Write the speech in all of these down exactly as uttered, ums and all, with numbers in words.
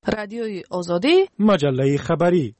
رادیوی آزادی، مجله خبری.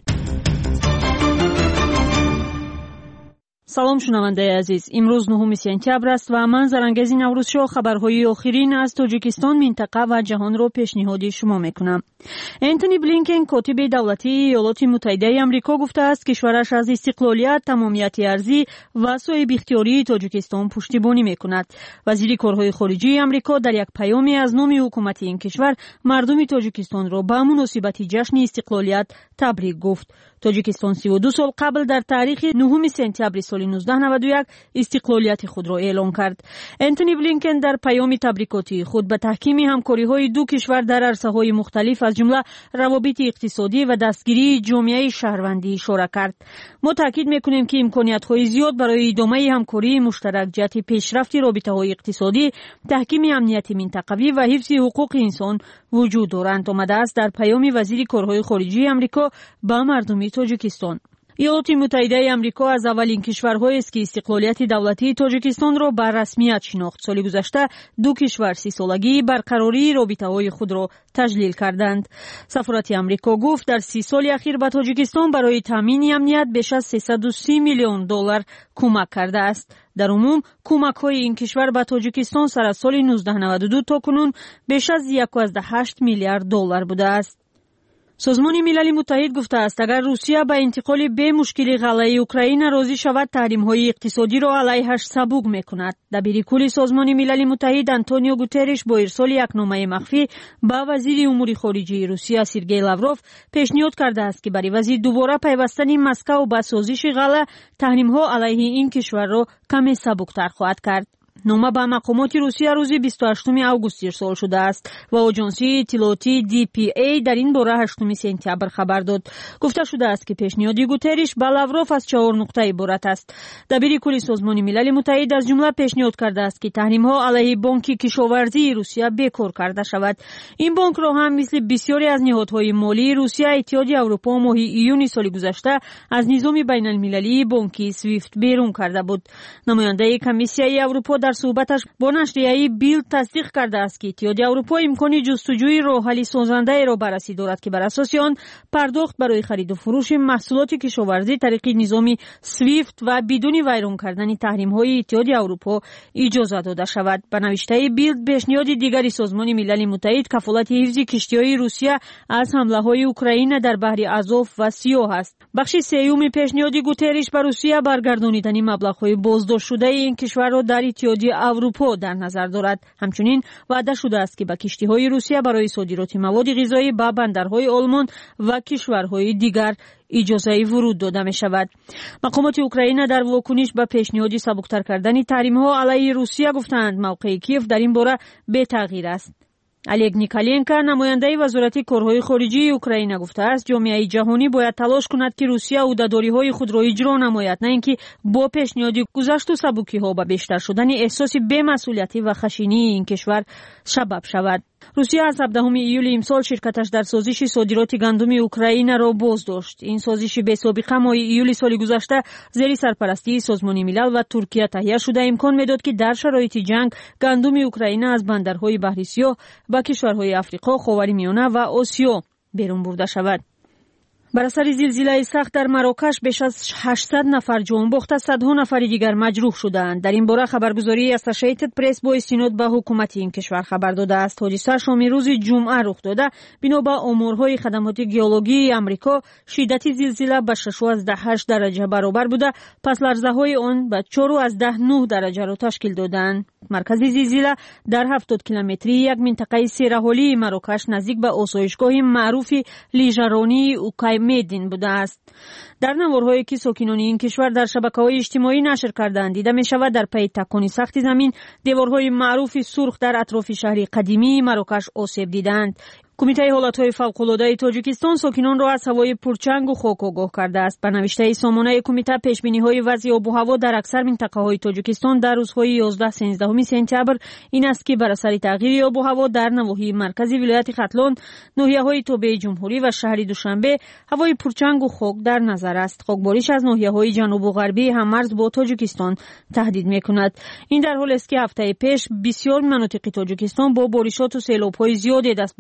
салом шунавандаи азиз, имрӯз нӯҳуми сентябр аст ва ман Зарангези Наврӯзшоҳ хабарҳои охирин аз Тоҷикистон, минтақа ва ҷаҳонро пешниҳоди шумо мекунам. Энтони Блинкен, котиби давлатии Иёлоти Муттаҳидаи Амрико, гуфтааст кишвараш аз истиқлолият, тамомияти арзӣ ва соҳибихтиёрии Тоҷикистон пуштибонӣ мекунад. Вазири корҳои хориҷии Амрико дар як паёме аз номи ҳукумати ин кишвар мардуми Тоҷикистонро ба муносибати ҷашни истиқлолият табрик гуфт. Тоҷикистон си و دو сол қабл дар таърихи нӯҳуми сентябри соли нуздаҳ навад و یک истиқлолияти худро эълон кард. Энтони Блинкен дар паёми табрикотии худ ба таҳкими ҳамкориҳои ду кишвар дар арсаҳои мухталиф аз ҷумла равобити иқтисодӣ ва дастгирии ҷомеаи шаҳрвандӣ ишора кард. Мо таъкид мекунем ки имкониятҳои зиёд барои идомаи ҳамкории муштарак ҷиҳати пешрафти робитаҳои иқтисодӣ, таҳкими амнияти минтақавӣ ва ҳифзи ҳуқуқи инсон вуҷуд доранд, омадааст дар паёми вазири корҳои хориҷии Амрико ба мардуми Тоҷикистон. Иёлоти Муттаҳидаи Амрико аз аввалин кишварҳоест ки истиқлолияти давлатии Тоҷикистонро ба расмият шинохт. Соли гузашта ду кишвар сисолагии барқарории робитаҳои худро таҷлил карданд. Сафорати Амрико гуфт дар си соли ахир ба Тоҷикистон барои таъмини амният беш аз сесаду си миллион доллар кӯмак кардааст. дар умум кӯмакҳои ин кишвар ба Тоҷикистон сар аз соли нуздаҳ навад و دو то кунун беш аз як و ҳашт миллиард доллар будааст. созмони милали муттаҳид гуфтааст агар Русия ба интиқоли бемушкили ғаллаи Украина розӣ шавад, таҳримҳои иқтисодиро алайҳаш сабук мекунад. Дабири кулли созмони милали муттаҳид Антонио Гутерриш бо ирсоли як номаи махфӣ ба вазири умури хориҷии Русия Сергей Лавров пешниҳод кардааст ки бар ивази дубора пайвастани Москав ба созиши ғалла, таҳримҳо алайҳи ин кишварро каме сабуктар хоҳад кард. нома ба мақомоти Русия рӯзи бисту ҳаштуми август ирсол шудааст ва оҷонсии иттилоотӣ ди пи эй дар ин бора ҳаштуми сентябр хабар дод. гуфта шудааст ки пешниҳоди Гутерриш ба Лавров аз чаҳор нуқта иборат аст. дабири кулли созмони милали муттаҳид аз ҷумла пешниҳод кардааст ки таҳримҳо алайҳи бонки кишоварзии Русия бекор карда шавад. ин бонкро ҳам мисли бисёре аз ниҳодҳои молии Русия Иттиҳоди Аврупо моҳи июни соли гузашта аз низоми байналмилалии бонки свифт берун карда буд. намояндаи комиссияи Аврупо дар суҳбаташ бо нашрияи Билд тасдиқ кардааст ки Иттиҳоди Аврупо имкони ҷустуҷӯи роҳҳалли созандаеро баррасӣ дорад ки бар асоси он пардохт барои хариду фурӯши маҳсулоти кишоварзӣ тариқи низоми свифт ва бидуни вайрон кардани таҳримҳои Иттиҳоди Аврупо иҷоза дода шавад. ба навиштаи Билд пешниҳоди дигари созмони милали муттаҳид кафолати ҳифзи киштиҳои Русия аз ҳамлаҳои Украина дар баҳри Азов ва Сиёҳ аст. бахши сеюми пешниҳоди Гутерриш ба Русия баргардонидани маблағҳои боздоштшудаи ин кишварро дар Иттиҳоди Аврупо дар назар дорад. ҳамчунин ваъда шудааст ки ба киштиҳои Русия барои содироти маводи ғизоӣ ба бандарҳои Олмон ва кишварҳои дигар иҷозаи вуруд дода мешавад. мақомоти Украина дар вокуниш ба пешниҳоди сабуктар кардани таҳримҳо алайҳи Русия гуфтаанд мавқеи Киев дар ин бора бетағйир аст. Олег Николенко, намояндаи вазорати корҳои хориҷии Украина, гуфтааст ҷомеаи ҷаҳонӣ бояд талош кунад ки Русия ӯҳдадориҳои худро иҷро намояд, на ин ки бо пешниҳоди гузашту сабукиҳо ба бештар шудани эҳсоси бемасъулиятӣ ва хашинии ин кишвар сабаб шавад. Русия аз ҳабдаҳуми июли имсол ширкаташ дар созиши содироти гандуми Украинаро боздошт. ин созиши бесобиқа моҳи июли соли гузашта зери сарпарастии Созмони милал ва Туркия таҳия шуда имкон медод ки дар шароити ҷанг гандуми Украина аз бандарҳои баҳри Сиёҳ ба кишварҳои Африқо, Ховари Миёна ва Осиё берун бурда шавад. бар асари зилзилаи сахт дар Марокаш беш аз ҳаштсад нафар ҷон бохта, садҳо нафари дигар маҷрӯҳ шудаанд. дар ин бора хабаргузории Associated Press бо истинод ба ҳукумати ин кишвар хабар додааст. ҳодиса шоми рӯзи ҷумъа рух дода. бино ба оморҳои хадамоти геологии Амрико, шиддати зилзила ба шаш و ҳашт дараҷа баробар буда, пасларзаҳои он ба чор و нӯҳ дараҷаро ташкил доданд. маркази зилзила дар ҳафтод километрии як минтақаи сераҳолии Марокаш наздик ба осоишгоҳи маъруфи лижаронии Укаймедин будааст. дар наворҳое ки сокинони ин кишвар дар шабакаҳои иҷтимоӣ нашр кардаанд, дида мешавад дар пайи такони сахти замин деворҳои маъруфи сурх дар атрофи шаҳри қадимии Марокаш осеб дидаанд. кумитаи ҳолатҳои фавқулодаи Тоҷикистон сокинонро аз ҳавои пурчангу хок огоҳ кардааст. ба навиштаи сомонаи кумита, пешбиниҳои вазъи обу ҳаво дар аксар минтақаҳои Тоҷикистон дар рӯзҳои ёздаҳ сенздаҳуми сентябр ин аст ки бар асари тағйири обу ҳаво дар навоҳии маркази вилояти Хатлон, ноҳияҳои Тобеи Ҷумҳурӣ ва шаҳри Душанбе ҳавои пурчангу хок дар назар аст. хокбориш аз ноҳияҳои ҷанубу ғарбии ҳаммарз бо Тоҷикистон таҳдид мекунад. ин дар ҳолест ки ҳафтаи пеш бисёр манотиқи Тоҷикистон бо боришоту селобҳои зиёде даст ба гиревон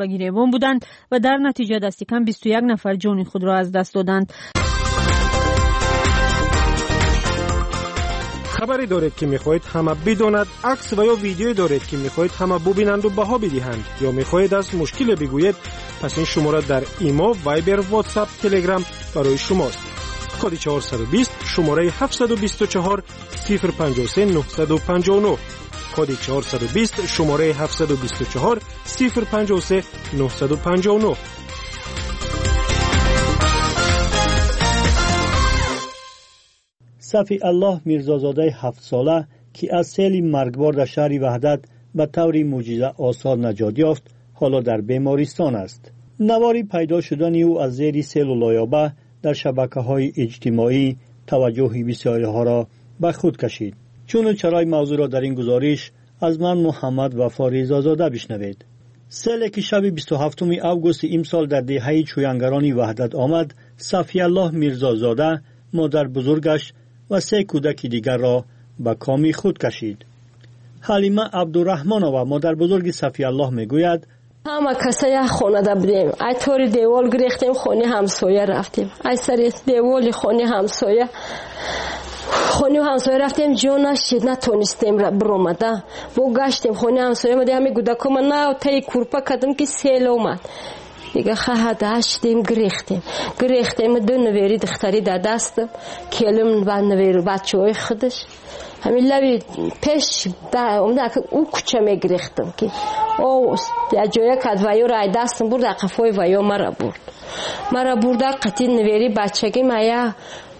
بیابان بودند و در نتیجه دست کم بیست و یک نفر جان خود را از دست دادند. خبری دارید که میخواهید همه بداند، عکس و یا ویدیویی دارید که میخواهید همه ببینند و بها بدهند، یا میخواهید از مشکل بگویید، پس این شماره در ایمو، وایبر، واتساپ، تلگرام برای شماست. کد چهارصد و بیست شماره هفتصد و بیست و چهار صفر پنجاه و سه نهصد و پنجاه و نه. کد چهارصد و بیست شماره هفتصد و بیست و چهار صفر پنجاه و سه نهصد و پنجاه و نه. صفی الله میرزازاده هفت ساله که از سیل مرگبار در شهر وحدت به طور معجزه آسان نجات یافت، حالا در بیمارستان است. نواری پیدا شدن او از زیر سیل و لایابه در شبکه‌های اجتماعی توجه بسیاری ها را به خود کشید. چون چرای موضوع را در این گزارش از من محمد وفا رضازاده بشنوید. سیلی که شب بیست و هفتم اوگوست امسال در دهه چوینگران وحدت آمد، صفی الله میرزازاده، مادر بزرگش و سه کودک دیگر را به کام خود کشید. حلیمه عبدالرحمنова مادر بزرگ صفی الله میگوید: همه کسای خونه دا بودیم، ای طور دیوال گریختیم، خونه همسایه رفتیم، ای سر دیوال خونه همسایه خونه همسایه رفتیم، جا نشید، نتونستیم برآمده، بو گشتیم خونه همسایه مده همه گودکم نه تای کورپا کردم که سیل اومد دیگه خواهد هشتیم گریختیم گریختیم دو نویری دختری در دست کلم و نویر بچه های خودش همین لبی پیش اومده که او کچه می گریختم که او در جایی که ویو رای دستم برد در قفای ویو مرا برد مرا برد در قطی نویری بچگی مایا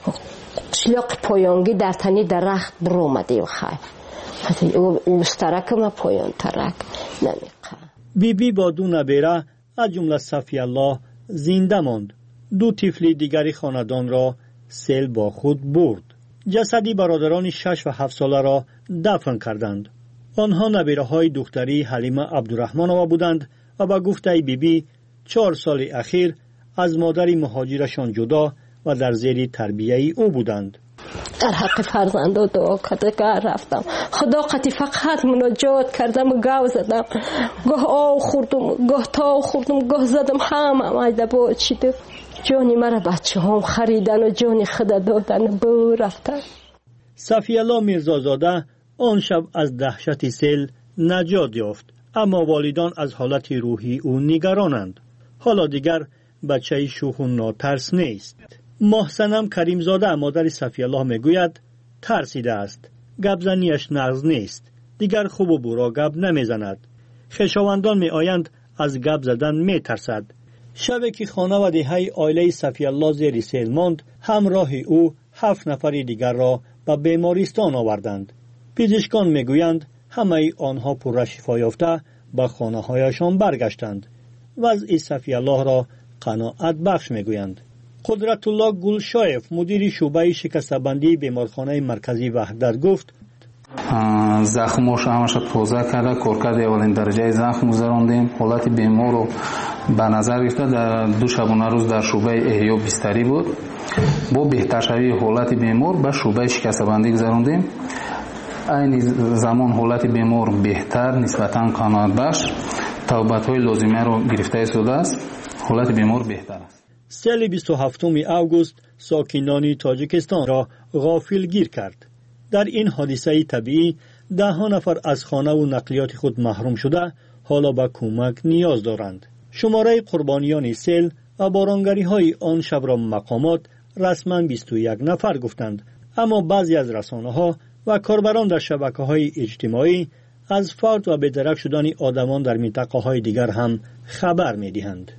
شلق پایانگی در تنی درخت برآمده و خواهد او استرک ما پایان ترک نمیقه. بی بی با دو نبیره از جمله صفی الله زنده ماند. دو طفل دیگری خاندان را سیل با خود برد. جسدی برادران شش و هفت ساله را دفن کردند. آنها نبیره های دختری حلیمه عبدالرحمنova بودند و با گفته بی بی چهار سال اخیر از مادر مهاجرشان جدا و در زیر تربیه او بودند. در حق فرزنده دعا کرده که رفتم خدا قطی فقط مناجات کردم و گاو زدم گاه آو خوردم گاه تاو خوردم گاه زدم همه مایده با چیده جانی مرا بچه هم خریدن و جانی خدا دادن با رفتن. صفی الله میرزازاده آن شب از دهشت سیل نجات یافت، اما والدان از حالت روحی او نگرانند. حالا دیگر بچه شوخ و ناترس نیست. محسنم کریمزاده مادر صفی الله میگوید ترسیده است، گپ زنیش نغز نیست، دیگر خوب و برا گپ نمیزند. خویشاوندان می آیند از گپ زدن می ترسد. شبی که خانه و دهه عائله صفی الله زیر سیل ماند، همراه او هفت نفر دیگر را به بیمارستان آوردند. پزشکان میگویند همه آنها پر شفا یافته به خانه هایشان برگشتند. وضع صفی الله را قناعت بخش میگویند. قدرت الله گلشایف مدیر شعبه شکسته‌بندی بیمارخانه مرکزی وحدت گفت: زخماش همش توزه کرده، کارکرد اولین درجه زخم گذراندیم. حالت بیمار رو به نظر گرفته در دو شبانه روز در شعبه احیا بستری بود. با بهتر شوی حالت بیمار به شعبه شکسته‌بندی گذراندیم. این زمان حالت بیمار بهتر نسبتاً قناعت بخش توبت‌های لازمه رو گرفته شده است. حالت بیمار بهتر است. سیل بیست و هفتم اوگوست ساکنان تاجیکستان را غافلگیر کرد. در این حادثه طبیعی ده ها نفر از خانه و نقلیات خود محروم شده حالا به کمک نیاز دارند. شماره قربانیان سیل و بارانگری های آن شب را مقامات رسما بیست و یک نفر گفتند، اما بعضی از رسانه ها و کاربران در شبکه های اجتماعی از فوت و بی‌درک شدن آدمان در منطقه های دیگر هم خبر می دهند.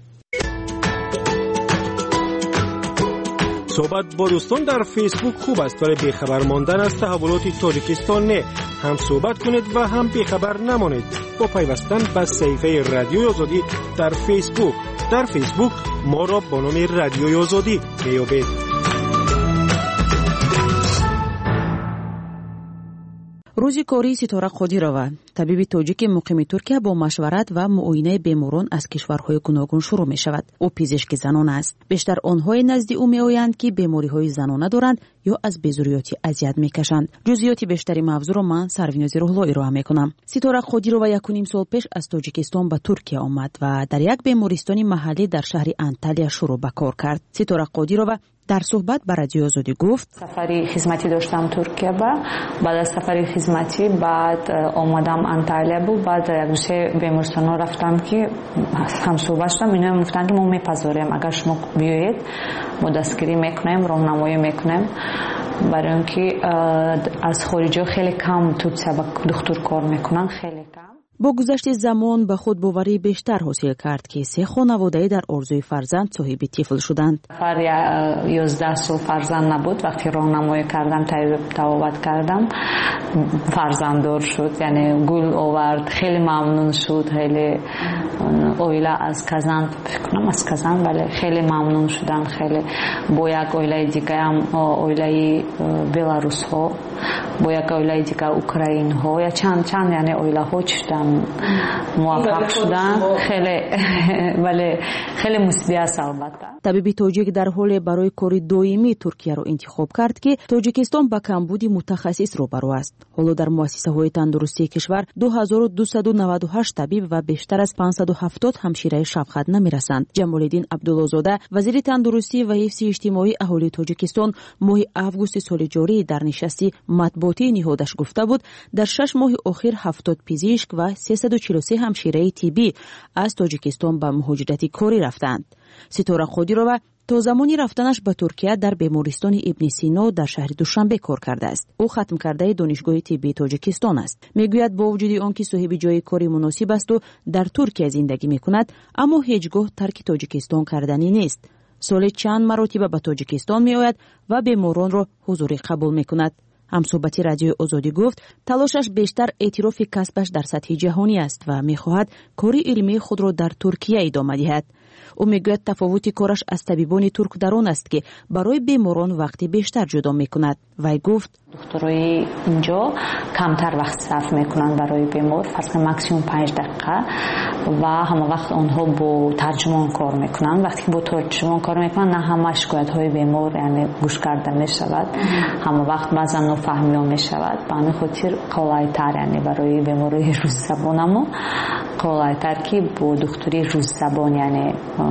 صحبت با دوستان در فیسبوک خوب است، ولی بیخبر ماندن از تحولات تاجیکستان نه. هم صحبت کنید و هم بیخبر نمانید با پیوستن به صفحه رادیوی آزادی در فیسبوک. در فیسبوک ما را با نام رادیوی آزادی میابید. рӯзи кори Ситора Қодирова, табиби тоҷики муқими Туркия, бо машварат ва муоинаи беморон аз кишварҳои гуногун шурӯъ мешавад. ӯ пизишки занона аст. бештар онҳои назди ӯ меоянд, ки бемориҳои занона доранд ё аз безурётӣ азият мекашанд. ҷузъиёти бештари мавзӯъро ман Сарвинози Рӯҳло ироа мекунам. Ситора Қодирова якуним сол пеш аз Тоҷикистон ба Туркия омад ва дар як бемористони маҳаллӣ дар шаҳри Анталия шурӯъ ба кор кард. Ситора Қодирова дар суҳбат ба Радиои Озодӣ гуфт: сафари хизматӣ доштам Туркия, ба баъд аз сафари хизматӣ баъд омадам Анталия бу, баъд як дусе бемористонҳо рафтам, ки ҳамсуҳбат шудам. Ино гуфтанд, ки мо мепазорем, агар шумо биёед мо дастгирӣ мекунем, роҳнамоӣ мекунем, барои он ки аз хориҷиҳо хеле кам Турсия ба духтур кор мекунанд, хеле кам. бо гузашти замон ба худ боварӣ бештар ҳосил кард, ки се хонаводаи дар орзуи фарзанд соҳиби тифл шуданд. сафар ёздаҳ сол фарзанд набуд. Вақти роҳнамоӣ кардам, табобат кардам, фарзанддор шуд, яъне гул овард, хеле мамнун шуд. Хеле оила аз Казан, фикр кунам аз Казан, вале хеле мамнун шуданд. Хеле бо як оилаи дигаram, оилаи беларусҳо, бо як оилаи дигар украинҳо, я чанд чанд яъне оилаҳо чиштам муваффақ шудан. хеле вале хеле мусбӣ аст албатта. табиби тоҷик дар ҳоле барои кори доимӣ Туркияро интихоб кард, ки Тоҷикистон ба камбуди мутахассис рӯбарӯ аст. ҳоло дар муассисаҳои тандурустии кишвар ду ҳазору дусаду наваду ҳашт табиб ва бештар аз панҷсаду ҳафтод ҳамшираи шафқатна мерасанд. Ҷамолиддин Абдуллозода, вазири тандурустӣ ва ҳифзи иҷтимоии аҳолии Тоҷикистон, моҳи августи соли ҷорӣ дар нишасти матбуотии ниҳодаш гуфта буд, дар шаш моҳи охир ҳафтод пизишк ва сесаду чилу се ҳамшираи тиббӣ аз Тоҷикистон ба муҳоҷирати корӣ рафтанд. Ситора Қодирова то замони рафтанаш ба Туркия дар бемористони Ибни Сино дар шаҳри Душанбе кор кардааст. ӯ хатмкардаи донишгоҳи тиббии Тоҷикистон аст. мегӯяд бо вуҷуди он ки соҳиби ҷойи кори муносиб асту дар Туркия зиндагӣ мекунад, аммо ҳеҷ гоҳ тарки Тоҷикистон карданӣ нест. соле чанд маротиба ба Тоҷикистон меояд ва беморонро ҳузурӣ қабул мекунад. ҳамсуҳбати Радиои Озодӣ гуфт, талошаш бештар эътирофи касбаш дар сатҳи ҷаҳонӣ аст ва мехоҳад кори илмии худро дар Туркия идома диҳад. ӯ мегӯяд тафовути кораш аз табибони турк дар он аст, ки барои беморон вақти бештар ҷудо мекунад. Вай гуфт: духтурои инҷо камтар вақт сарф мекунанд барои бемор, фарз максимум панҷ дақиқа, ва ҳама вақт онҳо бо тарҷумон кор мекунанд. вақте ки бо тарҷумон кор мекунанд, на ҳама шикоятҳои бемор яъне гӯш карда мешавад, ҳама вақт баъзан нофаҳмиё мешавад. ба ҳамин хотир қолайтар, яъне барои бемории рӯззабонамо қолайтар, ки бо духтури рӯззабон яъне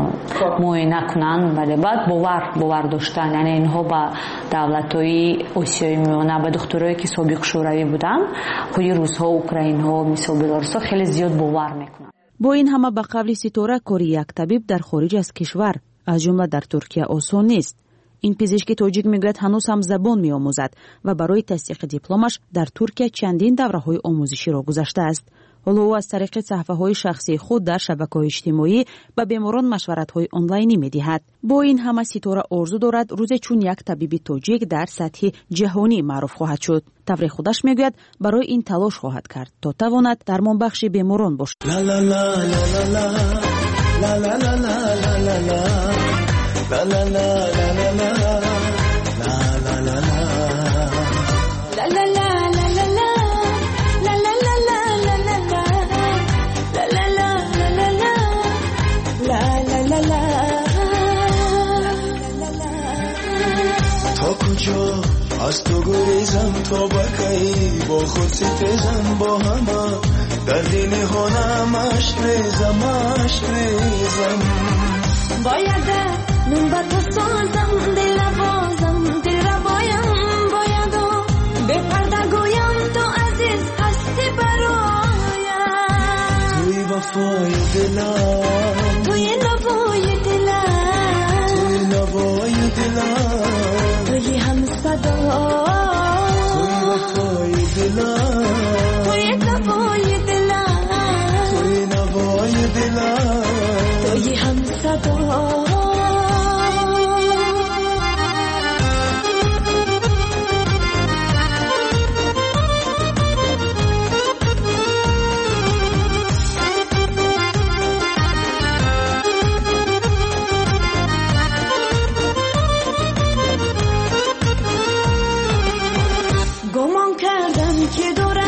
муоина кунанд. вале баъд бовар бовар доштан, яъне инҳо ба давлатҳои осиёӣ мемонанд, ба духтурое ки собиқ шӯравӣ буданд, худи русҳо, украинҳо, мисол белорусҳо хеле зиёд бовар мекунанд. бо ин ҳама ба қавли Ситора, кори як табиб дар хориҷ аз кишвар, аз ҷумла дар Туркия, осон нест. ин пизишки тоҷик мегӯяд ҳанӯз ҳам забон меомӯзад ва барои тасдиқи дипломаш дар Туркия чандин давраҳои омӯзиширо гузаштааст. ҳоло ӯ аз тариқи саҳифаҳои шахсии худ дар шабакаҳои иҷтимоӣ ба беморон машваратҳои онлайнӣ медиҳад. бо ин ҳама Ситора орзу дорад рӯзе чун як табиби тоҷик дар сатҳи ҷаҳонӣ маъруф хоҳад шуд. таври худаш мегӯяд, барои ин талош хоҳад кард, то тавонад дармонбахши беморон бошад. از تو گریزم تا بکی با خود ستیزم با همه در دین هانم عشق ریزم عشق ریزم باید نون با تو سازم دل بازم دل را بایم باید و به پرده گویم تو عزیز هستی برایم توی وفای دلم توی نوای دلم توی نوای دلم توی هم صدا توی وفای دلم توی نوای دلم توی نوای دلم توی هم صدا گمان کردم که دور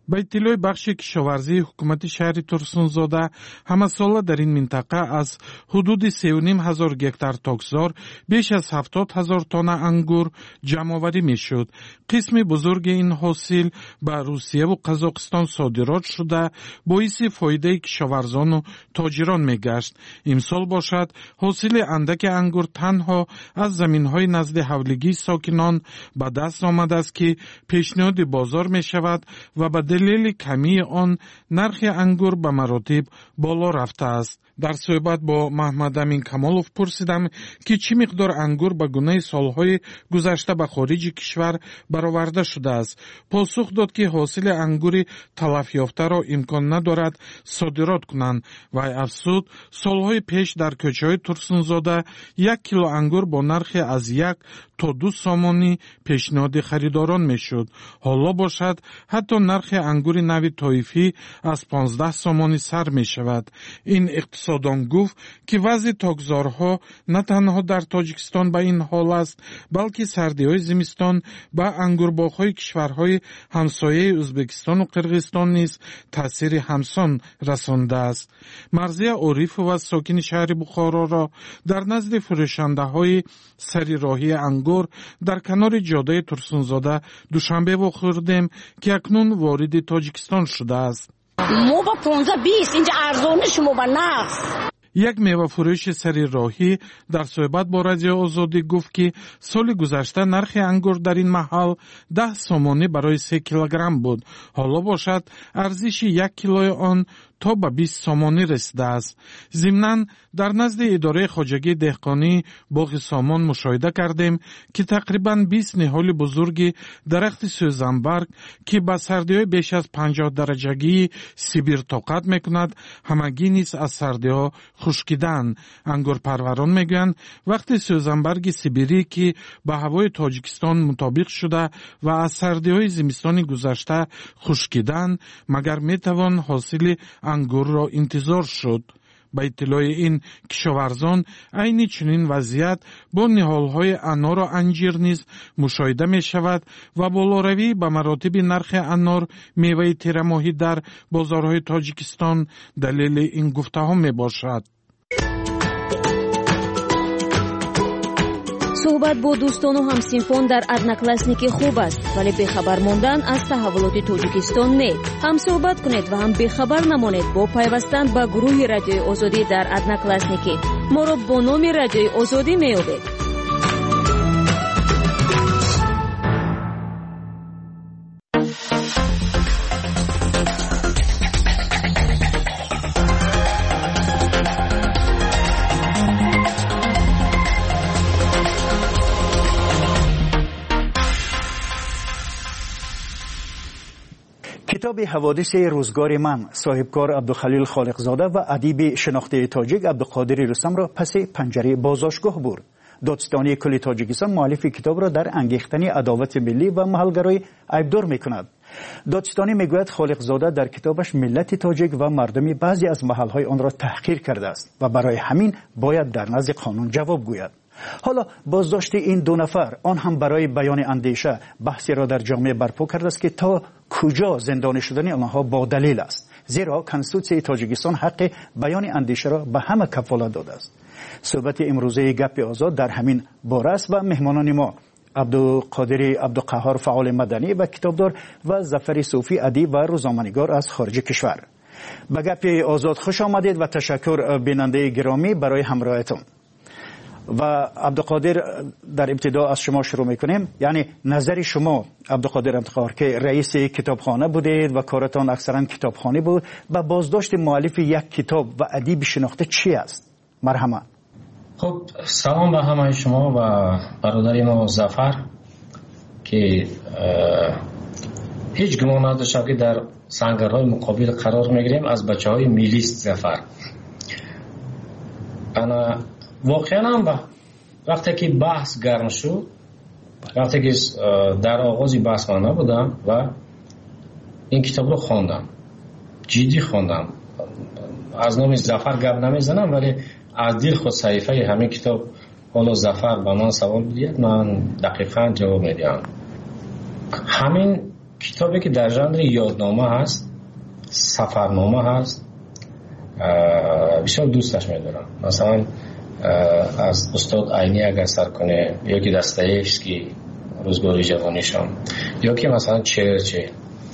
با اطلاع بخش کشاورزی حکومت شهر ترسونزاده همه ساله در این منطقه از حدود سه و نیم هزار گکتار تاکزار بیش از هفتاد هزار تانه انگور جمع آوری می شد. قسم بزرگ این حاصل به روسیه و قزاقستان صادرات شده باعث فایده کشاورزان و تاجران می گشت. امسال باشد حاصل اندک انگور تنها از زمین های نزد حولگی ساکنان به دست آمده است که پیشنهاد بازار می شود و به دلیل کمی آن نرخ انگور به مراتب بالا رفته است. در صحبت با محمد امین کمالوف پرسیدم که چی مقدار انگور به گونه سالهای گذشته به خارج کشور برآورده شده است. پاسخ داد که حاصل انگور تلف یافته را امکان ندارد صادرات کنند و افزود سالهای پیش در کوچه‌های ترسونزاده یک کیلو انگور با نرخ از یک تا دو سامانی پیشنهاد خریداران میشد. حالا باشد حتی نرخ انگور نوی طایفی از پانزده سامانی سر می شود. این اقتصاددان گفت که وضع تاکزارها نه تنها در تاجیکستان به این حال است بلکه سردی‌های زمستان به انگورباغ‌های کشورهای همسایه ازبکستان و قرقیزستان نیز تأثیر همسان رسانده است. مرضیه عارف و ساکن شهر بخارا را در نزد فروشنده‌های سری راهی انگور در کنار جاده ترسونزاده دوشنبه واخوردیم که اکنون وارد تاجیکستان شده است. ما با پانزده بیست اینجا ارزانه شما با نقص. یک میوه فروش سری راهی در صحبت با رادیو آزادی گفت که سال گذشته نرخ انگور در این محل ده سامانی برای سه کیلوگرم بود. حالا باشد ارزش یک کیلوی آن تا به بیست سامانی رسیده است. ضمناً در نزد اداره خواجگی دهقانی باغ سامان مشاهده کردیم که تقریباً بیست نهال بزرگ درخت سوزنبرگ که با سردی‌های بیش از پنجاه درجگی سیبیر طاقت میکند همگی نیز از سردی‌ها خشکیدن. انگور پروران میگویند وقتی سوزنبرگ سیبیری که به هوای تاجیکستان مطابق شده و از سردی‌های زمستان گذشته خشکیدن مگر میتوان حاصل انگور را انتظار شد. با اطلاع این کشاورزان عین چنین وضعیت با نهالهای انار و انجیر نیز مشاهده می شود و بالاروی به مراتب نرخ انار میوه تیر ماهی در بازارهای تاجیکستان دلیل این گفته ها می باشد. صحبت با دوستان و همسینفان در одноклассники خوب است ولی بخبر ماندن از تحولات تاجیکستان نه. هم صحبت کنید و هم بخبر نمانید با پیوستن به گروه رادیوی آزادی در одноклассники. ما را با نام رادیوی آزادی میابید. کتاب حوادث روزگار من صاحبکار عبدالخلیل خالقزاده و ادیب شناخته تاجیک عبدالقادر رستم را پس پنجره بازداشتگاه برد. دادستانی کل تاجیکستان مؤلف کتاب را در انگیختن عداوت ملی و محلگرایی عیبدار می‌کند. دادستانی میگوید خالقزاده در کتابش ملت تاجیک و مردمی بعضی از محل‌های آن را تحقیر کرده است و برای همین باید در نزد قانون جواب گوید. حالا بازداشت این دو نفر آن هم برای بیان اندیشه بحثی را در جامعه برپا کرده است که تا کجا زندانی شدن آنها با دلیل است، زیرا کنستیتوسیون تاجیکستان حق بیان اندیشه را به همه کفالت داده است. صحبت امروزه گپ آزاد در همین باره است و مهمانان ما عبدالقادر عبدالقهار فعال مدنی و کتابدار و ظفر صوفی ادیب و روزنامه‌نگار از خارج کشور. به گپ آزاد خوش آمدید و تشکر بیننده گرامی برای همراهیتون. و عبدالقادر در ابتدا از شما شروع میکنیم. یعنی نظر شما عبدالقادر عبدالقهار که رئیس کتابخانه بودید و کارتان اکثرا کتابخانه بود با بازداشت مؤلف یک کتاب و ادیب شناخته چی است؟ مرحمت. خب سلام به همه شما و برادر ما ظفر که هیچ گمان نداشتم که در سنگرهای مقابل قرار میگیریم از بچه های میلیست ظفر. انا واقعا هم وقتی که بحث گرم شد، وقتی که در آغاز بحث من نبودم و این کتاب رو خواندم، جدی خواندم، از نام ظفر گپ نمیزنم ولی از دل خود صحیفه همین کتاب حالا ظفر به من سوال بدید من دقیقا جواب میدم. همین کتابی که در ژانر یادنامه هست، سفرنامه هست، بسیار دوستش می‌دارم. مثلا از استاد عینی اگر سر کنه، یا که داستایفسکی روزگار جوانیشان، یا که مثلا چرچه،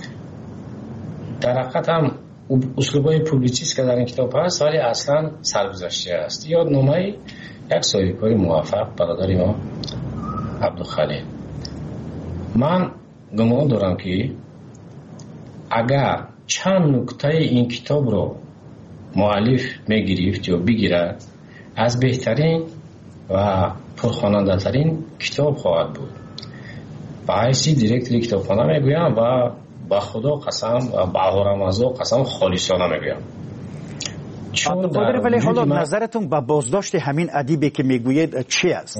در حقیقت هم اسلوبای پوبلیسیست که در این کتاب هست ولی اصلا سرگذشته است. یادنامه یک صاحبکار موفق برادر ما عبدالخلیل. من گمان دارم که اگر چند نکته این کتاب رو مؤلف میگرفت یا بگیرد، از بهترین و پرخواننده ترین کتاب خواهد بود. به حیث دیرکتر کتابخانه میگویم و با خدا قسم و با رمضان قسم خالصانه میگویم. عبدالقادر، ولی حالا من... نظرتون به بازداشت همین ادیبی که میگویید چی است؟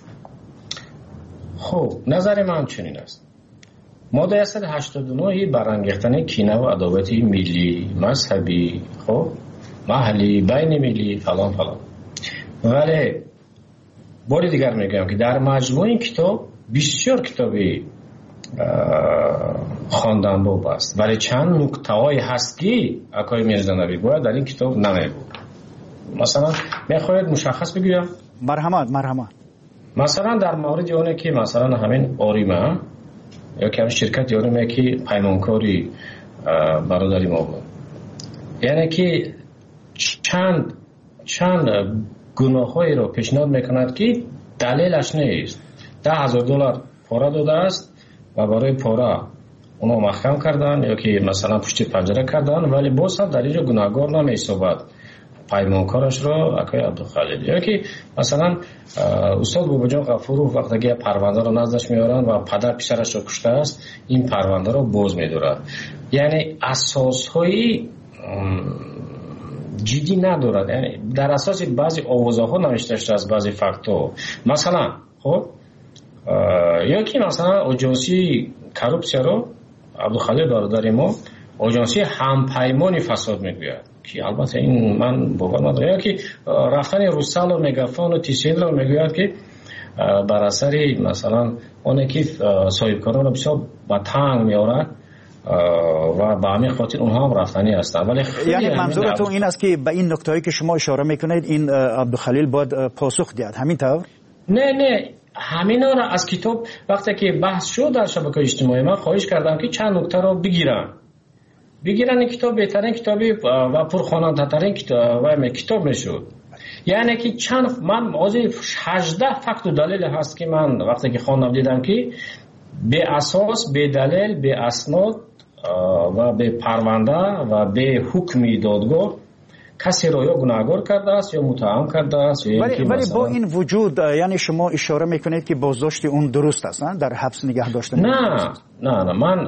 خب نظر من چنین است. ماده صد و هشتاد و نه برانگیختن کینه و عداوت ملی، مذهبی، خب محلی، بین ملی، فلان فلان. ولی باری دیگر میگم که در مجموع این کتاب بسیار کتابی خواندن بود است، ولی چند نکته‌ای هست که آقای میرزا نبی باید در این کتاب نمیبود. مثلا میخواید مشخص بگویم؟ مرحمت مرحمت. مثلا در مورد اونه که مثلا همین آریمه یا که همین شرکت آریمه که پیمانکاری برادری ما بود، یعنی که چند چند گناهایی رو پیشنهاد میکند که دلیلش نیست. ده هزار دلار پاره داده است و برای پاره اونو محکم کردن یا که مثلا پشت پنجره کردن، ولی باز هم در اینجا گناهگار نمی‌حسابد پیمانکارش رو آقای عبدالخلیل. یا که مثلا استاد باباجان غفور وقتی که پرونده رو نزدش میارن و پدر پسرش رو کشته است، این پرونده رو باز می‌دارد. یعنی اساس‌های جدی ندارد. یعنی در اساس بعضی آوازه‌ها نوشته شده از بعضی فاکتور. مثلا خب یا که مثلا اجانسی کروپسیا رو عبدالخلیل برادر ما اجانسی همپیمانی فساد میگوید که البته این من باور ندارم. یا که رفتن روسال و مگافون و تیسید رو میگوید که بر اثر مثلا اونه که صاحبکاران رو بسیار با تنگ میارد و به همین خاطر اونها هم رفتنی هستن. ولی یعنی منظورتون این است که به این نکته‌ای که شما اشاره میکنید این عبدالخلیل باید پاسخ دهد، همین طور؟ نه نه، همینا را از کتاب وقتی که بحث شد در شبکه اجتماعی من خواهش کردم که چند نکته رو بگیرن بگیرن این کتاب بهترین کتابی و پرخواننده ترین کتاب و کتاب میشد. یعنی که چند من از هجده فکت و دلیل هست که من وقتی که خواندم دیدم که به اساس، به دلیل، به اسناد و به پرونده و به حکم دادگاه کسی رو یا گناهگار کرده است یا متهم کرده است. ولی, ولی مثلا... با این وجود یعنی شما اشاره میکنید که بازداشت اون درست است نه؟ در حبس نگه داشتن؟ نه نه نه من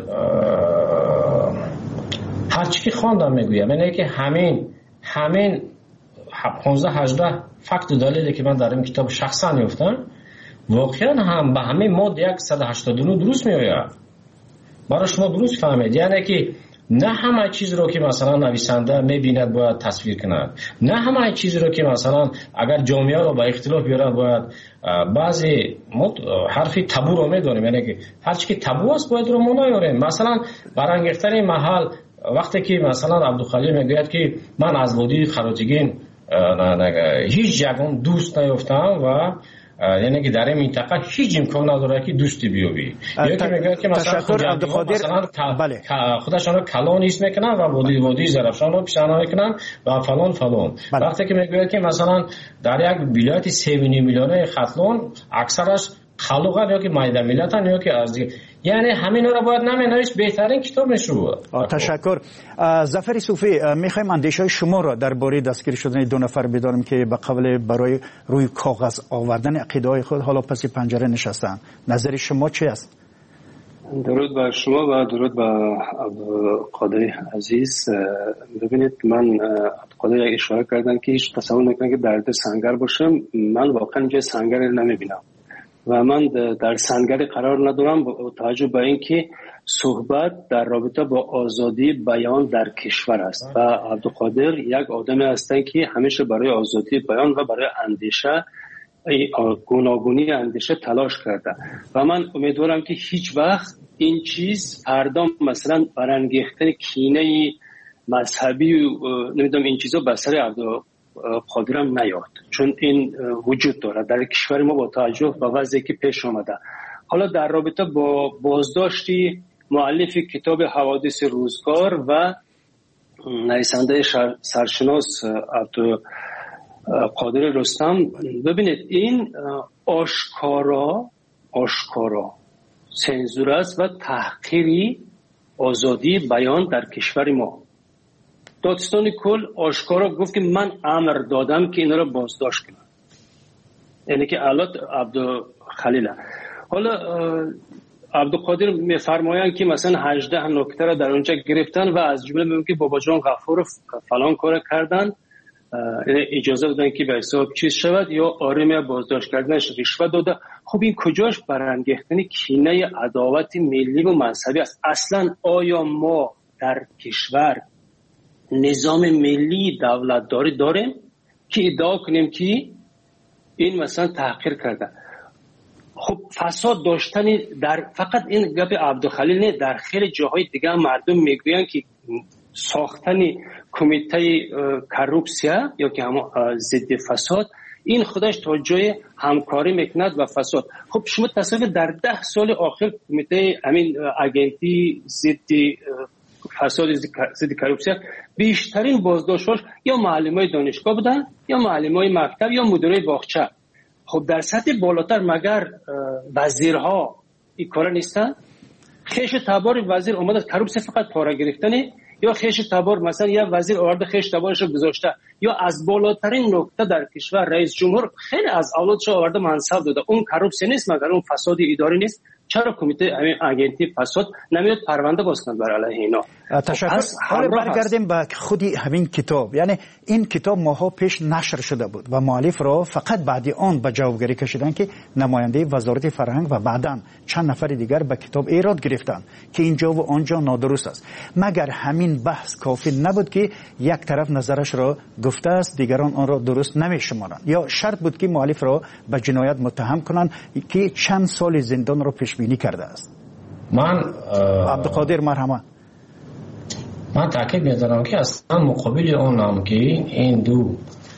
هرچی که خواندم میگویم اینه که همین همین پانزده هجده فکت و دلیلی که من در این کتاب شخصا یافتم واقعا هم به همین ماده صد و هشتاد و نه درست میآید. برای شما درست فهمید. یعنی که نه همه چیز رو که مثلا نویسنده میبیند باید تصویر کند، نه همه چیز رو که مثلا اگر جامعه رو با اختلاف بیارد باید بعضی حرفی تابو رو میدونیم، یعنی که هر چی که تابو است باید رو ما نیاریم. مثلا برانگیختن محل وقتی که مثلا عبدالخلیل میگوید که من از وادی خراجگین هیچ جگون دوست نیافتم و یعنی که در این منطقه هیچ امکان نداره که دوستی بیابی، یا که میگه که مثلا خودشان رو کلان ایست میکنن و وادی وادی زرفشان رو پیشنهاد میکنن و فلان فلان. وقتی که میگه که مثلا در یک ولایت سه میلیون خطلون اکثرش خلوقن یا که مایده ملتن یا که از یعنی همین رو باید نمینویش بهترین کتاب میشه. تشکر. ظفر صوفی، میخوایم اندیشه شما را درباره دستگیر شدن دو نفر بدانیم که به قبل برای روی کاغذ آوردن عقیده های خود حالا پس پنجره نشستن. نظر شما چی است؟ درود بر شما و درود بر عبدالقادر عزیز. ببینید من عبدالقادر یک اشاره کردن که هیچ تصور نکنه که در سنگر باشم. من واقعا اینجا سنگر نمیبینم و من در سنگری قرار ندارم با توجه به اینکه صحبت در رابطه با آزادی بیان در کشور است و عبدالقادر یک آدمی هستند که همیشه برای آزادی بیان و برای اندیشه گوناگونی اندیشه تلاش کرده و من امیدوارم که هیچ وقت این چیز فردا مثلا برانگیختن کینه مذهبی و نمیدونم این چیزا به سر عبدالقادر هم نیاد، چون این وجود داره در کشور ما با توجه به وضعی که پیش آمده. حالا در رابطه با بازداشتی مؤلف کتاب حوادث روزگار و نویسنده سرشناس عبدالقادر رستم، ببینید این آشکارا آشکارا سنزور است و تحقیری آزادی بیان در کشور ما. دادستان کل آشکارا گفت که من امر دادم که اینا را بازداشت کنم، یعنی که علات عبدالخلیل. حالا عبدالقادر میفرمایند که مثلا هجده نکته را در اونجا گرفتن و از جمله میگن که بابا جان غفور فلان کار کردن، اجازه دادن که به حساب چیز شود، یا آرمی بازداشت کردنش رشوه داده. خب این کجاش برانگیختن کینه عداوت ملی و مذهبی است؟ اصلا آیا ما در کشور نظام ملی دولتداری داریم که ادعا کنیم که این مثلا تحقیر کرده؟ خب فساد داشتن در فقط این گپ عبدالخلیل نه، در خیلی جاهای دیگه مردم میگویند که ساختن کمیته کروپسیا یا که همون ضد فساد، این خودش تا جای همکاری میکند و فساد. خب شما تصور در ده سال آخر کمیته همین اگنتی ضد فساد ضد کروپسیا بیشترین بازداشت‌هاش یا معلمای دانشگاه بودن یا معلمای مکتب یا مدیرای باغچه. خب در سطح بالاتر مگر وزیرها این کارا نیستن؟ خیش تبار وزیر اومد از کروپسیا فقط پاره گرفتنه، یا خیش تبار مثلا یا وزیر آورده خیش تبارش رو گذاشته، یا از بالاترین نقطه در کشور رئیس جمهور خیلی از اولادش آورده منصب داده. اون کروپسیا نیست مگر اون فساد اداری نیست؟ چرا کمیته همین اگنتی فساد نمیاد پرونده باز کنه بر علیه اینا؟ تشکر. حالا برگردیم به خودی همین کتاب. یعنی این کتاب ماها پیش نشر شده بود و مؤلف را فقط بعد آن به جوابگیری کشیدن که نماینده وزارت فرهنگ و بعداً چند نفر دیگر به کتاب ایراد گرفتن که اینجا و آنجا نادرست است. مگر همین بحث کافی نبود که یک طرف نظرش را گفته است دیگران آن را درست نمیشمارند، یا شرط بود که مؤلف را به جنایت متهم کنند که چند سال زندان را پیش بینی کرده است؟ من عبدالقادر مرحمت، من تاکید می‌دارم که اصلا مقابل اونم که این دو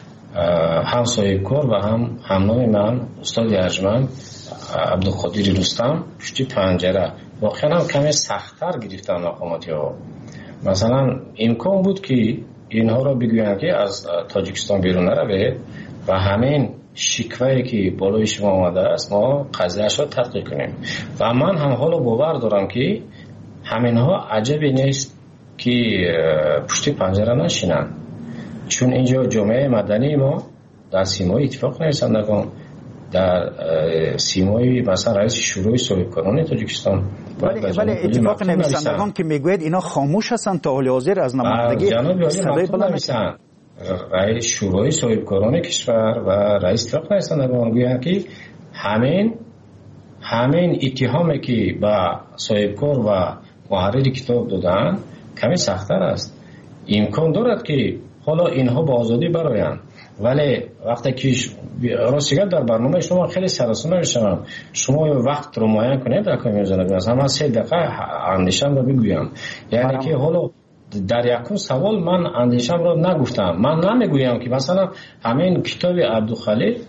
هم صاحبکار و هم همنام من استاد ارجمند عبدالقادر رستم پشت پنجره واقعا هم کمی سخت‌تر گرفتن مقاماتی ها. مثلا امکان بود که اینها را بگویند که از تاجیکستان بیرون نروید و همین شکوهی که بالای شما آمده است ما قضیه‌اش را تحقیق کنیم. و من هم حالا باور دارم که همینها عجبی نیست که پشت پنجره نشینند، چون اینجا جامعه مدنی ما در سیمای اتفاق نویسندگان، در سیمای مثلا رئیس شورای صاحبکاران تاجیکستان، ولی ولی اتفاق نویسندگان که میگوید اینا خاموش هستند تا حال حاضر از نمایندگی صدای بلند میکنند. رئیس شورای صاحبکاران کشور و رئیس اتفاق نویسندگان گویند که همین همین اتهامی که با صاحبکار و محرر کتاب دادن کمی سخت‌تر است. امکان دارد که حالا اینها با آزادی برآیند، ولی وقتی که راستیگر در برنامه شما خیلی سراسر نمیشم، شما وقت رو معین کنید در کمی میزنه مثلا من سه دقیقه اندیشم رو بگویم. یعنی که حالا در یکون سوال من اندیشم رو نگفتم. من نمیگویم که مثلا همین کتاب عبدالخلیل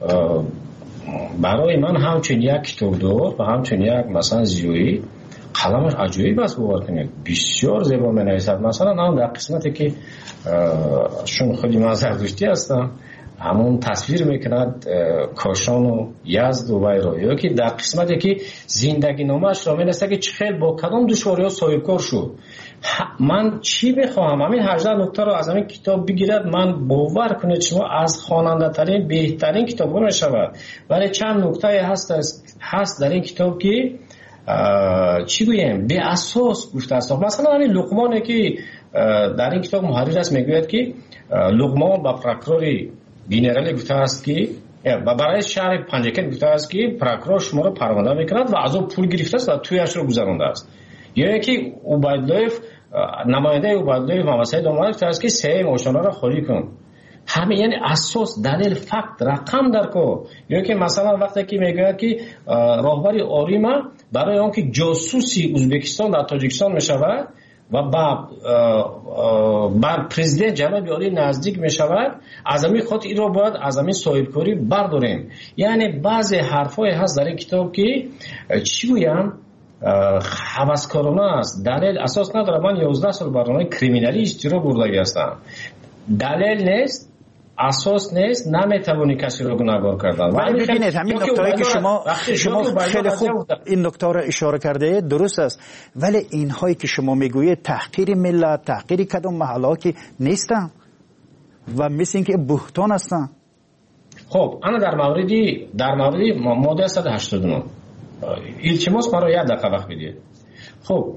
برای من همچون یک کتاب دار و همچون یک مثلا زیویی قلمش عجیب است، باور کنید بسیار زیبا می نویسد. مثلا هم در قسمتی که شون خودی من زردشتی هستم همون تصویر میکند کاشان و یزد و ویرا، یا که در قسمتی که زندگی نامش را می‌نویسد که چه خیلی با کدام دشواری‌ها صاحبکار شد. من چی بخواهم همین هجده نکته رو از همین کتاب بگیرد، من باور کنید شما از خواننده ترین بهترین کتاب می شود. ولی چند نکته هست هست در این کتاب که چی گویم به اساس گفته است. مثلا همین لقمانی که در این کتاب محرر است میگوید که لقمان با پروکوروری گنرال گفته است که و برای شهر پنجکن گفته است که پروکورور شما رو پرونده میکند و از او پول گرفته است و تویش رو گذرانده است. یا یکی عبیدالله نماینده عبیدالله و مسعود اومد گفته است که سه ماشینا رو خالی کن همه یعنی اساس دلیل فکت رقم در کو یا که مثلا وقتی که میگه که راهبری آریما برای اون که جاسوسی ازبکستان در تاجیکستان میشود و با بر پرزیدنت جناب عالی نزدیک میشود، از همین خاطر این رو باید از همین صاحبکاری برداریم. یعنی بعضی حرفای هست در این کتاب که چی گویم هوسکارانه است، دلیل اساس نداره. من یازده سال برنامه کریمینالی اجترا برده هستم، دلیل نیست، اساس نیست، نمیتوانی کسی رو گناهکار کردن. ولی ببینید همین نکته‌ای که شما شما خیلی خوب این نکته رو اشاره کرده درست است، ولی اینهایی که شما میگویید تحقیر ملت، تحقیر کدام محله که نیستن و مثل اینکه بهتان هستن. خب انا در موردی در موردی ماده صد و هشتاد و نه ایلچیموس مرا یک دقیقه وقت بدید. خب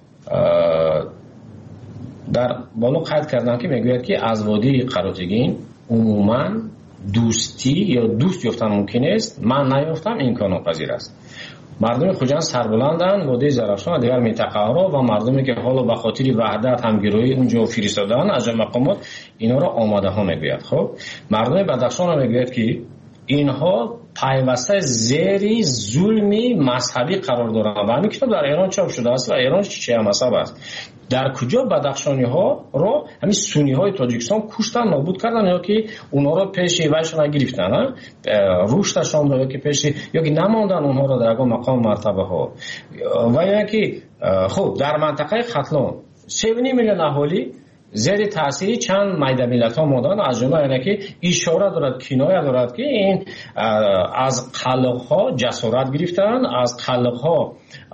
در بالا قید کردن که میگوید که از وادی قراتگین عموما دوستی یا دوست یافتن ممکن است، من نیافتم، این امکان پذیر است. مردم خوجند سربلندن، وادی زرافشان و دیگر منطقه ها و مردمی که حالا به خاطر وحدت همگرایی اونجا فرستادن از مقامات اینا را آماده ها میگوید. خب مردم بدخشان میگوید که اینها پیوسته زیر ظلمی مذهبی قرار دارند و همین کتاب در ایران چاپ شده است و ایران چه مذهب است. در کجا بدخشانی ها رو همین سونی های تاجیکستان کشتن، نابود کردن یا که اونا رو پیش وایشون گرفتن، روشتشان رو یا که پیش یا که نماندن اونها رو در مقام مرتبه ها و یا که خب در منطقه ختلان سه و نیم میلیون اهالی زیر تاثیر چند میده ملت ها ماندن، از جمله اینه که اشاره دارد، کنایه دارد که این از خلق ها جسارت گرفتن، از خلق ها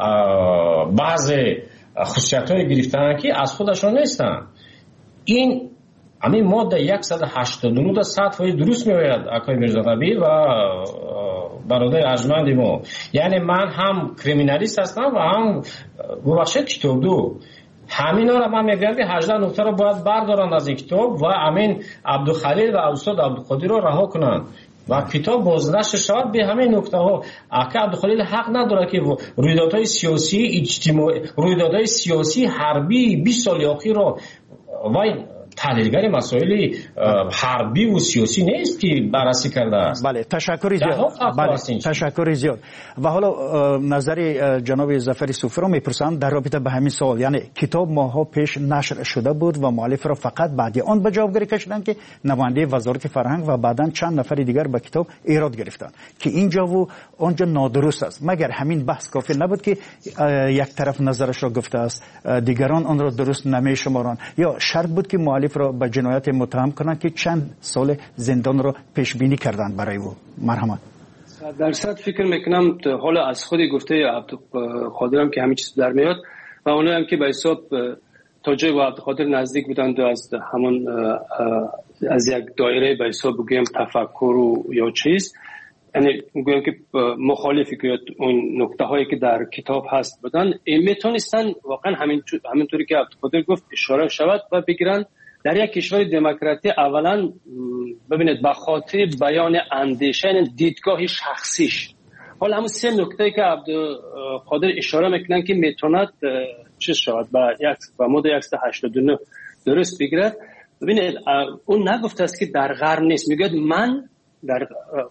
بعض خصوصیت های گرفتن که از خودشان نیستن. این همین ماده صد و هشتاد و نه صد درست میوید اکای میرزا نبی و برادر ارجمند ما. یعنی من هم کریمینالیست هستم و هم ببخشید کتاب دو. همین ها را من میگم که هجده نکته رو باید بردارند از این کتاب و امین عبدالخلیل و استاد عبدالقادر رو رها کنند و کتاب بازنشر شود به همین نکته ها. اگه عبدالخلیل حق نداره که رویدادهای سیاسی اجتماعی، رویدادهای سیاسی حربی بیست سال اخیر رو وای تحلیلگر مسائل حربی و سیاسی نیست که بررسی کرده است. بله تشکر زیاد. بله تشکر زیاد. و حالا نظر جناب ظفر صوفی رو میپرسم در رابطه به همین سوال. یعنی کتاب ماها پیش نشر شده بود و مؤلف را فقط بعد آن به جوابگیری کشیدن که نماینده وزارت فرهنگ و بعداً چند نفر دیگر به کتاب ایراد گرفتن که اینجا و اونجا نادرست است. مگر همین بحث کافی نبود که یک طرف نظرش را گفته است، دیگران آن را درست نمیشمارند، یا شرط بود که مؤلف را به جنایت متهم کنند که چند سال زندان را پیش بینی کردند برای او؟ مرحمت. درصد فکر میکنم حالا از خودی گفته عبدالقادرم که همین چیز در میاد و اونایی هم که به حساب تا جای با عبدالقادر نزدیک بودند و از همون از یک دایره به حساب بگویم تفکر و یا چیز، یعنی میگویم که مخالفی که اون نکته هایی که در کتاب هست بودن میتونستن واقعا همین همینطوری که عبدالقادر گفت اشاره شود و بگیرن در یک کشور دموکراتی. اولا ببینید به خاطر بیان اندیشه، دیدگاه شخصیش، حالا همون سه نکته که عبدالقادر اشاره میکنن که میتوند چیز شود با یک با ماده صد و هشتاد و نه درست بگیرد. ببینید اون نگفته است که در غرب نیست، میگه من در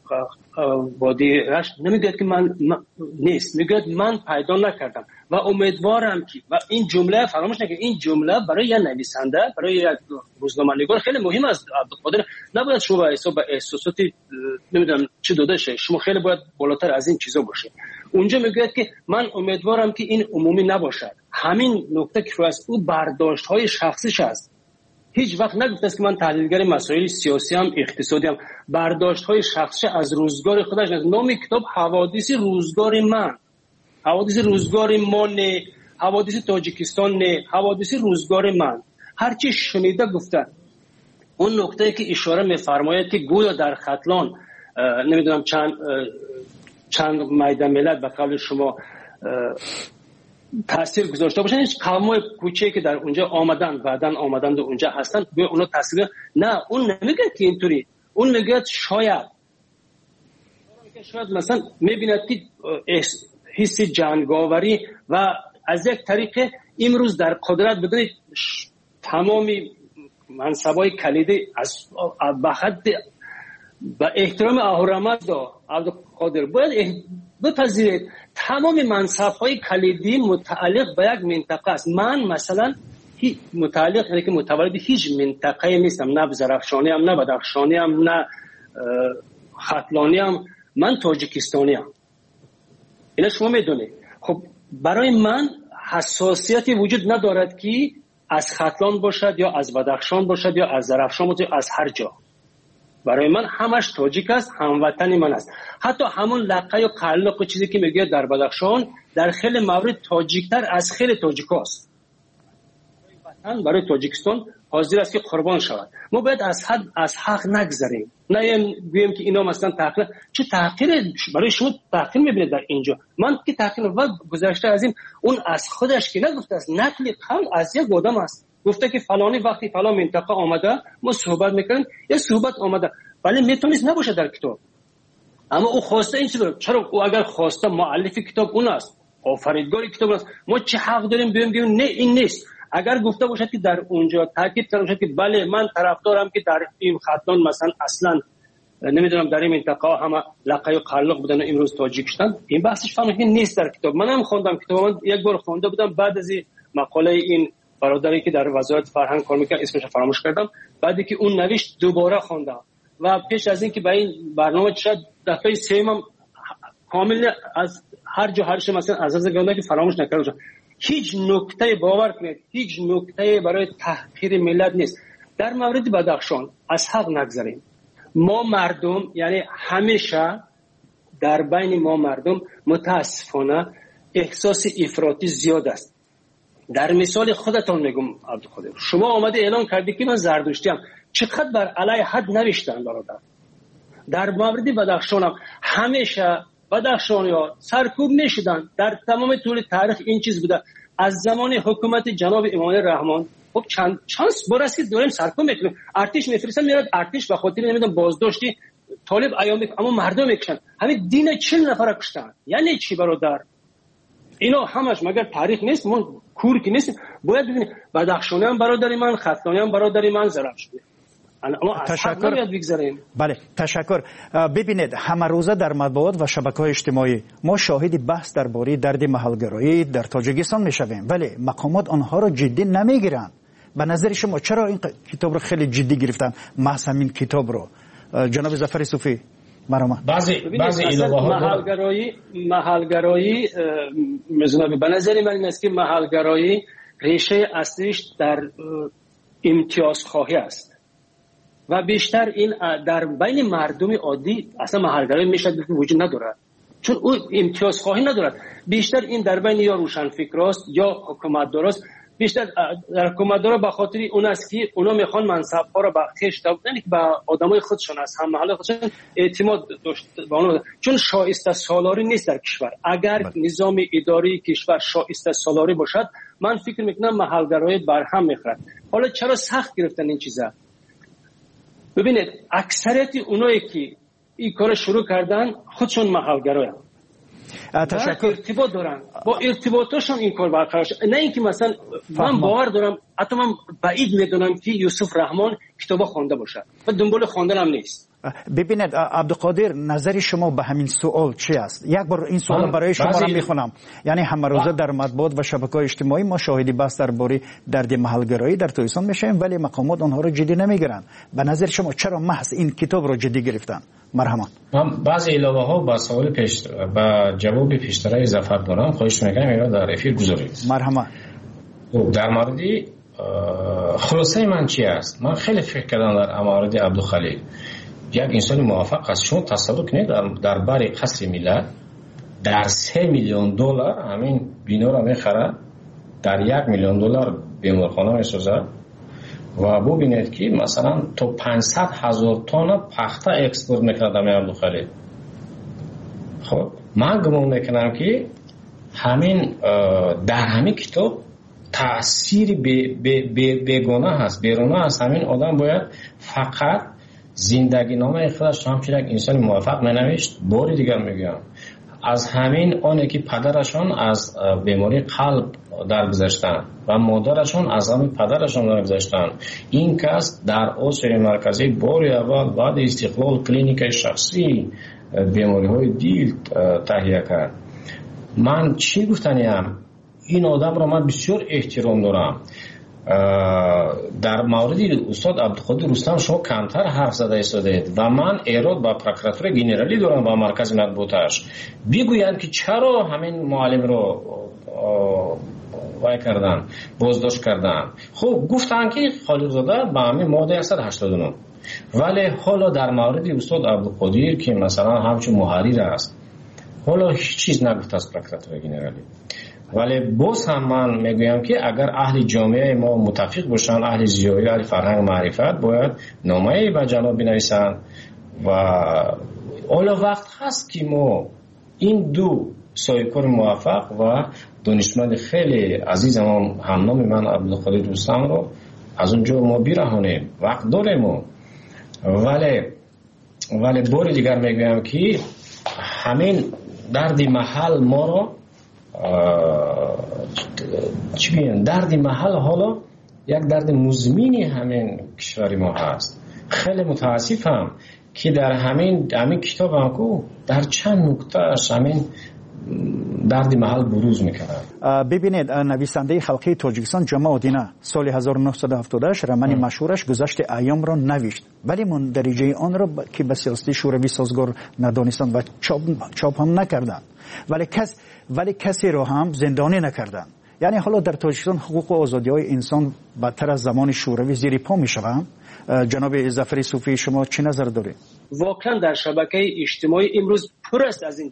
وادی رشت، نمیگه که من نیست، میگه من پیدا نکردم و امیدوارم که و این جمله فراموش نکنید، این جمله برای یک نویسنده، برای یک روزنامه‌نگار خیلی مهم است. عبدالقادر نباید شما حساب به احساساتی نمیدونم چی داده شه، شما خیلی باید بالاتر از این چیزا باشه. اونجا میگه که من امیدوارم که این عمومی نباشد. همین نکته که از او برداشت‌های شخصیش است. هیچ وقت نگفته است که من تحلیلگر مسائل سیاسی هم اقتصادی هم. برداشت های شخصی از روزگار خودش است. نام کتاب حوادث روزگار من، حوادث روزگار ما نه، حوادث تاجیکستان نه، حوادث روزگار من. هرچی شنیده گفته. اون نکته که اشاره می‌فرماید که گویا در ختلان نمیدونم چند چند میدان ملت به قول شما تاثیر گذاشته باشن، هیچ قومای کوچه که در اونجا آمدن بعدن آمدن و اونجا هستن به اونا تاثیر نه. اون نمیگه که اینطوری، اون میگه شاید شاید مثلا میبیند که حس جنگاوری و از یک طریق امروز در قدرت بدونید تمامی منصبای کلیدی از بخط با احترام اهورامزد و عبدالقادر باید بپذیرید تمام منصب‌های کلیدی متعلق به یک منطقه است. من مثلا متعلق یعنی که متولد هیچ منطقه نیستم، نه زرافشانی ام، نه بدخشانی ام، نه ختلانی ام، من تاجیکستانی ام. اینا شما میدونید. خب برای من حساسیتی وجود ندارد که از ختلان باشد یا از بدخشان باشد یا از زرافشان باشد یا از هر جا. برای من همش تاجیک است، هموطن من است. حتی همون لقه و قلق و چیزی که میگه در بدخشان در خیلی مورد تاجیکتر از خیلی تاجیکاست. برای تاجیکستان حاضر است که قربان شود. ما باید از حد از حق نگذریم. نه بگیم که اینا مثلا تحقیر، چه تحقیر برای شما تحقیر میبینید در اینجا؟ من که تحقیر و گذشته از این اون از خودش که نگفته است، نقل قول از یک آدم است. گفته که فلانی وقتی فلان منطقه آمده ما صحبت میکنیم، یه صحبت آمده، ولی میتونست نباشه در کتاب. اما او خواسته این چیزا، چرا او اگر خواسته مؤلف کتاب اون است، آفریدگار کتاب است، ما چه حق داریم بگیم بگیم نه این نیست؟ اگر گفته باشد که در اونجا تاکید کرده باشد که بله من طرفدارم که در این ختلان مثلا اصلا نمیدونم در این منطقه همه لقه و قلق بودن و امروز تاجیک شدن، این بحثش فهمیدن نیست در کتاب. منم خوندم کتاب، من یک بار خونده بودم بعد از این مقاله این برادری که در وزارت فرهنگ کار میکنه اسمش فراموش کردم، بعدی که اون نوشت دوباره خوندم و پیش از این که به این برنامه شد دفعه سوم کامل از هر جا هر چه مثلا از از گنده که فراموش نکردم. هیچ نکته باور کنید هیچ نکته برای تحقیر ملت نیست. در مورد بدخشان از حق نگذریم. ما مردم یعنی همیشه در بین ما مردم متاسفانه احساس افراطی زیاد است. در مثال خودتان میگم عبدالقادر، شما آمده اعلان کردی که من زردشتی ام، چقدر بر علیه حد نوشتن برادر. در مورد بدخشان هم همیشه بدخشانی ها سرکوب نشدن. در تمام طول تاریخ این چیز بوده. از زمان حکومت جناب امامی رحمان خب چند چانس برست که داریم سرکوب میکنیم، ارتش میفرستن میاد ارتش به خاطر نمیدونم بازداشتی طالب ایام، اما مردم میکشن. همین دین چهل نفر کشتن. یعنی چی برادر؟ اینا همش مگر تاریخ نیست؟ من کور که نیست. باید ببینید بدخشانی هم برادری من، ختلانی هم برادری من، زرافشانی. تشکر. بله تشکر. ببینید همه روزه در مطبوعات و شبکه‌های اجتماعی ما شاهد بحث درباره درد محلگرایی در تاجیکستان میشویم، ولی مقامات آنها را جدی نمیگیرند. به نظر شما چرا این کتاب رو خیلی جدی گرفتن؟ محض همین کتاب رو جناب ظفر صوفی مرحبا. بعضی بعضی الهه‌ها محلگرایی محلگرایی مزنه به نظر من این است که محلگرایی ریشه اصلیش در امتیاز خواهی است و بیشتر این در بین مردم عادی اصلا محلگرایی میشه وجود ندارد، چون او امتیاز خواهی ندارد. بیشتر این در بین یا روشنفکراست یا حکومتداراست. بیشتر در حکومتدارا به خاطر اون است که اونا میخوان منصب‌ها را به خیش یعنی که به آدمای خودشون از هم محل خودشون اعتماد داشت به اون، چون شایسته سالاری نیست در کشور. اگر بله. نظام اداری کشور شایسته سالاری باشد من فکر میکنم محلگرایی برهم میخورد. حالا چرا سخت گرفتن این چیزا؟ ببینید اکثریت اونایی که این کار شروع کردن خودشون محلگرایان. تشکر. ارتباط دارن با ارتباطاشون این کار برقرار شد. نه اینکه مثلا من باور دارم، حتی من بعید میدونم که یوسف رحمان کتاب خوانده باشد و دنبال خواندن هم نیست. ببینید عبدالقادر نظر شما به همین سوال چی است؟ یک بار این سوال برای شما را میخونم. یعنی همه روزه در مطبوعات و شبکه‌های اجتماعی ما شاهدی بحث درباره درد محلگرایی در تاجیکستان میشیم، ولی مقامات آنها را جدی نمیگیرند. به نظر شما چرا محض این کتاب را جدی گرفتن؟ مرحبا. من بعضی علاوه ها با سوال پیش با جواب پیشترای ظفر دارم، خواهش میکنم اینا در افیر گذارید. مرحبا. در مورد خلاصه من چی است؟ من خیلی فکر کردم در مورد عبدالخلیل. یک انسان موفق است. شما تصور کنید در بر قصر ملت در سه میلیون دلار همین بینا را میخره، در یک میلیون دلار بیمارخانه میسازه و ببینید که مثلا تو پانصد هزار تن پخته اکسپورت میکنه در عبدالخلیل. خب من گمان میکنم که همین در همین کتاب تأثیر بیگانه هست، بیرونه هست. همین آدم باید فقط زندگی نامه خودش همچنین یک انسان موفق ننوشت. باری دیگر میگم از همین آنه که پدرشان از بیماری قلب درگذشتن و مادرشون از غم پدرشون درگذشتن. این کس در آسیای مرکزی بار اول بعد استقلال کلینیک شخصی بیماری های دیل تهیه کرد. من چی گفتنیم؟ این آدم را من بسیار احترام دارم. در مورد استاد عبدالقادر رستم شما کمتر حرف زده ایستادید و من ایراد با پروکراتور گنرالی دارم با مرکز مطبوعاتش. بگویند که چرا همین معلم رو وای کردن، بازداشت کردن. خب گفتن که خالق زاده با همین ماده صد و هشتاد و نه، ولی حالا در مورد استاد عبدالقادر که مثلا همچون محرر است حالا هیچ چیز نگفته از پروکراتور گنرالی. ولی باز هم من میگویم که اگر اهل جامعه ما متفق باشن، اهل زیایی، اهل فرهنگ معرفت، باید نامه به جناب بنویسن و حالا وقت هست که ما این دو سایه‌کار موفق و دانشمند خیلی عزیزم هم نام من عبدالقادر رستم رو از اونجا ما بیرهانیم. وقت داریم. ولی ولی بار دیگر میگویم که همین درد محل ما رو چی بگیم، درد محل حالا یک درد مزمینی همین کشور ما هست. خیلی متاسفم که در همین همین کتاب هم کو در چند نکتهش همین درد محل بروز میکنه. ببینید نویسنده خلقی تاجیکستان جمع الدین سال هزار و نهصد و هفتاد و هشت رمان مشهورش گذشت ایام را نوشت، ولی مندرجه آن را که به سیاست شوروی سازگار ندانستند و چاپ, چاپ هم نکردند، ولی کس ولی کسی را هم زندانی نکردند. یعنی حالا در تاجیکستان حقوق و آزادی های انسان بدتر از زمان شوروی زیر پا میشوند. جناب ظفر صوفی شما چه نظر دارید؟ واقعا در شبکه اجتماعی امروز پر است از این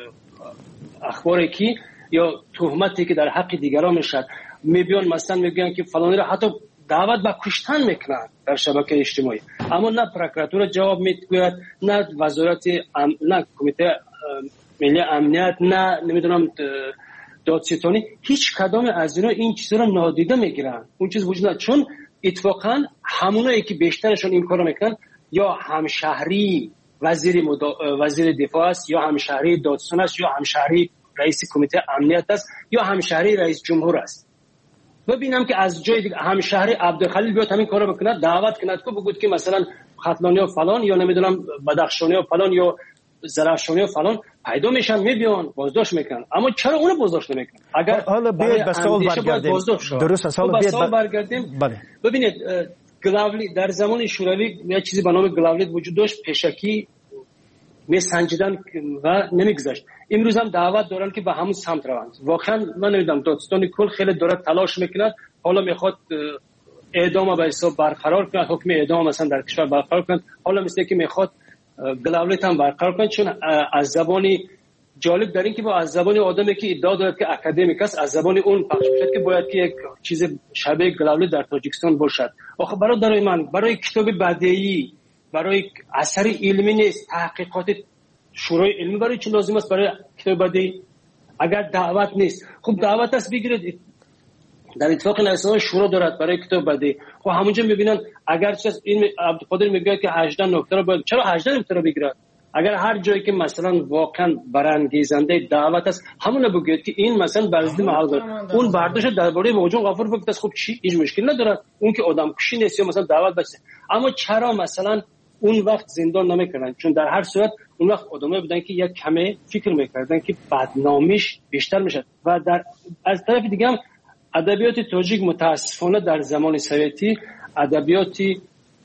اخباری که یا تهمتی که در حق دیگران میشد. میبیان مثلا میگن که فلانی را حتی دعوت به کشتن میکنن در شبکه اجتماعی، اما نه پروکراتور جواب میگوید، نه وزارت ام... نه کمیته ملی امنیت، نه نمیدونم دادستانی، هیچ کدام از اینا این چیزا رو نادیده میگیرن. اون چیز وجود نداره، چون اتفاقا همونایی که بیشترشون این کارو میکنن یا همشهری وزیر مدا... وزیر دفاع است، یا همشهری دادستان است، یا همشهری رئیس کمیته امنیت است، یا همشهری رئیس جمهور است. ببینم که از جای دیگه همشهری عبدالخلیل بیاد همین کارو بکنه، دعوت کنه که بگوید که مثلا ختلانی و فلان یا نمیدونم بدخشانی و فلان یا زرافشانی و فلان پیدا میشن، میبیان بازداشت میکنن. اما چرا اونو بازداشت نمیکنن؟ اگر حالا بیاید به سوال برگردیم. درست است، حالا بیاید برگردیم. بله. ببینید گلاولی در زمان شوروی یه چیزی به نام گلاولی وجود داشت، پیشکی میسنجیدن و نمیگذشت. امروز هم دعوت دارن که به همون سمت روند. واقعا من نمیدونم دادستان کل خیلی داره تلاش میکنه، حالا میخواد اعدام به حساب برقرار کنه، حکم اعدام مثلا در کشور برقرار کنه. حالا مثل که میخواد گلاولیت هم برقرار کنه، چون از زبانی جالب در این که با از زبانی آدمی که ادعا دارد که اکادمیک است، از زبانی اون پخش شد که باید که یک چیز شبیه گلاولی در تاجیکستان باشد. آخه برای من برای کتاب بدیعی، برای اثر علمی نیست، تحقیقات شورای علمی برای چی لازم است؟ برای کتاب بدیعی اگر دعوت نیست، خب دعوت است بگیرید. در اتفاق نویسنده شورا دارد برای کتاب بدیعی. خب همونجا میبینن اگر چه این عبدالقادر میگه که هجده نکته رو باید، چرا هجده نکته رو بگیرد؟ اگر هر جایی که مثلا واقعا برانگیزنده دعوت است همون بگید که این مثلا برزدی محل داره، اون برداشت درباره موجود غفور بگید است، خب چی هیچ مشکل نداره، اون که آدم کشی نیست یا مثلا دعوت بشه. اما چرا مثلا اون وقت زندان نمیکردن؟ چون در هر صورت اون وقت آدمایی بودن که یک کمه فکر میکردن که بدنامیش بیشتر میشه. و در از طرف دیگه هم ادبیات تاجیک متاسفانه در زمان سویتی ادبیاتی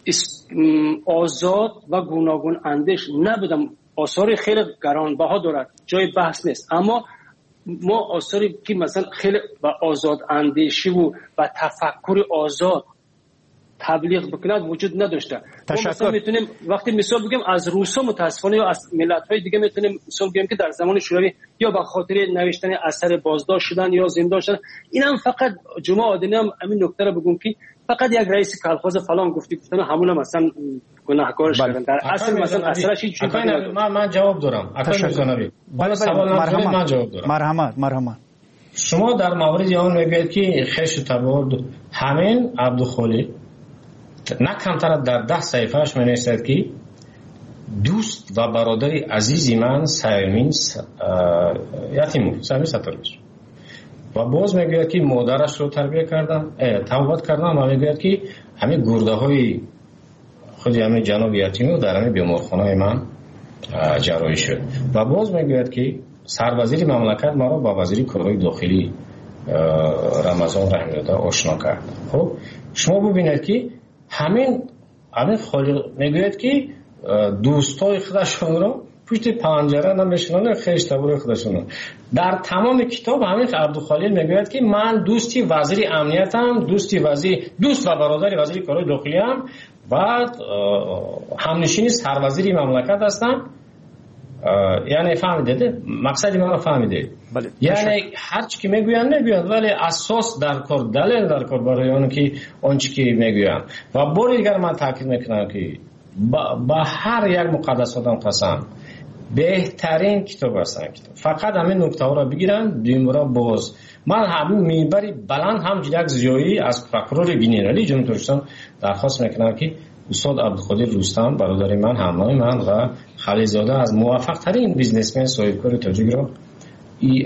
آزاد و گوناگون اندیش نبودم. آثار خیلی گرانبها دارد، جای بحث نیست، اما ما آثاری که مثلا خیلی با آزاد اندیشی و و تفکر آزاد تبلیغ بکند وجود نداشته. تشکر. مثلا میتونیم وقتی مثال بگیم از روسا متاسفانه یا از ملت‌های دیگه میتونیم مثال بگیم که در زمان شوروی یا به خاطر نوشتن اثر بازداشت شدن یا زندان شدن. اینم فقط جمعه آدینی هم همین نکته رو بگم که فقط یک رئیس کلخاز فلان گفتی گفتن همون هم مثلا گناهکارش کردن. در اصل مثلا اثرش هیچ چیزی نداره. من من جواب دارم. اکرم جنابی. بالا سوال من جواب دارم. مرحمت مرحمت. شما در مورد آن میگید که خش تبارد همین عبدالخلیل نه کمتر در ده صحیفهش می نویسد که دوست و برادری عزیزی من سیمین یتیمور سیمین ستارش و باز میگوید که مادرش رو تربیه کردم توبت کردم و میگوید که همین گرده های خودی همین جناب یتیمی در همین بیمارخانه من جراحی شد و باز میگوید که سروزیر مملکت ما رو با وزیر کارهای داخلی رمضان رحم‌الله آشنا کرد. خب شما ببینید که همین همین خالق میگوید که دوستای خودشون رو پشت پنجره نمیشونن خیش تبور خودشون. در تمام کتاب همین عبدالخلیل میگوید که من دوستی وزیر امنیتم، دوستی وزیر دوست و برادر وزیر کارهای داخلی ام و همنشینی سروزیر مملکت هستم. یعنی فهمیده مقصدی من رو فهمیده. یعنی هر چی که میگوین میگوین ولی اساس در کار دلیل در کار برای اون که اون چی که میگوین و بار دیگر من تاکید میکنم که با, با هر یک مقدساتم قسم بهترین کتاب هستن کتاب فقط همین نکته ها رو بگیرن دیمورا باز من همین میبری بلند هم یک زیایی از پروکورور گنرالی جمهوری ترکستان درخواست میکنم که استاد عبدالقادر رستم برادر من همراه من و خلیلزاده از موفق ترین بیزنسمن صاحبکار تاجیک را ای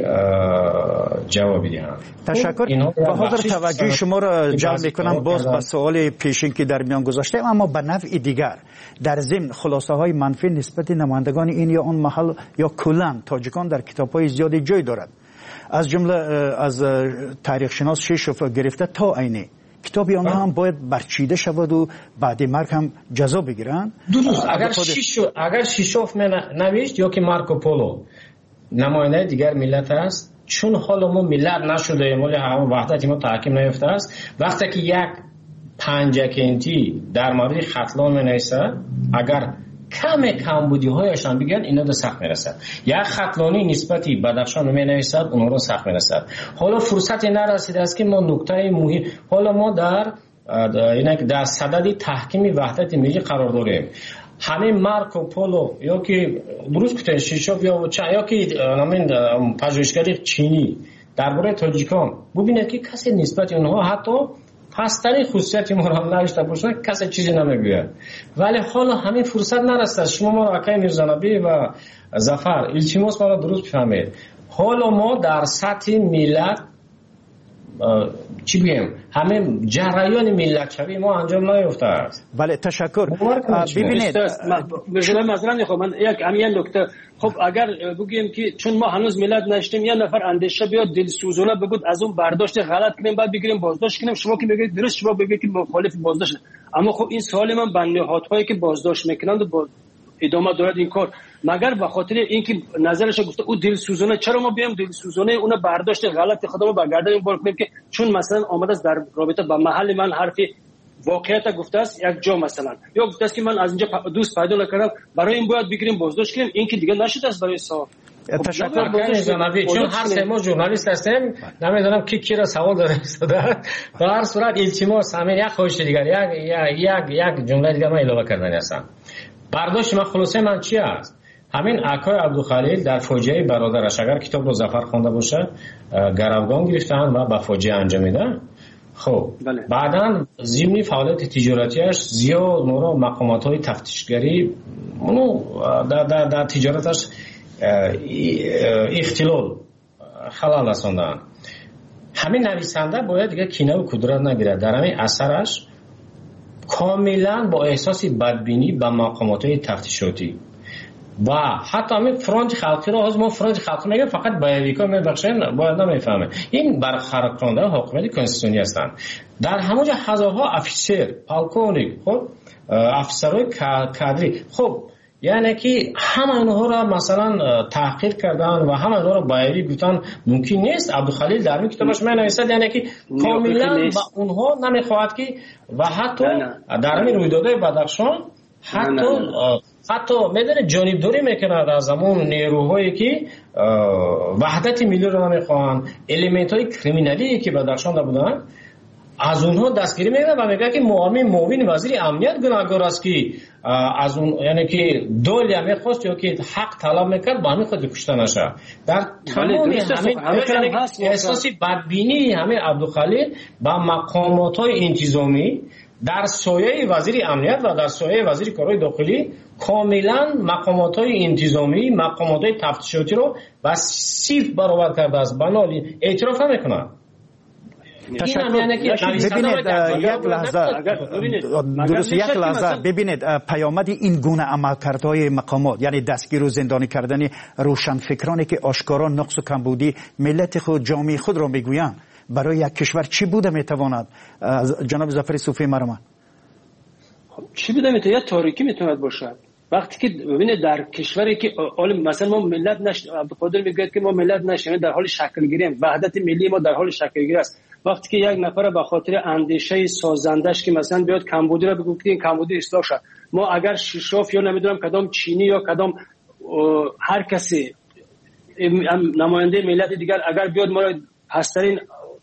جواب دهند. تشکر. با حاضر توجه شما را جلب میکنم باز به سوال پیشین که در میان گذاشتم، اما به نوع دیگر در ضمن خلاصه های منفی نسبت نمایندگان این یا اون محل یا کلا تاجیکان در کتاب های زیادی جای دارد. از جمله از تاریخ شناس شیشوف گرفته تا عینی کتابی آنها هم باید برچیده شود و بعد مرگ هم جزا بگیرن. درست. اگر شیشو اگر شیشوف نوشت یا که مارکو پولو نماینده دیگر ملت است، چون حالا ما ملت نشده مال هم وحدت ما تحکیم نیافته است، وقتی که یک پنجکنتی در مورد ختلان می‌نویسد اگر کم کمبودی هایشان بگن اینا در سخت میرسد. یک خطلانی نسبتی بدخشان می‌نویسد اونها را سخت میرسد. حالا فرصتی نرسیده است که ما نکته مهم حالا ما در اینا در صدد تحکیم وحدت ملی قرار داریم. همین مارکو پولو یا که درست گفتن شیشوف یا چا یا که همین پژوهشگری چینی درباره تاجیکان ببینید که کسی نسبت اونها حتی پستری خصوصیتی ما را نداشته باشه کسی چیزی نمیگوید. ولی حالا همین فرصت نرسید. شما ما آقای میرزانبی و ظفر التماس ما را درست بفهمید. حالا ما در سطح ملت چی بگیم همین جریان ملت شوی ما انجام نیافته است. بله تشکر. ببینید مثلا مثلا میخوام من یک همین نکته خب اگر بگیم که چون ما هنوز ملت نشدیم یا نفر اندیشه بیاد دلسوزانه بگید از اون برداشت غلط کنیم بعد بگیریم بازداشت کنیم، شما که میگید درست شما بگید که مخالف بازداشت، اما خب این سوال من به نهادهایی که بازداشت میکنند و ادامه دارد این کار مگر به خاطر اینکه نظرش گفته او دلسوزانه چرا ما بیام دلسوزانه اون برداشت غلط خودمون برگردیم بار کنیم که چون مثلا آمده است در رابطه با محل من حرفی واقعیت گفته است یک جا مثلا یا گفته است که من از اینجا دوست پیدا نکردم برای این باید بگیریم بازداشت کنیم، این که دیگه نشده است برای صاحب. تشکر جنابی چون هر سه ما ژورنالیست هستیم نمیدونم کی کی را سوال داره استاد در هر صورت التماس همین یک خواهش دیگر یک یک یک جمله دیگر من اضافه کردن هستم. برداشت من خلاصه من چی است؟ همین آقای عبدالخلیل در فاجعه برادرش اگر کتاب رو ظفر خوانده باشه گروگان گرفتن و به فاجعه انجامیدن. خب بله. بعداً ضمن فعالیت تجارتیش زیاد مورا مقامات‌های تفتیشگری اونو در در در تجارتش اختلال خلل رساندن. همین نویسنده باید دیگه کینه و کدورت نگیره. در همین اثرش کاملا با احساس بدبینی به مقامات‌های تفتیشاتی و حتی همین فرانج خلقی را از ما فرانج خلقی میگه فقط بایویکا میبخشن باید نمیفهمه این برخلاف کننده حکومت کنستیتوشنی هستند. در همونجا هزارها افسر پالکونیک خب افسرای کادری خب یعنی که همه اینها را مثلا تحقیر کردن و همه اینها را بایوی گفتن ممکن نیست. عبدالخلیل در این کتابش می‌نویسد یعنی که کاملا با اونها نمیخواهد که و حتی در همین رویدادهای بدخشان حتی حتی میدونه جانبداری میکنند از همون نیروهایی که وحدت ملی رو نمیخوان الیمنت های کریمینالی که بدخشان بودن از اونها دستگیری میکنه و میگه که معاون معاون وزیر امنیت گناهکار است که از اون یعنی که دولی هم میخواست یا که حق طلب میکرد با همین خود کشته نشه. در تمام همین احساسی بدبینی همین عبدالخلیل با مقامات های انتظامی در سایه وزیر امنیت و در سایه وزیر کارهای داخلی کاملا مقامات‌های انتظامی، مقامات‌های تفتیشاتی رو با صفر برابر کرده است. بنابراین اعتراف نمی‌کنند. تشکر. ببینید یک لحظه درست یک لحظه ببینید پیامد این گونه عملکردهای مقامات، یعنی دستگیر و زندانی کردن روشنفکرانی که آشکارا نقص و کمبودی ملت خود، جامعه خود را میگویند، برای یک کشور چی بوده میتواند؟ جناب ظفر صوفی مرحوم خب چی بوده میتونه؟ یا تاریکی میتواند باشد. وقتی که ببینید در کشوری که مثلا ما ملت نش عبدالقادر میگه که ما ملت نشیم، در حال شکل گیری، وحدت ملی ما در حال شکل گیری است. وقتی که یک نفر به خاطر اندیشه سازندش که مثلا بیاد کمبودی را بگه که این کمبودی اصلاح شد، ما اگر شیشاف یا نمیدونم کدام چینی یا کدام هر کسی نماینده ملت دیگر اگر بیاد ما را پسترین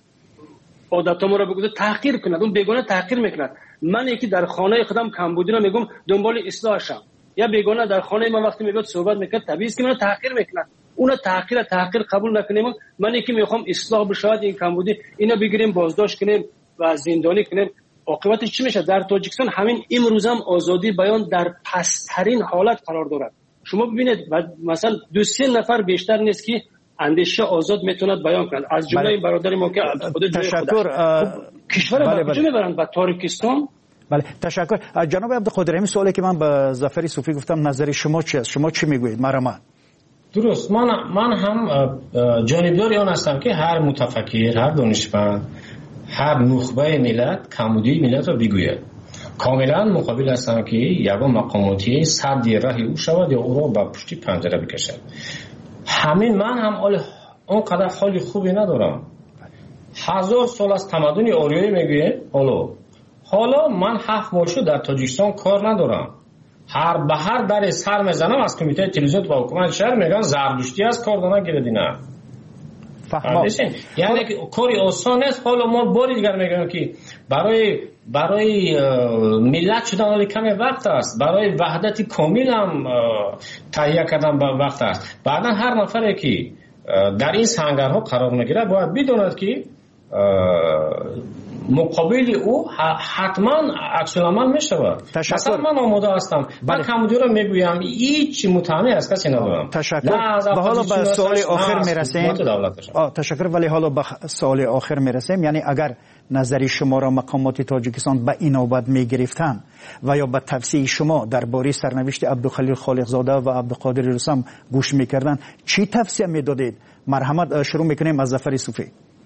عادت ما را بگه تحقیر کند، اون بیگانه تحقیر میکند. من یکی در خانه خودم کمبودی را میگم دنبال اصلاحشم، یا بیگانه در خانه من وقتی میاد صحبت میکرد طبیعی است که من تحقیر میکند. اون تحقیر تحقیر قبول نکنیم. من یکی میخوام اصلاح بشه این کمبودی، اینا بگیریم بازداشت کنیم و زندانی کنیم، عاقبتش چی میشه؟ در تاجیکستان همین امروز هم آزادی بیان در پسترین حالت قرار دارد. شما ببینید مثلا دو سه نفر بیشتر نیست که اندیشه آزاد میتوند بیان کنند، از جمله این برادر ما که خود تشکر کشور بله بله. میبرند به تاریکستان. بله تشکر. جناب عبدالقادر، این سوالی که من به ظفر صوفی گفتم نظر شما چی است؟ شما چی میگویید؟ مرحبا. درست، من من هم جانبدار آن هستم که هر متفکر، هر دانشمند، هر نخبه ملت کمبودی ملت را بگوید. کاملا مقابل هستم که یگان مقاماتی سد راه او شود یا او را به پشتی پنجره بکشد. همین من هم حال اونقدر حال خوبی ندارم. هزار سال از تمدن آریایی میگوید. حالا حالا من هفت ماه شد در تاجیکستان کار ندارم. هر به هر در سر میزنم از کمیته تلویزیون و حکومت شهر میگن زردشتی از کار دارن گردی نه. یعنی کاری آسان است. حالا ما باری دیگر میگم که برای برای ملت شدن حالی کمی وقت است، برای وحدت کامل هم تهیه کردن با وقت است. بعدا هر نفری که در این سنگرها قرار میگیره باید بداند که مقابل او حتما عکس العمل میشود. مثلا من آماده هستم، من کمبودی رو میگویم، هیچ متهمی از کسی ندارم. تشکر. و حالا به سوال آخر میرسیم. تشکر. ولی حالا به سوال آخر میرسیم، یعنی اگر نظری شما را مقامات تاجیکستان به این نوبت میگرفتن و یا به توصیه شما درباره سرنوشت عبدالخلیل خالقزاده و عبدالقادر رستم گوش میکردن، چی توصیه میدادید؟ مرحمت شروع میکنیم از ظفر صوفی.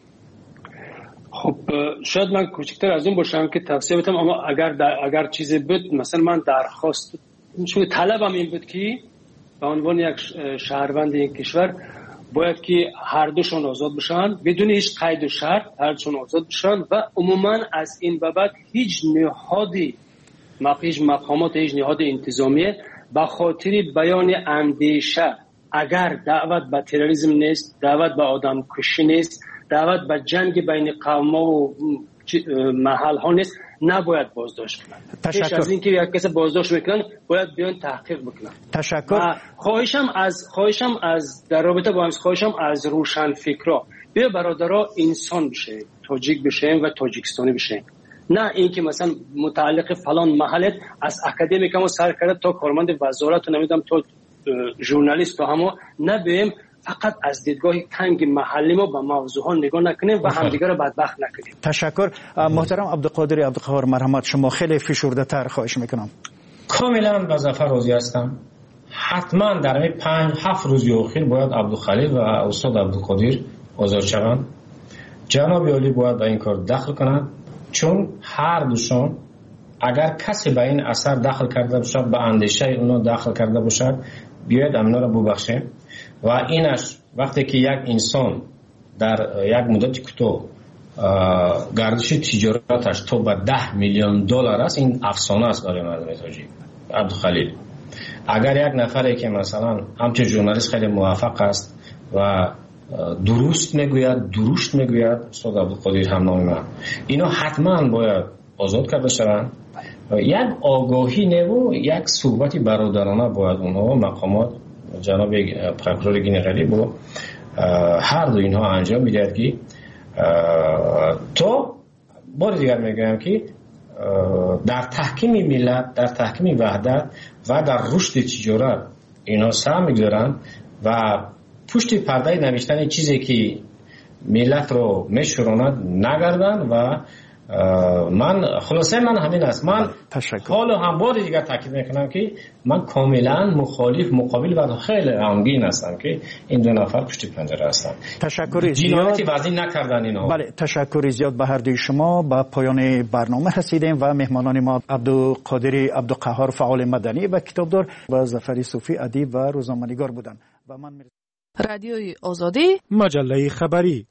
خب شاید من کوچکتر از اون باشم که توصیه بدم، اما اگر اگر چیزی بود، مثلا من درخواست چون طلبم این بود که به عنوان یک شهروند این کشور باید که هر دوشون آزاد بشن بدون هیچ قید و شرط، هر دوشون آزاد بشن و عموما از این بابت هیچ نهادی هیچ مقامات هیچ نهاد انتظامی به خاطر بیان اندیشه، اگر دعوت به تروریسم نیست، دعوت به آدم کشی نیست، دعوت به جنگ بین قوم و محل ها نیست، نباید بازداشت کنند. تشکر. از اینکه یک کس بازداشت میکنن باید بیان تحقیق بکنن. تشکر. خواهشم از خواهشم از در رابطه با همین خواهشم از روشن فکرا، بیا برادرها انسان بشه، تاجیک بشه و تاجیکستانی بشه، نه اینکه مثلا متعلق فلان محلت از اکادمیکمو سر کرده تا کارمند وزارت و نمیدونم تا ژورنالیست تا همو نبیم، فقط از دیدگاه تنگ محلی ما به موضوع ها نگاه نکنیم و همدیگر رو بدبخت نکنیم. تشکر. محترم عبدالقادر عبدالقهار مرحمت، شما خیلی فشرده تر خواهش میکنم. کاملا با ظفر راضی هستم. حتما در این پنج هفت روزی اخیر باید عبدالخلیل و استاد عبدالقادر آزاد شوند. جناب عالی باید به این کار دخل کنند، چون هر دوشان اگر کسی به این اثر دخل کرده باشد، به اندیشه اونا دخل کرده باشد، بیاید امنا را ببخشیم. و اینش وقتی که یک انسان در یک مدت کوتاه گردش تجارتش تا به ده میلیون دلار است، این افسانه است برای مردم تاجیک. عبدالخلیل اگر یک نفری که مثلا همچون ژورنالیست خیلی موفق است و درست میگوید، درشت میگوید، استاد عبدالقادر هم نام من، اینا حتما باید آزاد کرده شوند. یک آگاهی نو، یک صحبتی برادرانه باید اونها مقامات جناب پرکرور گینقلی با هر دو اینها انجام میدهد که تا بار دیگر میگویم که در تحکیم ملت، در تحکیم وحدت و در رشد تجارت اینا سهم می‌گذارن و پشت پرده نوشتن چیزی که ملت رو میشوراند نگردن و من خلاصه من همین است. من حالا هم بار دیگر تاکید میکنم که من کاملا مخالف مقابل و خیلی غمگین هستم که این دو نفر پشت پنجره هستن. تشکر زیاد وزین نکردن اینا. بله تشکر زیاد به هر دوی شما. با پایان برنامه رسیدیم و مهمانان ما عبدالقادر عبدالقهار فعال مدنی و کتابدار و ظفر صوفی ادیب و روزنامه‌نگار بودند. و من رادیوی آزادی مجله خبری.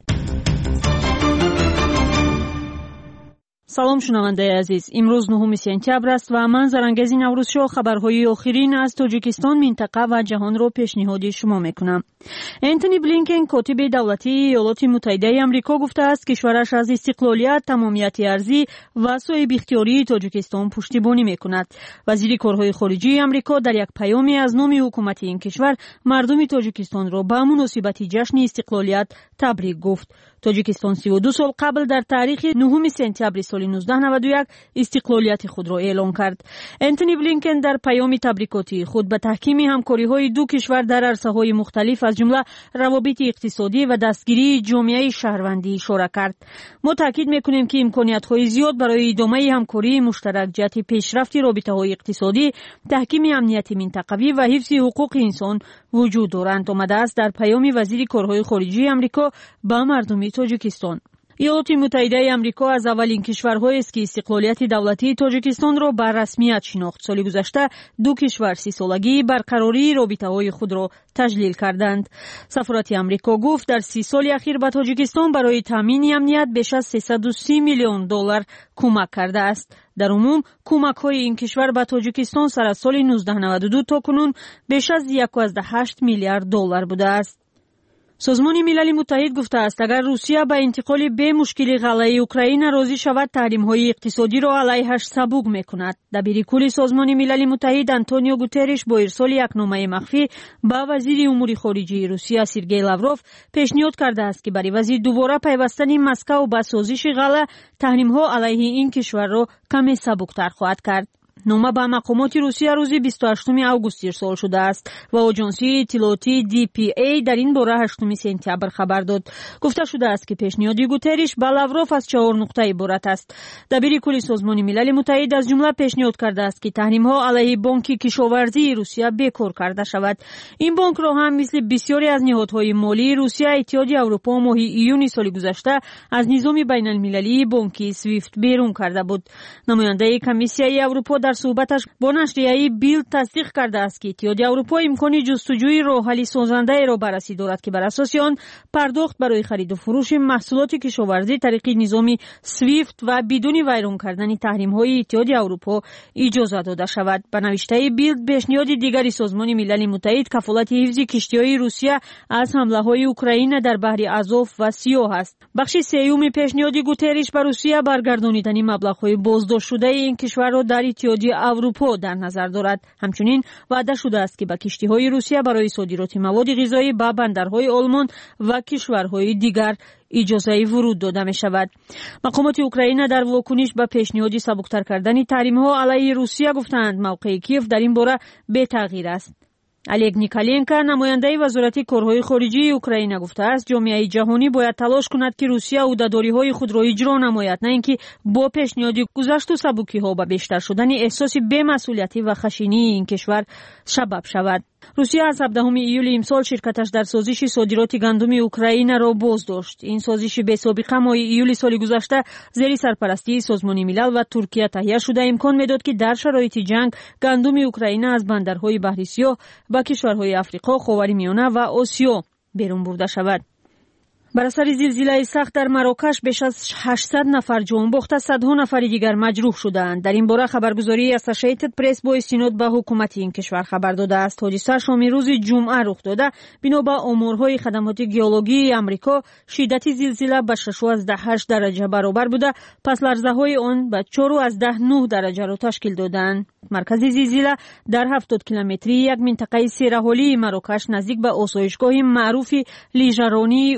салом шунавандаи азиз, имрӯз нӯҳуми сентябр аст ва ман зарангези наврӯзшоҳ хабарҳои охирин аз тоҷикистон, минтақа ва ҷаҳонро пешниҳоди шумо мекунам. энтони блинкен, котиби давлатии иёлоти муттаҳидаи амрико, гуфтааст кишвараш аз истиқлолият, тамомияти арзӣ ва соҳибихтиёрии тоҷикистон пуштибонӣ мекунад. вазири корҳои хориҷии амрико дар як паёме аз номи ҳукумати ин кишвар мардуми тоҷикистонро ба муносибати ҷашни истиқлолият табрик гуфт. тоҷикистон си ду сол қабл дар таърихи нӯҳуми сентябри соли нуздаҳ наваду як истиқлолияти худро эълон кард. энтони блинкен дар паёми табрикотии худ ба таҳкими ҳамкориҳои ду кишвар дар арсаҳои мухталиф аз ҷумла равобити иқтисодӣ ва дастгирии ҷомеаи шаҳрвандӣ ишора кард. мо таъкид мекунем ки имкониятҳои зиёд барои идомаи ҳамкории муштарак ҷиҳати пешрафти робитаҳои иқтисодӣ, таҳкими амнияти минтақавӣ ва ҳифзи ҳуқуқи инсон вуҷуд доранд, омадааст дар паёми вазири корҳои хориҷии амрико ба мардуми тоҷикистон. иёлоти муттаҳидаи амрико аз аввалин кишварҳоест ки истиқлолияти давлатии тоҷикистонро ба расмият шинохт. соли гузашта ду кишвар сисолагии барқарории робитаҳои худро таҷлил карданд. сафорати амрико гуфт дар си соли ахир ба тоҷикистон барои таъмини амният беш аз сесаду си миллион доллар кӯмак кардааст. дар умум кӯмакҳои ин кишвар ба тоҷикистон сар аз соли нуздаҳ наваду ду то кунун беш аз якум ҳашт миллиард доллар будааст. созмони милали муттаҳид гуфтааст, агар русия ба интиқоли бе мушкили ғалаи Украина розӣ шавад, таҳримҳои иқтисодиро алайҳаш сабук мекунад. дабири кулли созмони милали муттаҳид Антонио Гутерриш бо ирсоли як номаи махфӣ ба вазири умури хориҷии Русия Сергей Лавров пешниҳод кардааст ки бар ивази дубора пайвастани Москав ба созиши ғала, таҳримҳо алайҳи ин кишварро каме сабуктар хоҳад кард. нома ба мақомоти Русия рӯзи бисту ҳаштуми август ирсол шудааст ва оҷонсии иттилоотии ди пи эй дар ин бора ҳаштуми сентябр хабар дод. гуфта шудааст ки пешниҳоди Гутерриш ба Лавров аз чаҳор нуқта иборат аст. дабири кулли созмони милали муттаҳид аз ҷумла пешниҳод кардааст ки таҳримҳо алайҳи бонки кишоварзии Русия бекор карда шавад. ин бонкро ҳам мисли бисёре аз ниҳодҳои молии Русия Иттиҳоди Аврупо моҳи июни соли гузашта аз низоми байналмилалии бонки свифт берун карда буд. намояндаи комиссияи Аврупо дар суҳбаташ бо нашрияи Билд тасдиқ кардааст ки Иттиҳоди Аврупо имкони ҷустуҷӯи роҳҳалли созандаеро баррасӣ дорад ки бар асоси он пардохт барои хариду фурӯши маҳсулоти кишоварзӣ тариқи низоми свифт ва бидуни вайрон кардани таҳримҳои Иттиҳоди Аврупо иҷоза дода шавад. ба навиштаи Билд, пешниҳоди дигари созмони милали муттаҳид кафолати ҳифзи киштиҳои Русия аз ҳамлаҳои Украина дар баҳри Азов ва Сиёҳ аст. бахши сеюми пешниҳоди Гутерриш ба Русия баргардонидани маблағҳои боздоштшудаи ин кишварро дар Иттиҳоди Аврупо дар назар дорад. ҳамчунин ваъда шудааст ки ба киштиҳои Русия барои содироти маводи ғизоӣ ба бандарҳои Олмон ва кишварҳои дигар иҷозаи вуруд дода мешавад. мақомоти Украина дар вокуниш ба пешниҳоди сабуктар кардани таҳримҳо алайҳи Русия гуфтанд, мавқеи Киев дар ин бора бетағйир аст. Олег Николенко, намояндаи вазорати корҳои хориҷии Украина, гуфтааст, ҷомеаи ҷаҳонӣ бояд талош кунад ки Русия ӯҳдадориҳои худро иҷро намояд, на ин ки бо пешниҳоди гузашту сабукиҳо ба бештар шудани эҳсоси бемасъулиятӣ ва хашинии ин кишвар сабаб шавад. русия аз ҳабдаҳуми июли имсол ширкаташ дар созиши содироти гандуми Украинаро боздошт. ин созиши бесобиқа моҳи июли соли гузашта зери сарпарастии Созмони милал ва Туркия таҳия шуда имкон медод ки дар шароити ҷанг гандуми Украина аз бандарҳои баҳри Сиёҳ ба кишварҳои Африқо, Ховари Миёна ва Осиё берун бурда шавад. бар асари зилзилаи сахт дар Марокаш беш аз ҳаштсад нафар ҷон бохта, садҳо нафари дигар маҷрӯҳ шуданд. дар ин бора хабаргузории Associated Press бо истинод ба ҳукумати ин кишвар хабар додааст. ҳодиса шоми рӯзи ҷумъа рух дода. бино ба оморҳои хадамоти геологии Амрико, шиддати зилзила ба шашу аздаҳ ҳашт дараҷа баробар буда, пасларзаҳои он ба чору аздаҳ нӯҳ дараҷаро ташкил доданд. маркази зилзила дар ҳафтод километрии як минтақаи сераҳолии Марокаш наздик ба осоишгоҳи маъруфи лижаронии Укай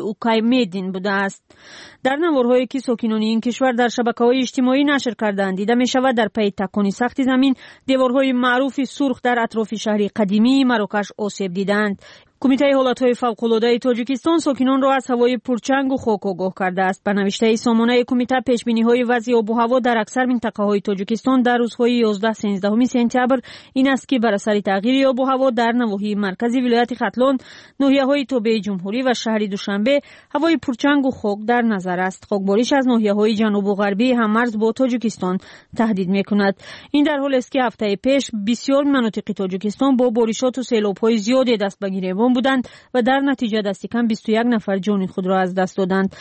میدین بوده است. در نوارهایی که ساکنان این کشور در شبکه‌های اجتماعی نشر کردند دیده می شود در پی تکانی سخت زمین دیوارهای معروف سرخ در اطراف شهر قدیمی مراکش آسیب دیدند. کمیته حالتهای فوق‌العاده تاجیکستان ساکنان را از هوای پرچنگ و خاک آگاه کرده است. به نوشته سامانه کمیته پیشبینی‌های وضع آب و هوا در اکثر منطقه‌های تاجیکستان در روزهای یازده سیزده سپتامبر این است که بر اثر تغییر آب و هوا در نواحی مرکزی ولایت ختلان، ناحیه‌های تابع جمهوری و شهر دوشنبه هوای پرچنگ و خاک در نظر است. خاکباریش از ناحیه‌های جنوب و غربی هم‌مرز با تاجیکستان تهدید می‌کند. این در حالی است که هفته پیش بسیار مناطق تاجیکستان با بارشات و سیلاب‌های زیادی دست به گریبان بودند و در نتیجه دست کم بیست و یک نفر جان خود را از دست دادند.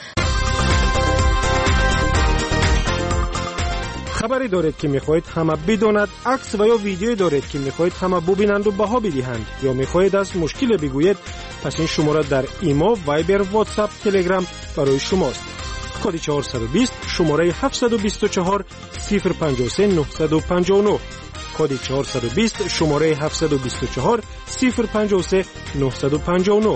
خبری دارید که میخواهید همه بداند، عکس و یا ویدیویی دارید که میخواهید همه ببینند و بها بدهند یا میخواهید از مشکل بگویید، پس این شماره در ایما، وایبر، واتساپ، تلگرام برای شماست. کد چهارصد و بیست شماره هفتصد و بیست و چهار صفر پنجاه و سه نهصد و پنجاه و نه. کد چهارصد و بیست شماره هفتصد و بیست و چهار صفر پنجاه و سه نهصد و پنجاه و نه.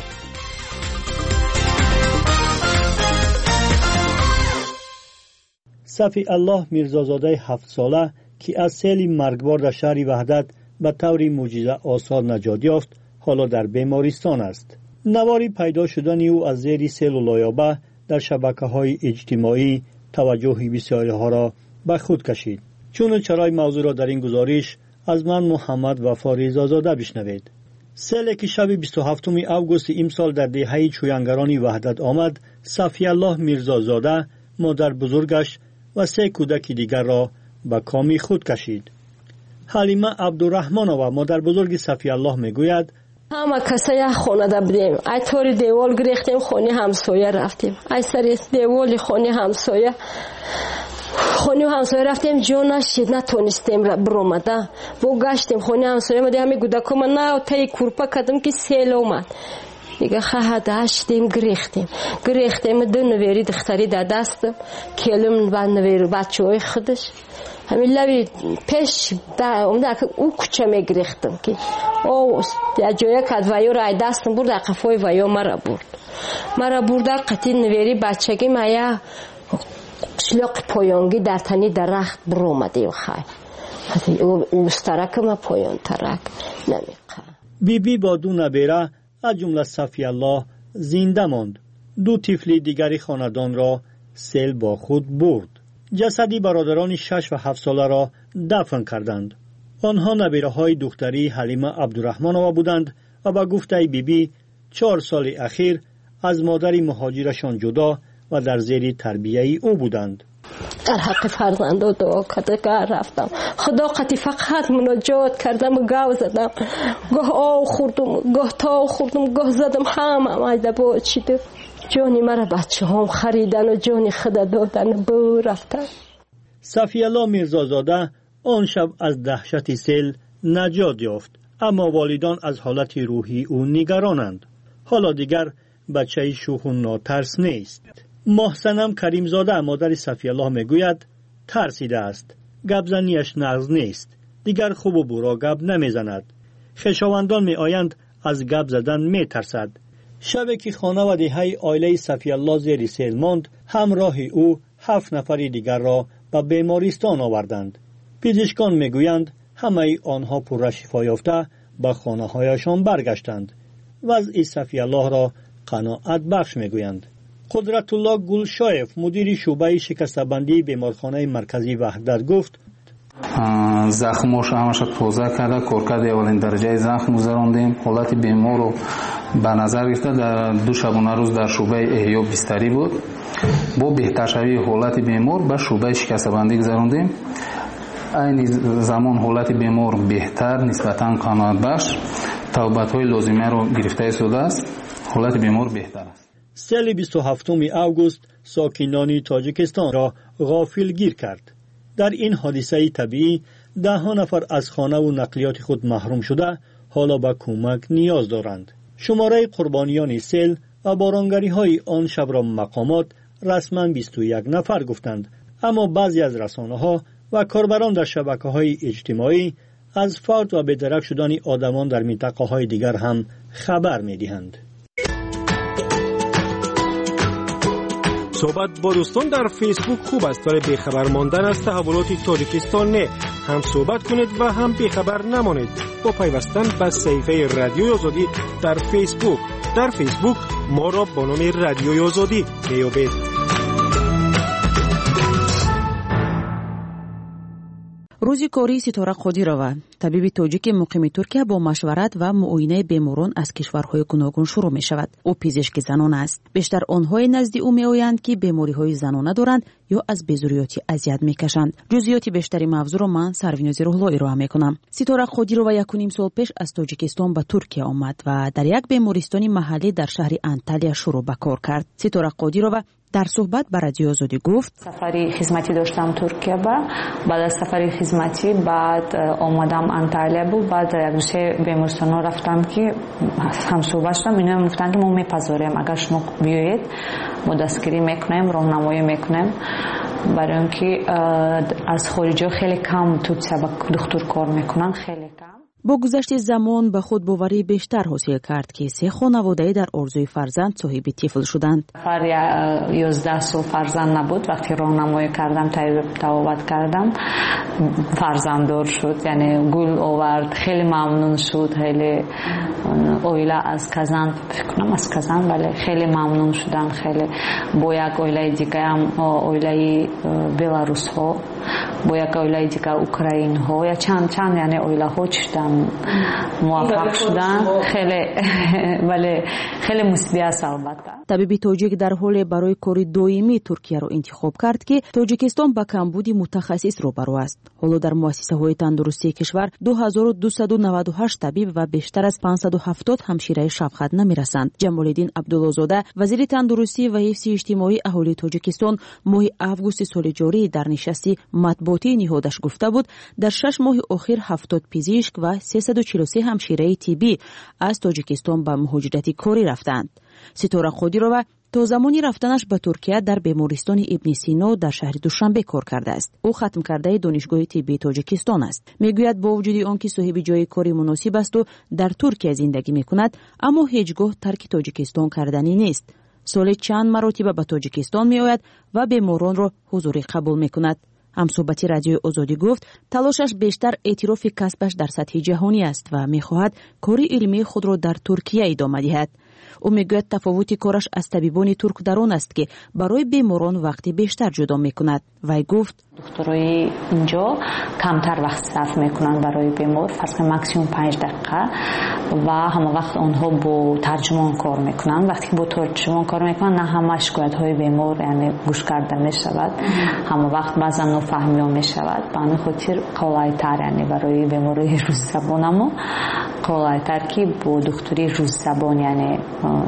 صفی الله میرزازاده هفت ساله که از سیل مرگبار در شهر وحدت به طور معجزه آسا نجات یافت، حالا در بیمارستان است. نواری پیدا شدن او از زیر سیل و لایابه در شبکه‌های اجتماعی توجه بسیاری ها را به خود کشید. چون چرای موضوع را در این گزارش از من محمد وفا رضازاده بشنوید. سیلی که شب بیست و هفتم اوگوست امسال در دهه چویانگران وحدت آمد، صفی الله میرزازاده، مادر بزرگش و سه کودک دیگر را به کام خود کشید. حلیمه عبدالرحمنова مادر بزرگ صفی الله میگوید همه کسای خانه بودیم، ای طور دیوال گریختیم، خانه همسایه رفتیم، ای سر دیوال خانه همسایه خانه همسایه رفتیم، جا نشید، نتونستیم برآمده، با گشتیم خانه همسایه مده همه کودکام نه تای کورپا کردم که سیل اومد دیگه خواهد داشتیم گریختیم گریختیم دو نویری دختری در دستم کلم و نویر بچه های خودش همین لبی پیش اومده که او کچه می گریختم که او در جایی که ویو رای دستم برد در قفای ویو مرا برد مرا برده قطعی نویری بچگی مایا شلق پایانگی در تنی درخت برو اومده و خواهی قطعی او مسترک ما پایان ترک نمیقه. بی بی با دو نبیره از جمله صفی الله زنده ماند. دو طفل دیگری خاندان را سیل با خود برد. جسدی برادران شش و هفت ساله را دفن کردند. آنها نبیره های دختری حلیمه عبدالرحمنova بودند و با گفته بی بی چهار سال اخیر از مادر مهاجرشان جدا و در زیر تربیه او بودند. در حق فرزندان دعا کرده که رفتم خدا قطعی فقط مناجات کردم و گاو زدم، گاه آو خوردم گاه تاو خوردم گاه زدم همه مایده با چیده جانی مرا بچه هم خریدن و جانی خدا دادن و بو رفتن. صفی الله میرزازاده آن شب از دهشت سیل نجات یافت، اما والدان از حالت روحی او نگرانند. حالا دیگر بچه شوخ و ناترس نیست. محسنم کریمزاده مادر صفی الله میگوید ترسیده است، گبزنیش نغز نیست، دیگر خوب و برا گب نمیزند. خویشاوندان می آیند از گب زدن می ترسد. شبی که خانه و دهه عائله صفی الله زیر سیل ماند، همراه او هفت نفر دیگر را به بیمارستان آوردند. پزشکان میگویند همه آنها پر شفا یافته به خانه هایشان برگشتند. وضع صفی الله را قناعت بخش میگویند. قدرت الله گلشایف مدیر شعبه شکسته‌بندی بیمارخانه مرکزی وحدت گفت زخماش همش توزه کرده، کورکد اولین درجه زخم گذراندیم. حالت بیمار رو به نظر گرفته در دو شبانه روز در شعبه احیا بستری بود. با بهترشوی حالت بیمار به شعبه شکسته‌بندی گذراندیم. این زمان حالت بیمار بهتر نسبتاً قناعت بخش توبت‌های لازمه رو گرفته ایستاده است. حالت بیمار بهتر است. سیل بیست و هفتم اوگوست ساکنان تاجیکستان را غافل گیر کرد. در این حادثه طبیعی ده ها نفر از خانه و نقلیات خود محروم شده حالا به کمک نیاز دارند. شماره قربانیان سیل و بارانگری های آن شب را مقامات رسما بیست و یک نفر گفتند، اما بعضی از رسانه ها و کاربران در شبکه های اجتماعی از فوت و بی‌درک شدن آدمان در منطقه های دیگر هم خبر می دهند. صحبت با دوستان در فیسبوک خوب است ولی بیخبر ماندن از تحولات تاجیکستان نه. هم صحبت کنید و هم بیخبر نمانید با پیوستن به صفحه رادیوی آزادی در فیسبوک. در فیسبوک ما را با نام رادیوی آزادی میابید. روزی کاری ستاره قادیرова طبیب تاجیک مقیم ترکیه با مشورت و معاینه بیماران از کشورهای گوناگون شروع می شود. او پزشک زنان است. بیشتر آنهای نزد او می آیند که بیماری‌های زنانه دارند یا از بیزوریاتی اذیت می کشند. جزئیات بیشتری موضوع را من سرویناز روحلا ارائه می کنم. ستاره قادیرова یک و نیم سال پیش از تاجیکستان به ترکیه آمد و در یک بیمارستان محلی در شهر انتالیا شروع به کار کرد. ستاره قادیرова در صحبت با رادیو آزادی گفت سفری خدمتی داشتم ترکیه با بعد از سفری خدمتی بعد آمدم انتالیا بود بعد یک روزه بیمارستان رفتم که هم صحبت شدم اینا میگفتن که ما میپذیریم اگر شما بیایید ما دستگیری میکنیم راهنمایی میکنیم برای اینکه از خارجی خیلی کم تو سبک دکتر کار میکنن خیلی کم. با گذشت زمان به خود باوری بیشتر حاصل کرد که سه خانواده در آرزوی فرزند صاحب طفل شدند. فر یازده سال فرزند نبود وقتی راهنمایی کردم تبابت کردم فرزنددار شد یعنی گل آورد خیلی ممنون شد خیلی اویلا از کزان فکر کنم از کزان ولی خیلی ممنون شدن خیلی با یک اویلای دیگه هم اویلای بلاروس ها با یک اویلای دیگه اوکراین ها یا چند چند یعنی اویلا ها شدن موفق شدن خیلی ولی خیلی مثبت است البته. طبیب تاجیک در حال برای کاری دائمی ترکیه را انتخاب کرد که تاجیکستان با کمبود متخصص روبرو است. حالا در مؤسسه‌های تندرستی کشور دو هزار و دویست و نود و هشت طبیب و بیشتر از پانصد و هفتاد همشیره شفاخانه میرسند. جمال‌الدین عبدالله‌زاده وزیر تندرستی و حفظ اجتماعی اهالی تاجیکستان ماه آگوست سال جاری در نشستی مطبوعاتی نهادش گفته بود در شش ماه اخیر هفتاد پزشک و سیصد و چهل و سه همشیره طبی از تاجیکستان به مهاجرت کاری رفتند. ستاره قادیرова تا زمانی رفتنش به ترکیه در بیمارستان ابن سینا در شهر دوشنبه کار کرده است. او ختم کرده دانشگاه طبی تاجیکستان است. میگوید با وجود آنکه صاحب جای کاری مناسب است و در ترکیه زندگی میکند اما هیچگاه ترک تاجیکستان کردنی نیست. سال چند مرتبه به تاجیکستان میآید و بیماران را حضوری قبول میکند. همصحبتی رادیو آزادی گفت تلاشش بیشتر اعتراف کسبش در سطح جهانی است و میخواهد کاری علمی خود را در ترکیه ادامه دهد. او میگوید تفاوت کارش از طبیبان ترک در آن است که برای بیماران وقتی بیشتر جدا میکند. وی گفت دکترای اینجا کمتر وقت صرف میکنن برای بیمار فرض ماکسیمم پنج دقیقه و همه وقت آنها با ترجمان کار میکنن. وقتی با ترجمان کار میکنن نه همه شکایت های بیمار یعنی گوش کرده میشود همه وقت بعضا نفهمی ها میشود به همین خاطر قلایتر یعنی برای بیماری روز زبان اما قلایتر که با دکتری روز زبان یعنی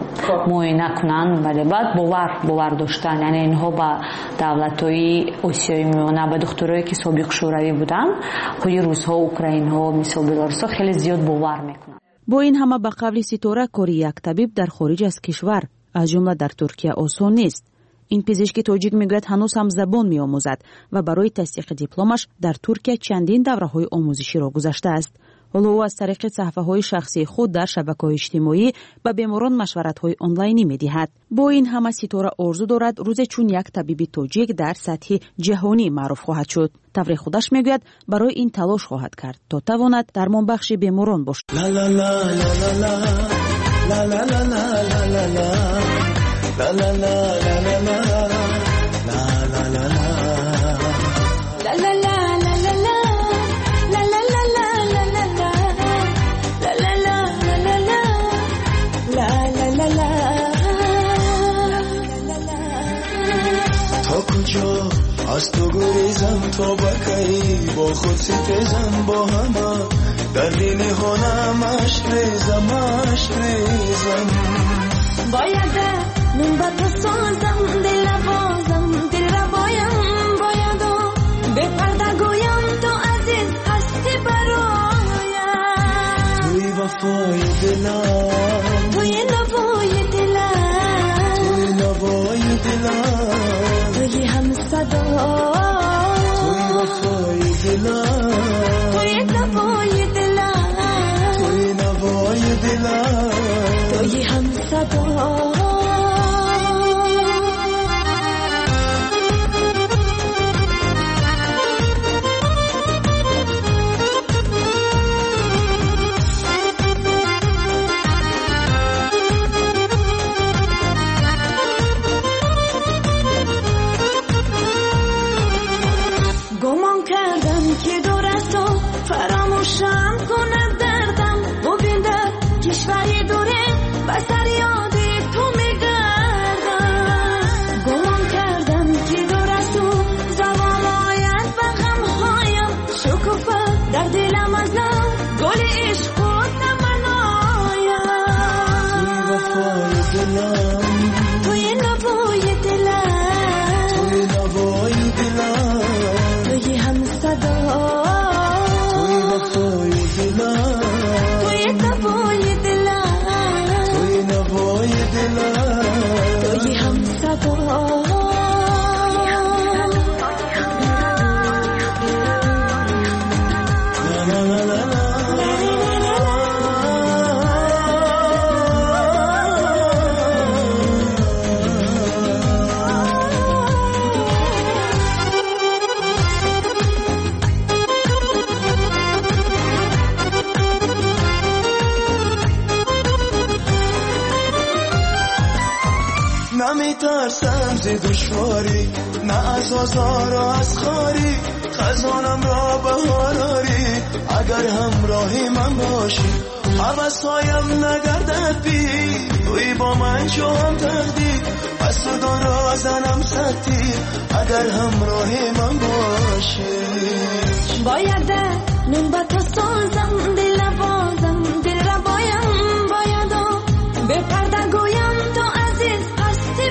معاینه کنن ولی بعد باور باور داشتن یعنی اینها با دولت‌های آسیایی میمونه به دکترایی که سابق شوروی بودن خود روس‌ها اوکراین‌ها مثل بلاروس خیلی زیاد باور میکنن. با این همه به قبل ستاره کاری یک طبیب در خارج از کشور از جمله در ترکیه آسان نیست. این پزشک تاجیک میگوید هنوز هم زبان میآموزد و برای تصدیق دیپلمش در ترکیه چندین دوره‌های آموزشی را گذشته است. حالا او از طریق صفحه‌های شخصی خود در شبکه‌های اجتماعی به بیماران مشورت‌های آنلاینی می‌دهد. با این همه ستاره آرزو دارد روز چون یک طبیب تاجیک در سطح جهانی معروف خواهد شد. طور خودش میگوید برای این تلاش خواهد کرد تا تواند درمان بخش بیماران باشد. لا لا لا لا لا لا لا لا لا لا لا لا از تو گریزم تا بکی با خود ستیزم با همه در دل هنم عشق ریزم عشق ریزم بایده من با تو سازم دل بازم دل را بایم بایدو به پرده گویم تو عزیز هستی برایم توی وفای دلم توی نوای دلم توی نوای دلم توی هم صدا توی وفای دلم توی نوای دلم توی نوای دلم توی هم صدا دلم توی نوای دلم توی نوای دلم توی هم صدا توی وفای دلم توی نوای دلم توی نوای دلم توی هم صدا نمیترسم ز دشواری نه از آزار و از خاری خزانم را بهاراری اگر همراهی من باشی حوثهایم نگردد بی توی با من شو هم تقدیر پس تو دارا زنم سختی اگر همراهی من باشی باید نون با تو سازم دل بازم دل را بایم باید به پرده گویم تو عزیز هستی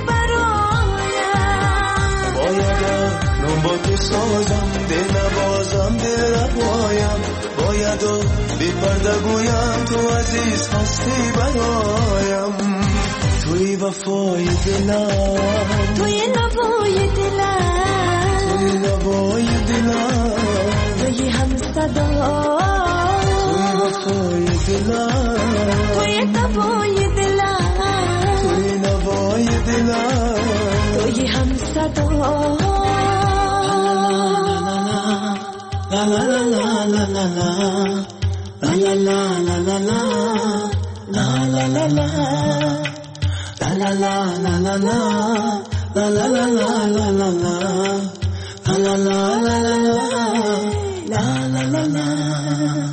برایم باید نون با تو سازم دل بازم دل را بایم باید به پرده گویم تو عزیز هستی برایم توی وفای دلم توی نوای دلم توی نوای دلم توی هم صدا توی وفای دلم توی نوای دلم توی نوای دلم توی هم صدا لا لا لا لا لا لا لا لا لا لا لا لا لا لا لا La la la la la la la la la la la la la la la la la la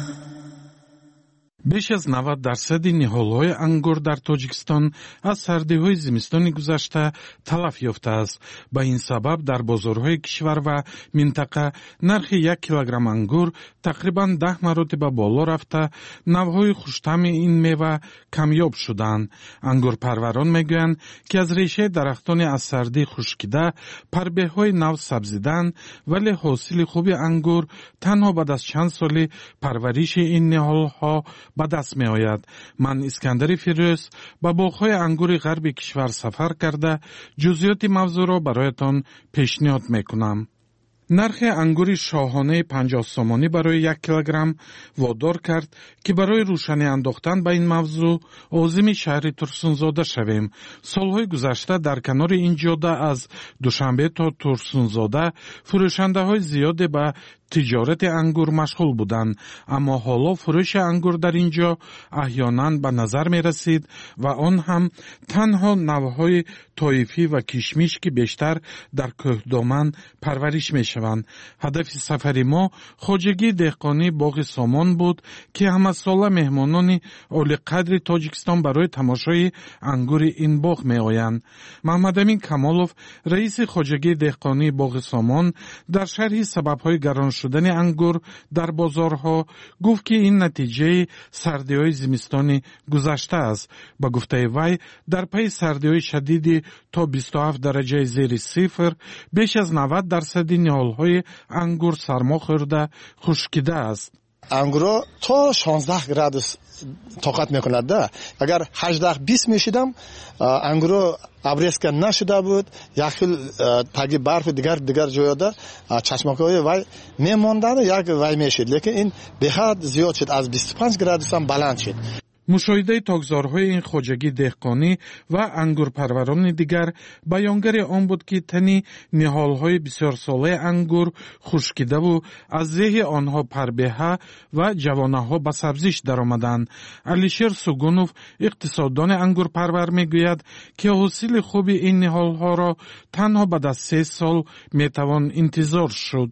بیش از نود درصد نهال‌های انگور در تاجیکستان از سردی‌های زمستان گذشته تلف یافته است. به این سبب در بازارهای کشور و منطقه نرخ یک کیلوگرم انگور تقریباً ده مرتبه بالا رفته، نوهای خوش‌طعم این میوه کمیاب شدند. انگور پروران میگویند که از ریشه درختان از سردی خشکیده پربه‌های نو سبزیدن، ولی حاصل خوب انگور تنها بعد از چند سال پرورش این نهال‌ها به دست می آید. من اسکندر فیروز به باغ‌های انگور غرب کشور سفر کرده جزئیات موضوع را برایتان پیشنهاد می کنم. نرخ انگور شاهانه پنجاه سومانی برای یک کیلوگرم وادار کرد که برای روشنی انداختن به این موضوع عازم شهر ترسونزاده شویم. سالهای گذشته در کنار این جاده از دوشنبه تا ترسونزاده فروشنده های زیادی به تجارت انگور مشغول بودند، اما حالا فروش انگور در اینجا احیانا به نظر می رسید و آن هم تنها نوهای طایفی و کشمیش که بیشتر در کوهدامن پرورش می شوند. هدف سفر ما خواجگی دهقانی باغ سامان بود که همه ساله مهمانان عالی قدر تاجیکستان برای تماشای انگور این باغ می آیند. محمد امین کمالوف رئیس خواجگی دهقانی باغ سامان در شرح سبب‌های گران شدن انگور در بازارها گفت که این نتیجه سردی‌های زمستان گذشته است. با گفته وی در پی سردی‌های شدید تا بیست و هفت درجه زیر صفر بیش از نود درصد نهال‌های انگور سرما خورده خشکیده است. انگور تا شانزده گرادوس طاقت میکند ده. اگر هجده بیست میشیدم انگور ابریسک نشده بود، یک خیل تگی برف دیگر دیگر جویاده چشمک‌های وای میموندن یک وای میشید، لیکن این به حد زیاد شد، از بیست و پنج گرادوس هم بلند شد. مشاهده تاگزارهای این خواجگی دهقانی و انگور پروران دیگر بیانگر آن بود که تنی نهالهای بسیار ساله انگور خشکیده و از زیه آنها پربهه و جوانه به سبزیش در آمدند. علیشیر سوگونوف اقتصاددان انگور پرور میگوید که حاصل خوب این نهالها را تنها بعد از سه سال میتوان انتظار شد.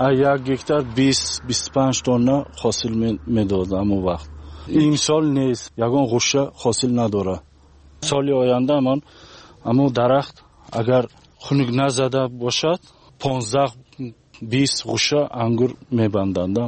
یک هکتار بیست بیست و پنج تن حاصل میداد اما وقت این سال نیست، یگان غوشه حاصل نداره. سال آینده من اما درخت اگر خنک نزده باشد پانزده بیست غوشه انگور میبندند.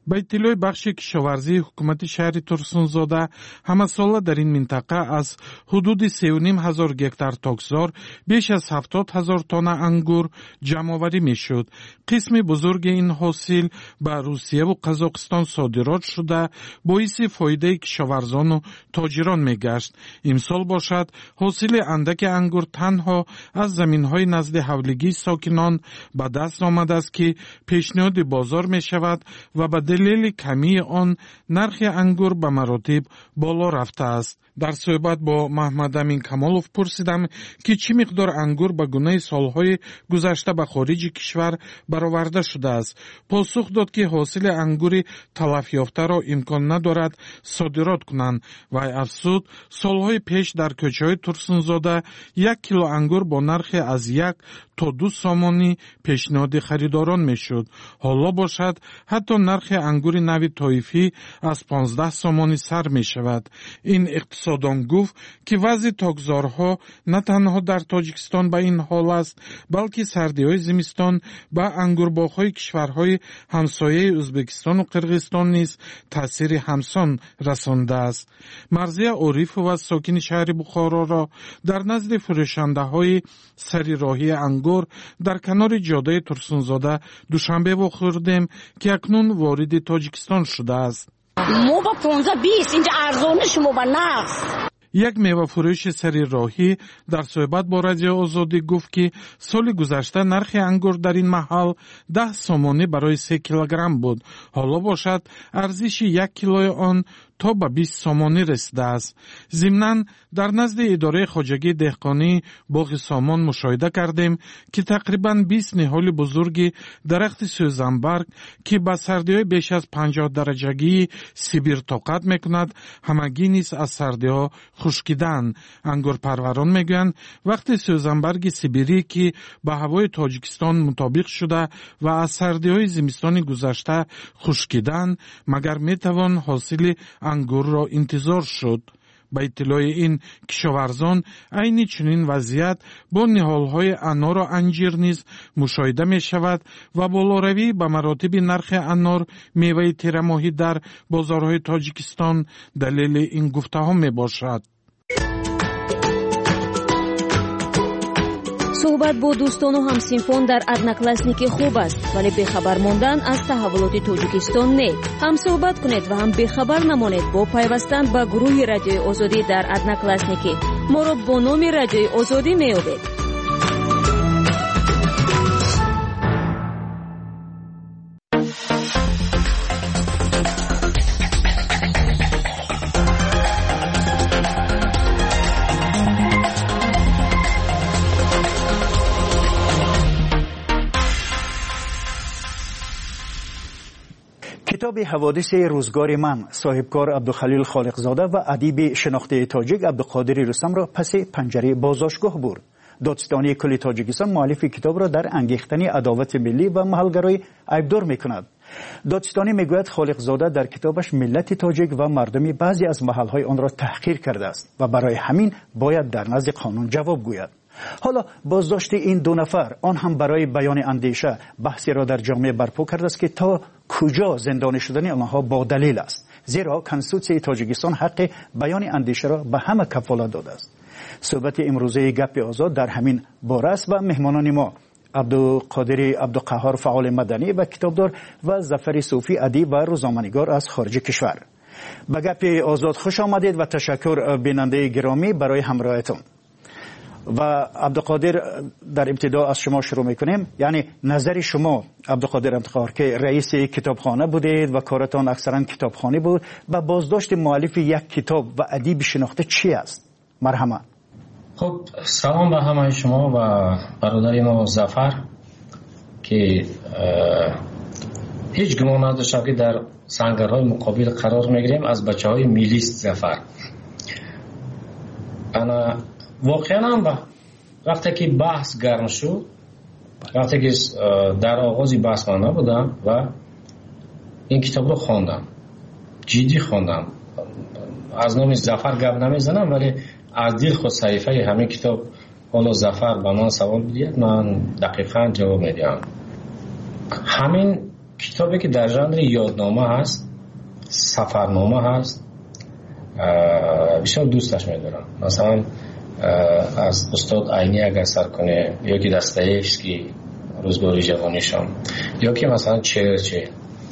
با اطلاع بخش کشاورزی حکومت شهر ترسونزاده همساله در این منطقه از حدود سه و نیم هزار گکتار تاکزار بیش از هفتاد هزار تن انگور جمع‌آوری میشد. قسم بزرگ این حاصل به روسیه و قزاقستان صادرات شده باعث فایده کشاورزان و تاجران میگشت. امسال باشد حاصل اندک انگور تنها از زمین‌های نزد حولگی ساکنان به دست آمده است که پیشنهاد بازار می شود و به دلیل کمی آن نرخ انگور به مراتب بالا رفته است. در صحبت با محمد امین کمالوف پرسیدم که چی مقدار انگور به گونه سالهای گذشته به خارج کشور برآورده شده است. پاسخ داد که حاصل انگور تلف یافته را امکان ندارد صادرات کنند و افزود سالهای پیش در کوچه‌های ترسونزاده یک کیلو انگور با نرخ از یک تا دو سامانی پیشنهاد خریداران میشد. حالا باشد حتی نرخ انگور نوی طایفی از پانزده سامانی سر می شود. این اقتصاددان گفت که وضع تاکزارها نه تنها در تاجیکستان به این حال است بلکه سردی‌های زمستان به انگورباغ‌های کشورهای همسایه ازبکستان و قرقیزستان نیز تأثیر همسان رسانده است. مرضیه عارفووا ساکن شهر بخارا را در نزد فروشنده‌های سری راهی انگور در کنار جاده ترسونزاده دوشنبه واخوردیم که اکنون وارد تاجیکستان شده است. ما با پانزده بیست اینجا ارزانه شما با نقص. یک میوه فروش سری راهی در صحبت با رادیو آزادی گفت که سال گذشته نرخ انگور در این محل ده سامانی برای سه کیلوگرم بود. حالا باشد ارزش یک کیلوی آن تا به بیست سامانی رسیده است. ضمناً در نزد اداره خواجگی دهقانی باغ سامان مشاهده کردیم که تقریباً بیست نهال بزرگ درخت سوزنبرگ که با سردی‌های بیش از پنجاه درجگی سیبیر طاقت میکند همگی نیز از سردی‌ها خشکیدن. انگور پروران میگویند وقتی سوزنبرگ سیبیری که به هوای تاجیکستان مطابق شده و از سردی‌های زمستان گذشته خشکیدن مگر میتوان حاصل انگور را انتظار شد. با اطلاع این کشاورزان عین چنین وضعیت با نهالهای انار و انجیر نیز مشاهده می شود و بالاروی به مراتب نرخ انار میوه تیر ماهی در بازارهای تاجیکستان دلیل این گفته ها می باشد. صحبت با دوستان و همسینفون در одноклассники خوب است ولی بخبر ماندن از تحولات تاجیکستان نه. هم صحبت کنید و هم بخبر نمانید با پیوستن به گروه رادیوی آزادی در одноклассники. ما را با نام رادیوی آزادی میابید. کتاب حوادث روزگار من صاحبکار عبدالخلیل خالقزاده و ادیب شناخته تاجیک عبدالقادر رستم را پس پنجره بازداشتگاه برد. دادستانی کل تاجیکستان مؤلف کتاب را در انگیختن عداوت ملی و محلگرایی عیبدار می‌کند. دادستانی میگوید خالقزاده در کتابش ملت تاجیک و مردمی بعضی از محل‌های آن را تحقیر کرده است و برای همین باید در نزد قانون جواب گوید. حالا بازداشت این دو نفر آن هم برای بیان اندیشه بحثی را در جامعه برپا کرده است که تا کجا زندانی شدن آنها با دلیل است، زیرا کنستیتوسیون تاجیکستان حق بیان اندیشه را به همه کفالت داده است. صحبت امروزه گپ آزاد در همین باره است و مهمانان ما عبدالقادر عبدالقهار فعال مدنی و کتابدار و ظفر صوفی ادیب و روزنامه‌نگار از خارج کشور. به گپ آزاد خوش آمدید و تشکر بیننده گرامی برای همراهیتون. و عبدالقادر در ابتدا از شما شروع میکنیم. یعنی نظر شما عبدالقادر عبدالقهار که رئیس کتابخانه بودید و کارتان اکثرا کتابخانه بود و بازداشت مؤلف یک کتاب و ادیب شناخته چی است؟ مرحمت. خب سلام به همه شما و برادر ما ظفر که هیچ گمان نداشتم که در سنگرهای مقابل قرار میگیریم از بچه های میلیست ظفر. انا واقعا هم وقتی که بحث گرم شد، وقتی که در آغازی بحث من نبودم و این کتاب رو خواندم، جدی خواندم، از نام ظفر گپ نمیزنم ولی از دل خود صحیفه همین کتاب حالا ظفر به من سوال بدید من دقیقا جواب میدم. همین کتابی که در ژانر یادنامه هست، سفرنامه هست، بسیار دوستش می‌دارم. مثلا از استاد عینی اگر سر کنه، یا که داستایفسکی روزگاری جوانیشان، یا که مثلا چرچیل،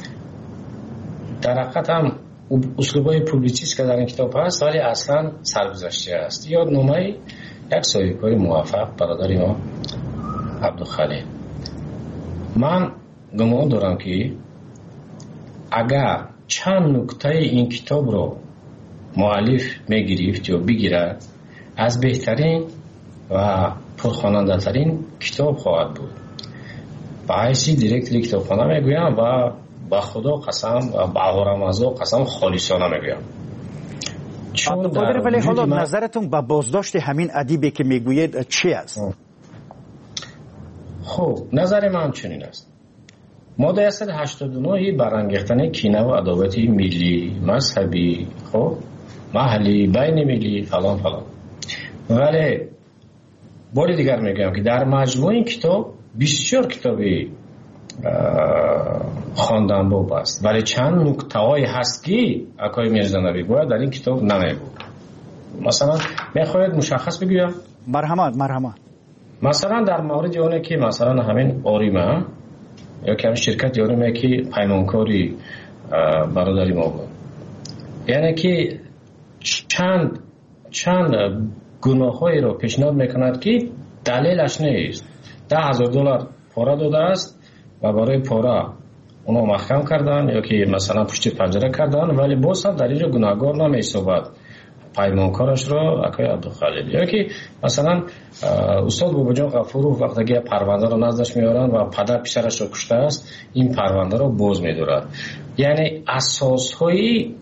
در حقیقت هم اسلوبای پوبلیسیست که در این کتاب هست ولی اصلا سرگذشته است. یادنامه یک صاحبکار موفق برادر ما عبدالخلیل. من گمان دارم که اگر چند نکته این کتاب رو مؤلف میگرفت یا بگیرد، از بهترین و پرخواننده ترین کتاب خواهد بود. به حیثی دیرکتلی کتابخانه میگویم و با خدا قسم و با اهورامزدا قسم خالصانه میگویم. عبدالقادر، ولی حالا من... نظرتون به بازداشت همین ادیبی که میگوید چی است؟ خب نظر من چنین است. ماده صد و هشتاد و نه برانگیختن کینه و عداوت ملی، مذهبی، خب محلی، بین ملی، فلان فلان. ولی باری دیگر میگم که در مجموع این کتاب بسیار کتابی خواندن بود است، ولی چند نکته‌ای هست که آقای میرزا نبی باید در این کتاب نمیبود. مثلا میخواید مشخص بگویم؟ مرحمت مرحمت. مثلا در مورد اونه که مثلا همین آریمه یا که همین شرکت آریمه که پیمانکاری برادری ما بود، یعنی که چند چند گناهایی رو پیشنهاد میکند که دلیلش نیست. ده هزار دلار پاره داده است و برای پاره اونو محکم کردن یا که مثلا پشت پنجره کردن، ولی باز هم در اینجا گناهگار نمی‌شود پیمانکارش رو آقای عبدالخلیل. یا که مثلا استاد باباجان غفور وقتی که پرونده رو نزدش میارن و پدر پسرش رو کشته است، این پرونده رو باز می‌دارد. یعنی اساس‌های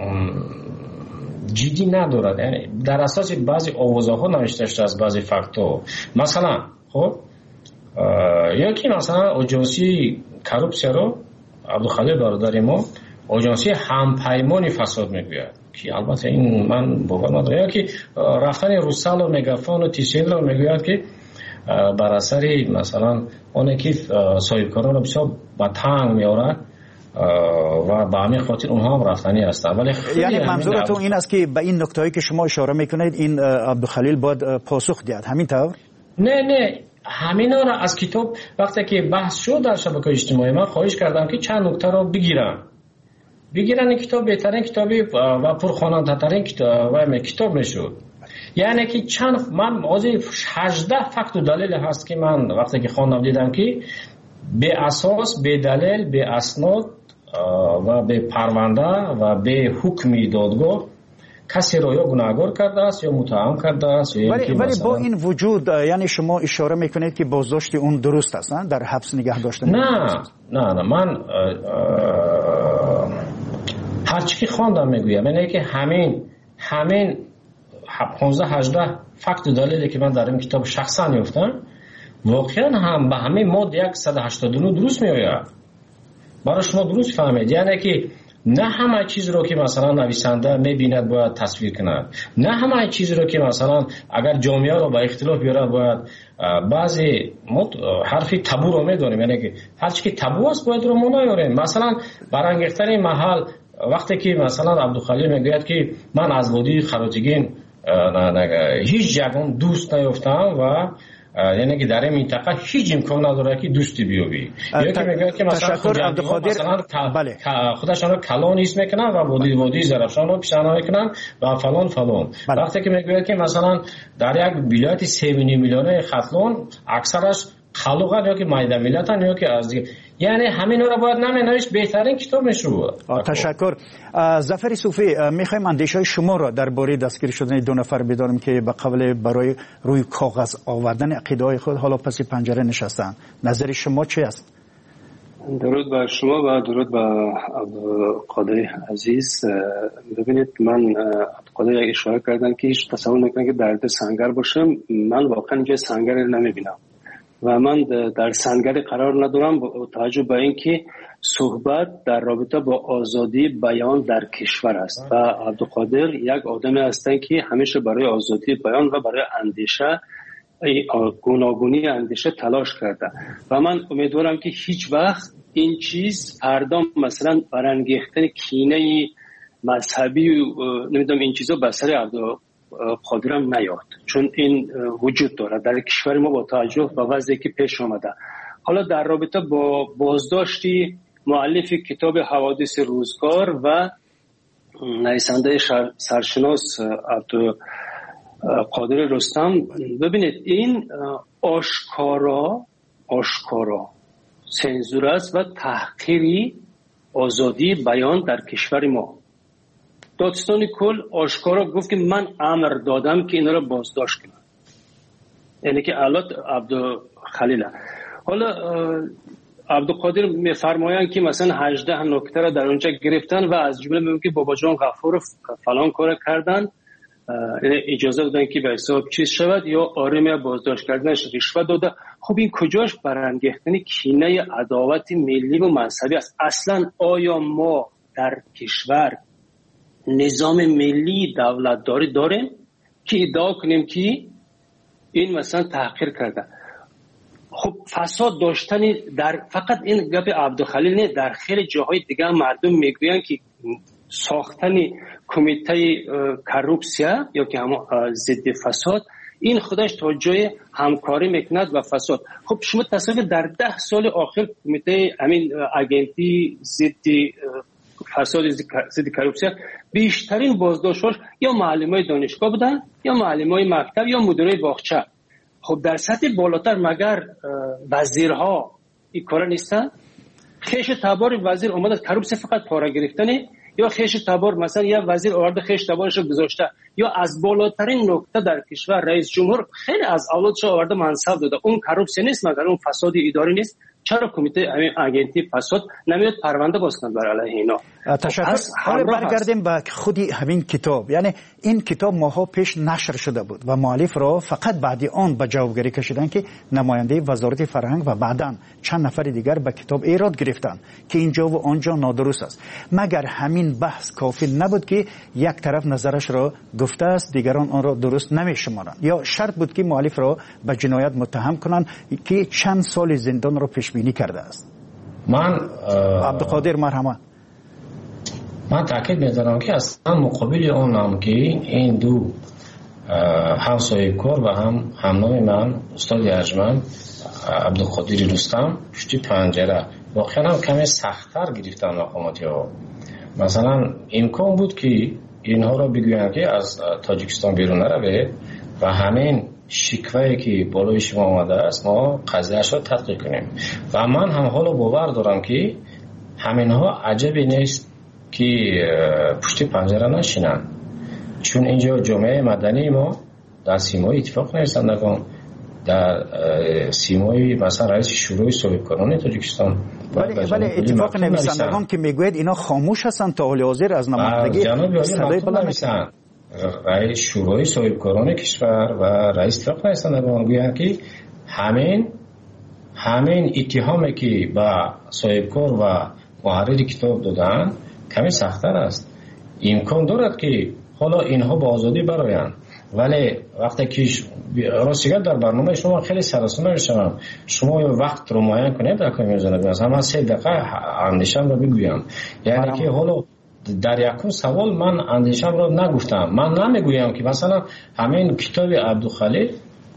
جدی ندارد. یعنی در اساس بعضی آوازه‌ها نوشته شده از بعضی فاکتور. مثلا خب یا که مثلا اجنسی کروپسیا رو عبدالخلیل برادر ما اجنسی همپیمانی فساد میگوید که البته این من باور ندارم. یا که رفتن روسال و مگافون و تیسیل رو میگوید که بر اثر مثلا اونه که صاحبکاران رو بسیار با تنگ میارد و به همین خاطر اونها هم رفتنی هستن. ولی یعنی منظورتون این است که به این نکتهایی که شما اشاره میکنید این عبدالخلیل باید پاسخ دهد، همین طور؟ نه نه، همینا را از کتاب وقتی که بحث شد در شبکه اجتماعی من خواهش کردم که چند نکته را بگیرن بگیرن این کتاب بهترین کتابی و پرخواننده ترین کتاب, کتاب میشد. یعنی که چند من از هجده فکت و دلیل هست که من وقتی که خواندم دیدم که به اساس، به دلیل، به اسناد و به پرونده و به حکم دادگاه کسی رو یا گناهکار کرده است یا متهم کرده است. ولی, ولی با این وجود یعنی شما اشاره میکنید که بازداشت اون درست است، نه؟ در حبس نگه داشتن؟ نه نه نه، من هرچی که خواندم میگویم اینه که همین همین پانزده هجده فکت و دلیلی که من در این کتاب شخصا یافتم واقعا هم به همین ماده صد و هشتاد و نه درست میآید. برای شما درست فهمید. یعنی که نه همه چیز رو که مثلا نویسنده میبیند باید تصویر کند، نه همه چیز رو که مثلا اگر جامعه رو با اختلاف بیاره باید بعضی حرفی تابو رو میدونیم، یعنی که هر چی که تابو است باید رو ما نیاریم. مثلا برانگیختن محل وقتی که مثلا عبدالخلیل میگوید که من از وادی خراجگین هیچ جگه دوست نیافتم و یعنی که در این منطقه هیچ امکان نداره که دوستی بیابی. یا که میگه که مثلا خودشان رو کلان ایست میکنن و وادی وادی زرفشان رو پیشنهاد میکنن و فلان فلان. وقتی که میگه که مثلا در یک ولایت سه میلیون خطلون اکثرش خلوقات یا که مایده ملتن یا که از یعنی همین رو باید نمینویش بهترین کتاب میشه. تشکر. ظفر صوفی، میخوایم اندیشه شما را درباره دستگیر شدن دو نفر بدانیم که به قبل برای روی کاغذ آوردن عقیده خود حالا پس پنجره نشستن. نظر شما چی است؟ درود بر شما و درود بر عبدالقادر عزیز. ببینید من عبدالقادر یک اشاره کردن که هیچ تصور نکنم که در سنگر باشم. من واقعا اینجا سنگر نمیبینم و من در سنگر قرار ندارم با توجه به اینکه صحبت در رابطه با آزادی بیان در کشور است و عبدالقادر یک آدمی هستند که همیشه برای آزادی بیان و برای اندیشه گوناگونی اندیشه تلاش کرده و من امیدوارم که هیچ وقت این چیز فردا مثلا برانگیختن کینه مذهبی و نمیدونم این چیزا به سر عبدالقادر هم نیاد، چون این وجود داره در کشور ما با توجه به وضعی که پیش آمده. حالا در رابطه با بازداشتی مؤلف کتاب حوادث روزگار و نویسنده سرشناس عبدالقادر رستم، ببینید این آشکارا آشکارا سنزور است و تحقیری آزادی بیان در کشور ما. دادستان کل آشکارا گفت که من امر دادم که اینا را بازداشت کنم، یعنی که علات عبدالخلیل. حالا عبدالقادر میفرمایند که مثلا هجده نکته را در اونجا گرفتن و از جمله میگن که بابا جان غفور فلان کار کردن، اجازه دادن که به حساب چیز شود، یا آرمی بازداشت کردنش رشوه داده. خب این کجاش برانگیختن کینه عداوت ملی و مذهبی است؟ اصلا آیا ما در کشور نظام ملی دولتداری داریم که ادعا کنیم که این مثلا تحقیر کرده؟ خب فساد داشتنی در فقط این گپ عبدالخلیل نه، در خیلی جاهای دیگه مردم میگویند که ساختن کمیته کروپسیا یا که همون ضد فساد، این خودش تا جای همکاری میکند و فساد. خب شما تصور در ده سال آخر کمیته همین اگنتی ضد فساد ضد کروپسیا بیشترین بازداشت‌هاش یا معلمای دانشگاه بودن یا معلمای مکتب یا مدیرای باغچه. خب در سطح بالاتر مگر وزیرها این کارا نیستن؟ خیش تبار وزیر اومد کروپسیا فقط پاره گرفتنه، یا خیش تبار مثلا یا وزیر آورده خیش تبارش رو گذاشته، یا از بالاترین نقطه در کشور رئیس جمهور خیلی از اولادش آورده منصب داده. اون کروپسیا نیست مگر اون فساد اداری نیست؟ چرا کمیته اگنتی فساد نمیاد پرونده باز کنه بر علیه اینا؟ تشکر. حالا برگردیم به خودی همین کتاب. یعنی این کتاب ماها پیش نشر شده بود و مؤلف را فقط بعد آن به جوابگری کشیدن که نماینده وزارت فرهنگ و بعداً چند نفر دیگر به کتاب ایراد گرفتن که اینجا و آنجا نادرست است. مگر همین بحث کافی نبود که یک طرف نظرش را گفته است دیگران آن را درست نمیشمارند، یا شرط بود که مؤلف را به جنایت متهم کنند که چند سال زندان را پیش بینی کرده است؟ من عبدالقادر مرحمت، من تاکید می‌دارم که اصلا مقابل اونم که این دو هم صاحب کار و هم همنام من استاد ارجمند عبدالقادر رستم پشت پنجره واقعا هم کمی سخت‌تر گرفتن مقاماتی ها. مثلا امکان بود که اینها را بگویند که از تاجیکستان بیرون نروه و همین شکوهی که بالای شما آمده است ما قضیه‌اش را تحقیق کنیم. و من هم حالا باور دارم که همینها عجبی نیست که پشت پنجره نشینن، چون اینجا جامعه مدنی ما در سیمای اتفاق نویسندگان، در سیمای مثلا رئیس شورای صاحبکاران تاجیکستان، ولی ولی اتفاق نویسندگان که میگوید اینا خاموش هستند تا حال حاضر از نمایندگی صدای بلند میکنند. رئیس شورای صاحبکاران کشور و رئیس اتفاق نویسندگان گویند که همین همین اتهامی که با صاحبکار و محرر کتاب دادن کمی سخت‌تر است. امکان دارد که حالا اینها با آزادی برآیند، ولی وقتی که راستیگر در برنامه شما خیلی سراسر نمیشم، شما وقت رو معین کنید در کمی میزنید. مثلا من سه دقیقه اندیشم رو بگویم، یعنی که حالا در یکم سوال من اندیشم رو نگفتم. من نمیگویم که مثلا همین کتاب عبدالخلیل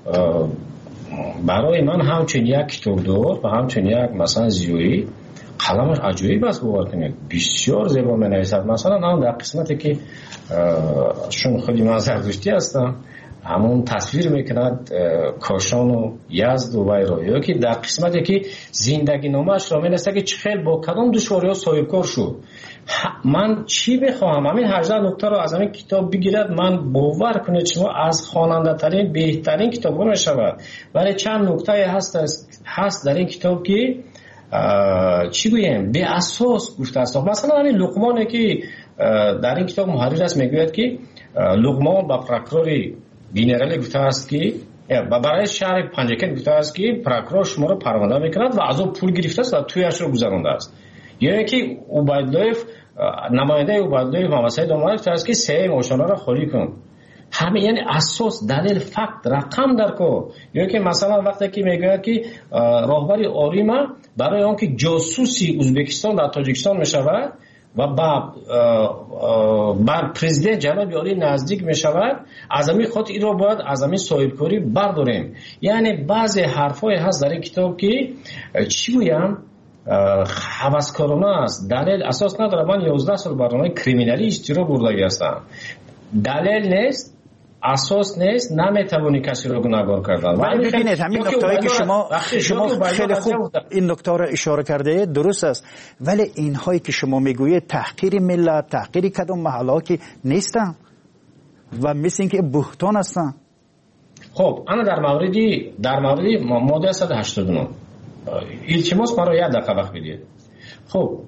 برای من همچون یک کتاب دار و همچون یک مثلا زیویی قلمش عجیب است، باور کنید بسیار زیبا می‌نویسد. مثلا هم در قسمتی که چون خودی من زردشتی هستم، همون تصویر میکند کاشان و یزد و ویرا، یا که در قسمتی که زندگی نامش را می‌نویسد که چه خیلی با کدام دشواری‌ها صاحبکار شد. من چی بخواهم همین هجده نکته رو از همین کتاب بگیرد، من باور کنید شما از خواننده ترین بهترین کتاب میشود. ولی چند نکته هست هست در این کتاب که چی گویم به اساس گفته است. مثلا همین لقمانی که در این کتاب محرر است میگوید که لقمان با پروکوروری بینرال گفته است که برای شهر پنجکن گفته است که پروکورور شما رو پرونده میکند و از او پول گرفته است و تویش رو گذرانده است. یعنی که عبیدالله نماینده عبیدالله محمد سعید اومد گفته است که سه ماشینا رو خالی کن. همه یعنی اساس دلیل فقط رقم در کو یا که مثلا وقتی که میگه که راهبر آریما برای آن که جاسوسی ازبکستان در تاجیکستان میشود و با بر پرزیدنت جناب عالی نزدیک میشود، از همین خاطر این رو باید از همین صاحبکاری برداریم. یعنی بعضی حرفای هست در این کتاب که چی گویم هوسکارانه است، دلیل اساس نداره. من یازده سال برنامه کریمینالی اشترا برده هستم، دلیل نیست، اساس نیست، نمیتوانی کسی رو گناهکار کردن. ولی ببینید همین نکته‌ای که شما شما خیلی خوب این نکته را اشاره کرده درست است، ولی اینهایی که شما میگویید تحقیر ملت، تحقیر کدام محله که نیستن و مثل اینکه بهتان هستن. خب انا در موردی در موردی ماده صد و هشتاد و نه التماس مرا یک دقیقه وقت بدید. خب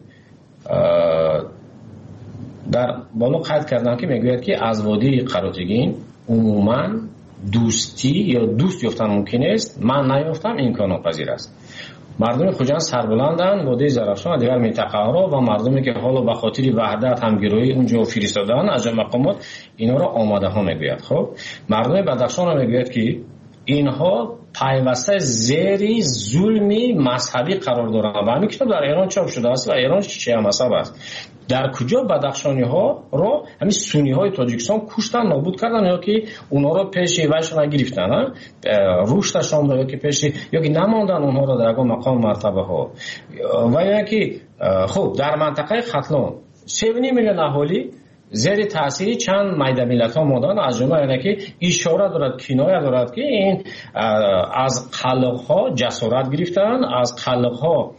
در بالا قید کردم که میگوید که از وادی قراتگین عموما دوستی یا دوست یافتن ممکن است، من نیافتم، امکان ناپذیر است. مردم خوجند سربلندن، وادی زرافشان و دیگر منطقه ها و مردمی که حالا به خاطر وحدت همگرایی اونجا فرستادن از مقامات اینا را آماده ها میگوید. خب مردم بدخشان را میگوید که اینها پیوسته زیر ظلمی مذهبی قرار دارند. و همین کتاب در ایران چاپ شده است و ایران شیعه مذهب است. در کجا بدخشانی ها را همین سنی های تاجیکستان کشتن، نابود کردن یا که اونها را پیش ویشون گرفتن، رشدشان را یا که پیش یا که نماندن اونها را در مقام مرتبه ها. و یا که خب در منطقه ختلان سه و نیم میلیون اهالی زیر تاثیر چند میده ملت ها ماندن، از جمله اینه که اشاره دارد، کنایه دارد که این از خلق ها جسارت گرفتن، از خلق ها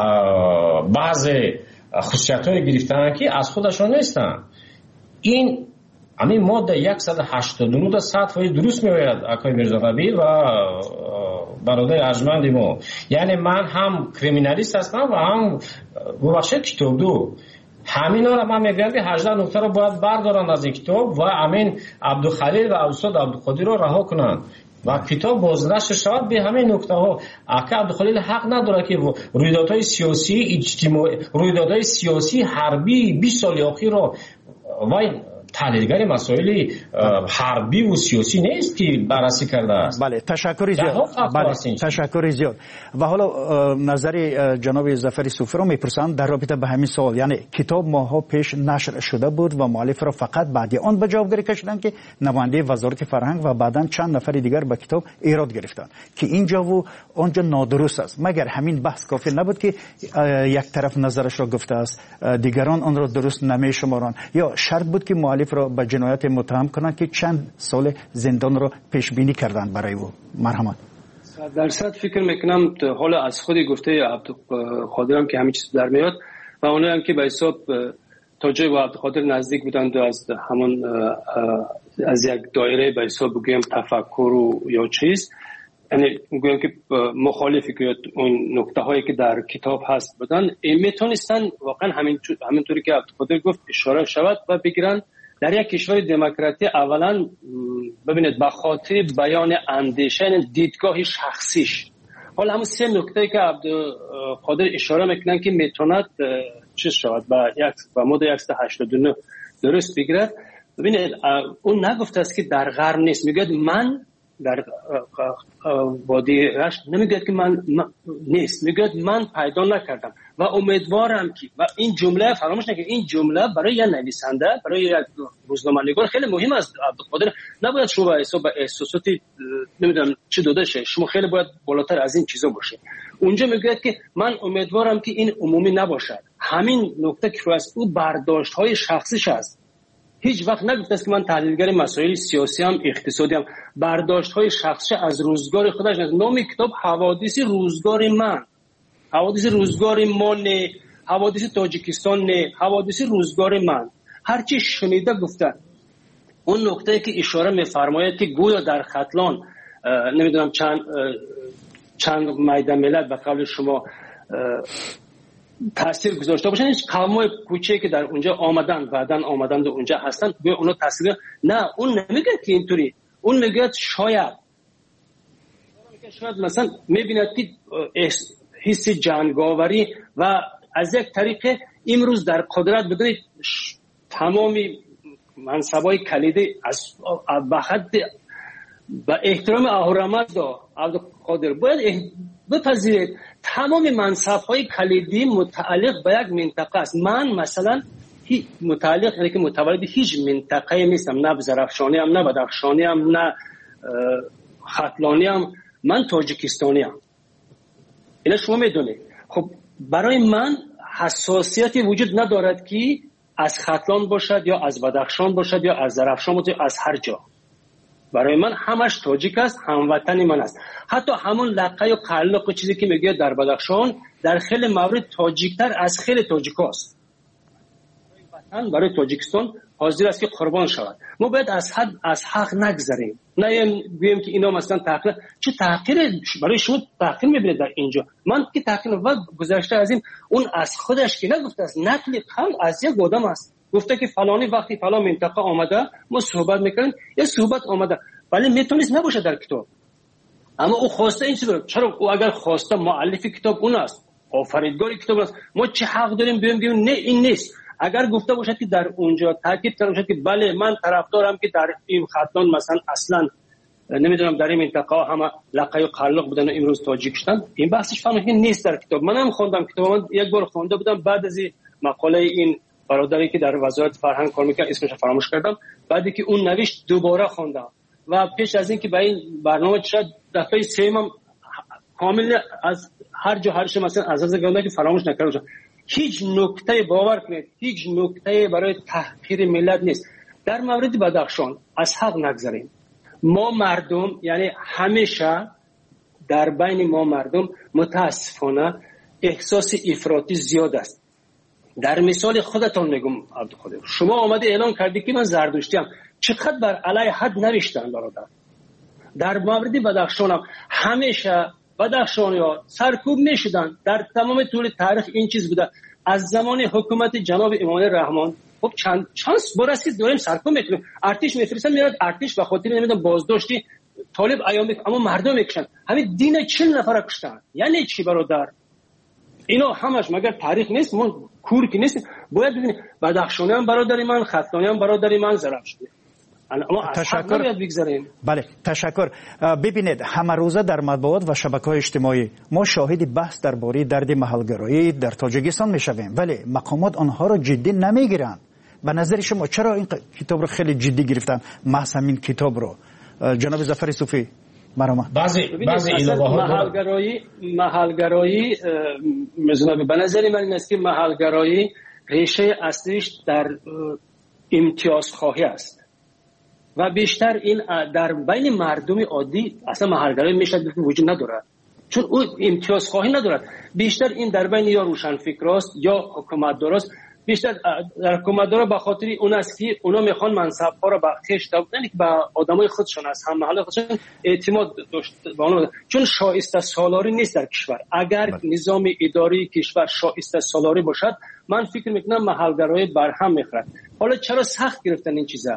بعض خصوصیت های گرفتن که از خودشان نیستن. این همین ماده صد و هشتاد و نه صفحه درست میآید آقای میرزا قبیل و برادر ارجمند ما. یعنی من هم کریمینالیست هستم و هم ببخشید کتاب دو. همین ها را من میگم که هجده نکته را باید بردارند از این کتاب و همین عبدالخلیل و استاد عبدالقادر را رها کنند و کتاب بازنشر شود به همین نکته ها. اگه عبدالخلیل حق نداره که رویدادهای سیاسی اجتماعی، رویدادهای سیاسی حربی بیست سال اخیر را وای تحلیلگر مسائل حربی و سیاسی نیست که بررسی کرده است. بله تشکر زیاد. بله تشکر زیاد. و حالا نظر جناب ظفر صوفی رو میپرسند در رابطه به همین سوال. یعنی کتاب ماها پیش نشر شده بود و مؤلف را فقط بعد آن به جوابگیری کشیدن که نماینده وزارت فرهنگ و بعداً چند نفر دیگر به کتاب ایراد گرفتند که اینجا و آنجا نادرست است. مگر همین بحث کافی نبود که یک طرف نظرش را گفته است دیگران آن را درست نمیشمارند، یا شرط بود که مؤلف را به جنایت متهم کنند که چند سال زندان را پیش بینی کردند برای او؟ مرحمت. درصد فکر میکنم حالا از خودی گفته عبدالقادر هم که همین چیز در میاد و اونایی هم که به حساب تا جای با عبدالقادر نزدیک بودند و از همون از یک دایره به حساب بگویم تفکر و یا چیز، یعنی میگویم که مخالفی که اون نکته هایی که در کتاب هست بودن میتونستن واقعا همین همینطوری که عبدالقادر گفت اشاره شود و بگیرن در یک کشور دموکراتی. اولا ببینید به خاطر بیان اندیشه دیدگاه شخصیش، حالا همون سه نکته که عبدالقادر اشاره میکنن که میتوند چیز شود با یک با ماده صد و هشتاد و نه درست بگیرد. ببینید اون نگفته است که در غرب نیست، میگه من در وادی رشت، نمیگه که من نیست، میگه من پیدا نکردم و امیدوارم که و این جمله فراموش نکنید، این جمله برای یک نویسنده، برای یک روزنامه‌نگار خیلی مهم است. عبدالقادر نباید شما به حساب احساسات نمیدونم چه داده شه، شما خیلی باید بالاتر از این چیزا باشه. اونجا میگه که من امیدوارم که این عمومی نباشد. همین نکته که از او برداشت‌های شخصیش است. هیچ وقت نگفته است که من تحلیلگر مسائل سیاسی هم اقتصادی هم. برداشت‌های شخصی از روزگار خودش است. نام کتاب حوادث روزگار من، حوادث روزگار ما نه، حوادث تاجیکستان نه، حوادث روزگار من. هرچی شنیده گفته. اون نکته که اشاره می‌فرماید که گویا در ختلان نمیدونم چند چند میدان ملت به قول شما تاثیر گذاشته باشن، این قومای کوچه که در اونجا آمدن بعدن آمدن و اونجا هستن به اونا تاثیر. نه اون نمیگه که اینطوری، اون میگه شاید شاید مثلا میبیند که حس جنگاوری و از یک طریق امروز در قدرت بدونید تمامی منصبای کلیدی از بخد با احترام اهورامزد و عبدالقادر باید بپذیرید تمام منصب‌های کلیدی متعلق به یک منطقه است. من مثلا متعلق یعنی که متولد هیچ منطقه نیستم، نه زرافشانی هم، نه بدخشانی هم، نه ختلانی هم. من تاجیکستانی هم. اینا شما میدونید. خب برای من حساسیتی وجود ندارد که از ختلان باشد یا از بدخشان باشد یا از زرافشان باشد، از هر جا. برای من همش تاجیک است، هموطن من است. حتی همون لقه و قلق و چیزی که میگه در بدخشان در خیلی موارد تاجیکتر از خیلی تاجیکاست. وطن برای تاجیکستان حاضر است که قربان شود. ما باید از حد از حق نگذریم. نه بگیم که اینا مثلا تحقیر، چه تحقیر برای شما تحقیر میبینید در اینجا. من که تحقیر و گذشته از این اون از خودش که نگفته است، نقل قول از یک آدم است. گفته که فلانی وقتی فلان منطقه آمده ما صحبت میکنیم، یا صحبت آمده، ولی میتونست نباشه در کتاب. اما او خواسته این چیزا. چرا او اگر خواسته مؤلف کتاب اون است، آفریدگار کتاب است، ما چه حق داریم بگیم بگیم نه این نیست؟ اگر گفته باشد که در اونجا تاکید کرده باشد که بله من طرفدارم که در این ختلان مثلا اصلا نمیدونم در این منطقه همه لقای و قلق بودن و امروز تاجیک شدن، این بحثش فهمیدن نیست در کتاب. منم خوندم کتاب، من یک بار خونده بودم بعد از این مقاله این برادری که در وزارت فرهنگ کار میکنه اسمش فراموش کردم، بعدی که اون نوشت دوباره خوندم و پیش از این که به این برنامه شد دفعه سوم کامل از هر جا هر چه مثلا از از گونده که فراموش نکردم. هیچ نکته باور کنید هیچ نکته برای تحقیر ملت نیست. در مورد بدخشان از حق نگذاریم. ما مردم یعنی همیشه در بین ما مردم متاسفانه احساس افراطی زیاد است. در مثال خودتون میگم عبدالقادر، شما آمده اعلام کردی که من زردشتی ام، چقدر بر علیه حد نوشتن برادر. در مورد بدخشان هم همیشه بدخشانی ها سرکوب میشدن. در تمام طول تاریخ این چیز بوده. از زمان حکومت جناب امام رحمان خب چند چانس برست که داریم سرکوب میکنیم، ارتش میفرستن میاد، ارتش به خاطر نمیدونم بازداشتی طالب ایام اما مردم میکشن. همین دین چهل نفر کشتن. یعنی چی برادر؟ اینا همش مگر تاریخ نیست؟ ما کور که نیست. باید ببینید بدخشانی هم برادری من، ختلانی هم برادری من، زرافشانی. اما تشکر. بله تشکر. ببینید همه روزه در مطبوعات و شبکه‌های اجتماعی ما شاهد بحث درباره درد محلگرایی در تاجیکستان میشویم، ولی مقامات آنها را جدی نمیگیرند. به نظر شما چرا این کتاب رو خیلی جدی گرفتن؟ محض همین کتاب رو جناب ظفر صوفی مرحبا. بعضی بعضی محلگرایی محلگرایی مثلا به نظر من این است که محلگرایی ریشه اصلیش در امتیاز خواهی است و بیشتر این در بین مردم عادی اصلا محلگرایی میشه وجود ندارد، چون او امتیاز خواهی ندارد. بیشتر این در بین یا روشنفکراست یا حکومتداراست. بیشتر در حکومتدارا به خاطر اون است که اونا میخوان منصب‌ها را به خیش دادن، یعنی که به آدمای خودشون از هم محل خودشون اعتماد داشت به اونها، چون شایسته سالاری نیست در کشور. اگر بله. نظام اداری کشور شایسته سالاری باشد من فکر میکنم محلگرایی برهم میخورد. حالا چرا سخت گرفتن این چیزا؟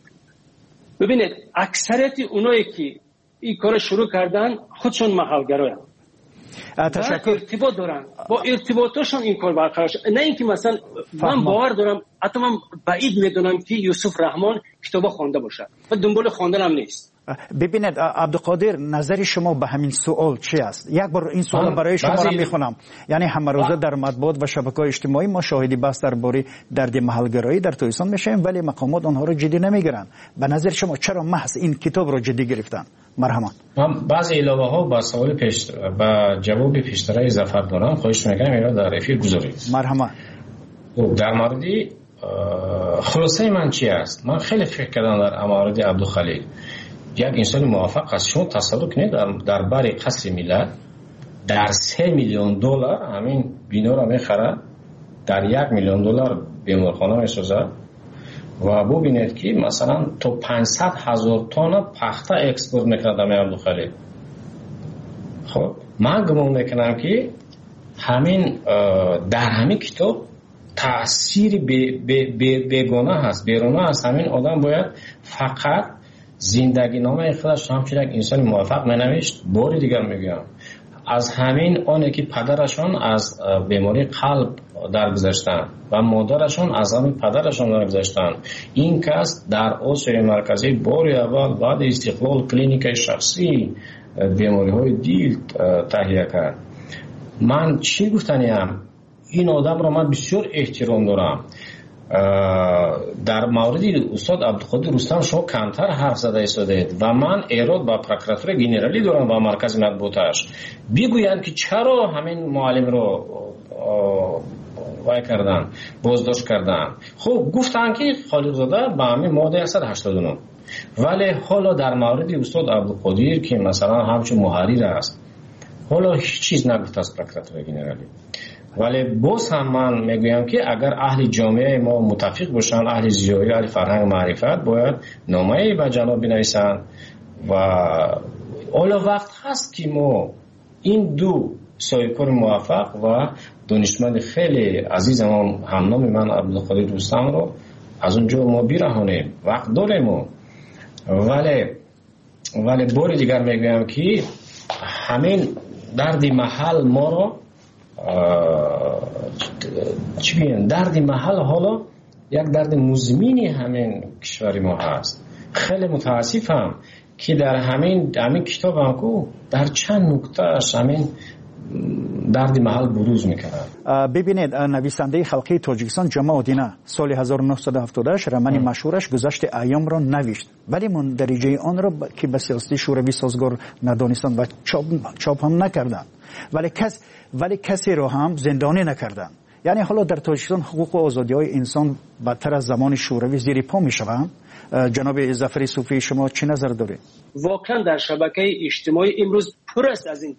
ببینید اکثریت اونایی که این کار شروع کردن خودشون محلگرایند. تشکر. ارتباط دارن با ارتباطشون این کار برقرار شد. نه اینکه مثلا من باور دارم، حتی من بعید میدونم که یوسف رحمان کتاب خوانده باشه و دنبال خواندن هم نیست. ببینید عبدالقادر نظر شما به همین سوال چی است؟ یک بار این سوال برای شما را میخونم. یعنی همه روزه در مطبوعات و شبکه‌های اجتماعی ما شاهدی بحث درباره درد محلگرایی در تویسان میشیم، ولی مقامات آنها را جدی نمیگیرند. به نظر شما چرا محض این کتاب را جدی گرفتن؟ مرحبا. من بعضی علاوه ها با سوال پیش با جواب پیشتر اضافه دارم، خواهش میکنم اینا در افیر گذارید. مرحبا. خب در مورد خلاصه من چی است؟ من خیلی فکر کردم در مورد عبدالخلیل. یک انسان موفق است. شما تصور کنید در, در بر قصر ملت در سه میلیون دلار همین بینا را میخره، در یک میلیون دلار بیمارخانه میسازه و ببینید که مثلا تو پانصد هزار تن پخته اکسپورت میکنه در عبدالخلیل. خب من گمان میکنم که همین در همین کتاب تأثیر بیگانه هست، بیرونه هست. همین آدم باید فقط زندگی نامه خودش همچنین یک انسان موفق ننوشت. باری دیگر میگم از همین آنه که پدرشان از بیماری قلب درگذشتن و مادرشان از همین پدرشان درگذشتن. این کس در آسیای مرکزی بار اول بعد استقلال کلینیک شخصی بیماری های دیل تهیه کرد. من چی گفتنیم؟ این آدم را من بسیار احترام دارم. در مورد استاد عبدالقادر رستم شما کمتر حرف زده ایستادید و من ایراد با پروکراتور گنرالی دارم و مرکز مطبوعاتش. بگویند که چرا همین معلم رو وای کردن، بازداشت کردن. خب گفتن که خالقزاده با همین ماده صد و هشتاد و نه، ولی حالا در مورد استاد عبدالقادر که مثلا همچون محرر است حالا هیچ چیز نگفته است پروکراتور گنرالی. ولی باز هم من میگویم که اگر اهل جامعه ما متفق باشن، اهل زیایی، اهل فرهنگ معرفت، باید نامه به جناب بنویسن و حالا وقت هست که ما این دو صاحبکار موفق و دانشمند خیلی عزیز ما همنام من عبدالقادر رستم رو از اونجا ما بیرهانیم. وقت داریم. ولی ولی بار دیگر میگویم که همین درد محل ما رو چی بگیم، درد محل حالا یک درد مزمینی همین کشور ما هست. خیلی متاسفم که در همین همین کتاب هم کو در چند نکتهش همین درد محل بروز میکنه. ببینید نویسنده خلقی تاجیکستان جماعتدین سال هزار و نهصد و هفتاد و هشت رمان مشهورش گذشت ایام را نوشت، ولی مندرجه آن را که به سیاست شوروی سازگار ندانستند و چاپ, چاپ هم نکردند، ولی کس ولی کسی را هم زندانی نکردند. یعنی حالا در تاجیکستان حقوق و آزادی های انسان بدتر از زمان شوروی زیر پا می شوند. جناب ظفر صوفی شما چی نظر دارید؟ واقعا در شبکه اجتماعی امروز پر است از این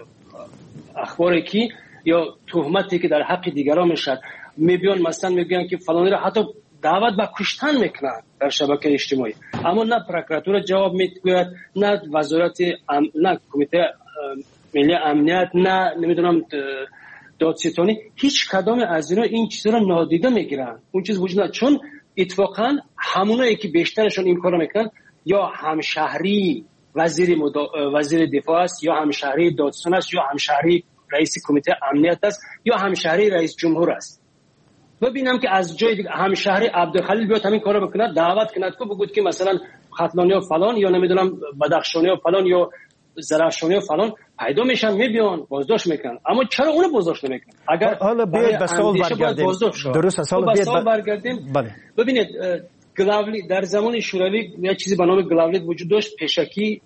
اخباری که یا تهمتی که در حق دیگران میشد. میبیان مثلا میگن که فلانی را حتی دعوت به کشتن میکنن در شبکه اجتماعی، اما نه پروکراتور جواب میگوید، نه وزارت ام... نه کمیته ملی امنیت، نه نمیدونم دادستانی، هیچ کدام از اینا این چیزا رو نادیده میگیرن. اون چیز وجود نداره، چون اتفاقا همونایی که بیشترشون این کارو میکنن یا همشهری وزیر مدا... وزیر دفاع است، یا همشهری دادستان است، یا همشهری رئیس کمیته امنیت است، یا همشهری رئیس جمهور است. ببینم که از جای دیگه همشهری عبدالخلیل بیاد همین کارو بکنه، دعوت کنه که بگوید که مثلا خطلانی و فلان یا نمیدونم بدخشانی و فلان یا زرافشانی و فلان پیدا میشن، میبیان بازداشت میکنن. اما چرا اونو بازداشت نمیکنن؟ اگر حالا بیاید به سوال برگردیم. درست است. حالا بیاید برگردیم. بله. ببینید گلاولی در زمان شوروی یه چیزی به نام گلاولی وجود داشت، پیشکی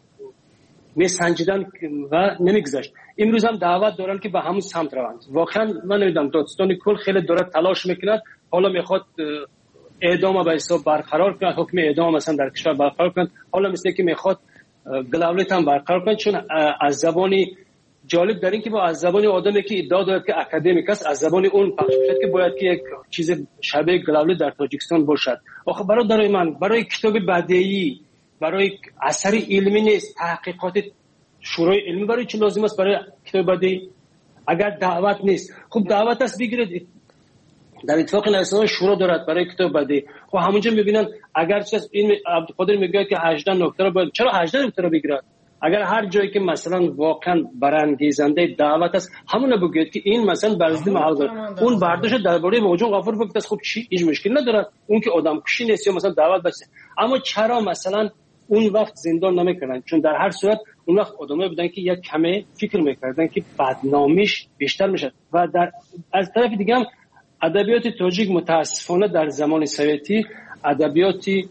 میسنجیدن و نمیگذشت. امروز هم دعوت دارن که به همون سمت روند. واقعا من نمیدونم دادستان کل خیلی داره تلاش میکنه، حالا میخواد اعدام به حساب برقرار کنه، حکم اعدام مثلا در کشور برقرار کنه. حالا مثل که میخواد گلاولیت هم برقرار کنه، چون از زبانی جالب در این که با از زبانی آدمی که ادعا دارد که اکادمیک است، از زبانی اون پخش شد که باید که یک چیز شبیه گلاولی در تاجیکستان باشد. آخه برای من برای کتاب بدیعی، برای اثر علمی نیست، تحقیقات شورای علمی برای چی لازم است برای کتاب بدیعی؟ اگر دعوت نیست، خب دعوت است بگیرید. در اتفاق نویسندگان شورا دارد برای کتاب بدیعی. خب همونجا میبینن اگر چیز این عبدالقادر میگه که هجده نکته رو باید، چرا هجده نکته رو بگیرد؟ اگر هر جایی که مثلا واقعا برانگیزنده دعوت است همون بگید که این مثلا برزدی محل داره، اون برداشت درباره موضوع غفور فکر است، خب چی هیچ مشکل نداره، اون که آدم کشی نیست یا مثلا دعوت بشه. اما چرا مثلا اون وقت زندان نمیکنن؟ چون در هر صورت اون وقت آدمایی بودن که یک کمه فکر میکردن که بدنامیش بیشتر میشه. و در از طرف دیگه هم ادبیات تاجیک متاسفانه در زمان سویتی ادبیاتی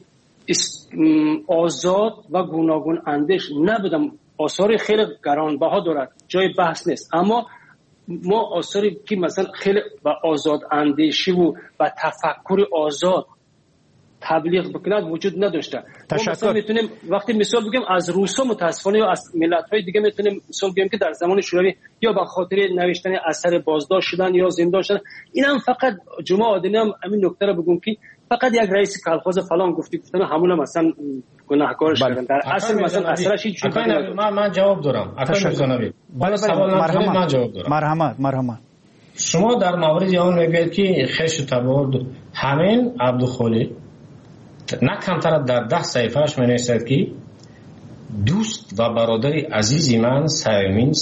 آزاد و گوناگون اندیش نبودم. آثار خیلی گرانبها دارد، جای بحث نیست، اما ما آثاری که مثلا خیلی با آزاد اندیشی و با تفکر آزاد تبلیغ بکند وجود نداشته. مثلا میتونیم وقتی مثال بگیم از روسا متاسفانه یا از ملت‌های دیگه میتونیم مثال بگیم که در زمان شوروی یا به خاطر نوشتن اثر بازداشت شدن یا زندان شدن. اینم فقط جمعه آدینی هم همین نکته رو بگم که فقط یک رئیس کلخاز فلان گفتی گفتن همون مثلا گناهکارش کردن. در اصل مثلا اثرش هیچ چیزی نداره. من من جواب دارم. اکانوی بالا سوال من جواب دارم. مرحمت مرحمت. شما در مورد اون میگید که خش و تبارد همین عبدالخالق نه کمتر در ده صفحه‌اش می‌نویسد که دوست و برادر عزیزی من سیمین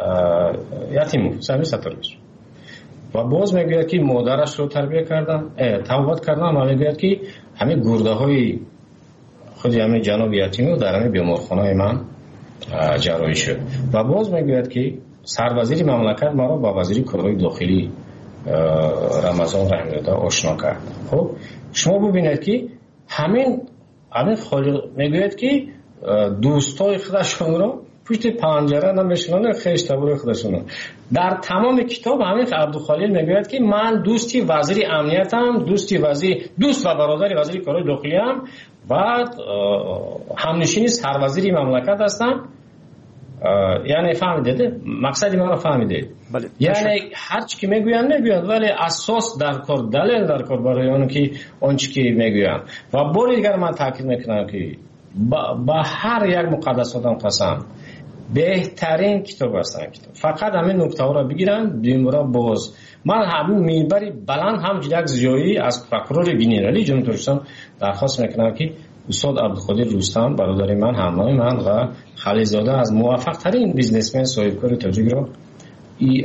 یتیم سیمین ستارویچ و باز میگوید که مادرش رو تربیت کردن توبت کردن و میگوید که همه گرده های خود همه جناب یتیم رو در همه بیمارخانه من جراحی شد و باز میگوید که سروزیر مملکت ما رو با وزیر کارهای داخلی رمضان رحم‌الله آشنا کرد. خب شما ببینید که همین همین خالق میگوید که دوستای خودشون رو پشت پنجره نمیشونن خیش تبور خودشون. در تمام کتاب همین عبدالخلیل میگوید که من دوستی وزیر امنیتم، دوستی وزیر دوست و برادر وزیر کارهای داخلی ام و همنشینی سروزیر مملکت هستم. یعنی فهمیدید مقصدی من رو فهمیدید. یعنی هر چی که میگویند میگویند ولی اساس در کار دلیل در کار برای اون که اون چی که میگویند و بار دیگر من تاکید میکنم که با, با هر یک مقدساتم قسم بهترین کتاب هستن کتاب فقط همین نکته ها رو بگیرن دیمورا باز من همین میبری بلند هم یک زیایی از پرокурور گنرالی جمهوری ترکستان درخواست میکنم که استاد عبدالقادر رستم برادر من همراه من و خلیلزاده از موفق ترین بیزنسمن صاحبکار تاجیک رو ای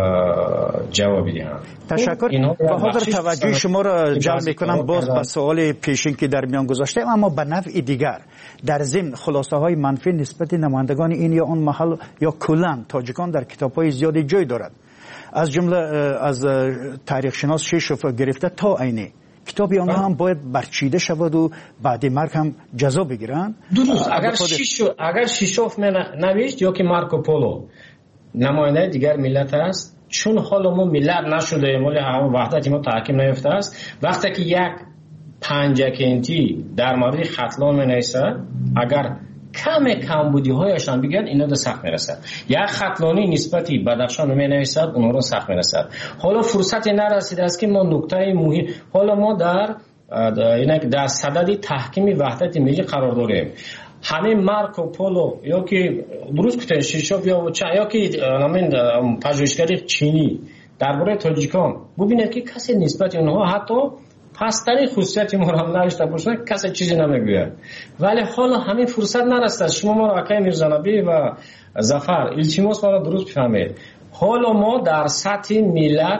جواب دهند. تشکر. با حاضر توجه شما را جلب میکنم باز به سوال پیشین که در میان گذاشته اما به نوع دیگر در ضمن خلاصه های منفی نسبت نمایندگان این یا آن محل یا کلا تاجیکان در کتاب های زیادی جای دارد از جمله از تاریخ شناس شیشوف گرفته تا عینی کتابی آنها هم باید برچیده شود و بعد مرگ هم جزا بگیرن. درست اگر شیشو اگر شیشوف نوشت یا که مارکو پولو نماینده دیگر ملت است چون حالا ما ملت نشده مال هم وحدت ما تحکیم نیفته است وقتی که یک پنجکینتی در مورد ختلان مینویسد اگر کم کمبودی هایشان بگن اینا در سخت میرسد یک ختلانی نسبتی بدخشان مینویسد اونها رو سخت میرسد حالا فرصتی نرسیده است که ما نکته مهم حالا ما در در, در صدد تحکیم وحدت ملی قرار داریم همین مارکو پولو یا که درست گفتن شیشوف یا چا یا که همین پژوهشگری چینی درباره تاجیکان ببینید که کسی نسبت اونها حتی پستری خصوصیتی ما رو نداشته باشن کسی چیزی نمیگوید ولی حالا همین فرصت نرسید شما ما رو اکای میرزانبی و ظفر التماس ما رو درست بفهمید حالا ما در سطح ملت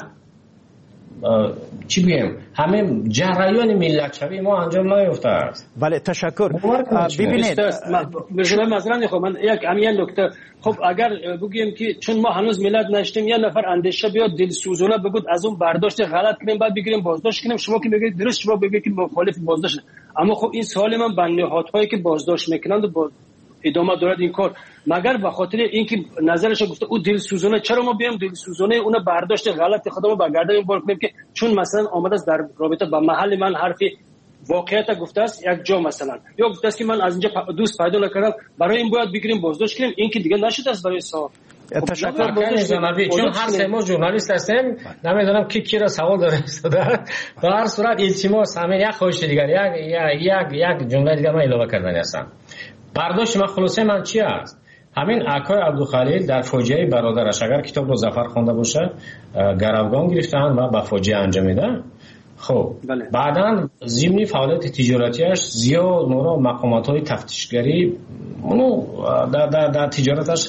چی بگیم همه جریان ملت شوی ما انجام نیافته است. بله تشکر. ببینید مثلا مثلا خب من یک همین نکته خب اگر بگیم که چون ما هنوز ملت نشدیم یا نفر اندیشه بیاد دلسوزانه بگید از اون برداشت غلط کنیم بعد بگیریم بازداشت کنیم شما که میگید درست شما بگید که مخالف بازداشت اما خب این سوال من به نهادهایی که بازداشت میکنند و باز ادامه دارد این کار مگر به خاطر اینکه نظرش گفته او دلسوزانه چرا ما بیام دلسوزانه اون برداشت غلط خودمون برگردیم بار کنیم که چون مثلا آمده است در رابطه با محل من حرفی واقعیت گفته است یک جا مثلا یا گفته است که من از اینجا دوست پیدا نکردم برای این باید بگیریم بازداشت کنیم این که دیگه نشده است برای سوال تشکر بازداشت چون هر سه ما ژورنالیست هستیم نمیدونم کی کی را سوال داره استاد در هر صورت التماس همین یک خواهش دیگر یک یک یک جمله دیگر من اضافه کردن هستم برداشت من خلاصه من چی است همین اکای عبدالخلیل در فاجعه برادرش اگر کتاب رو ظفر خوانده باشه گروگان گرفتن و به فاجعه انجامیدن خب بله. بعداً ضمن فعالیت تجارتیش زیاد نورا مقامات‌های تفتیشگری اونو در, در, در تجارتش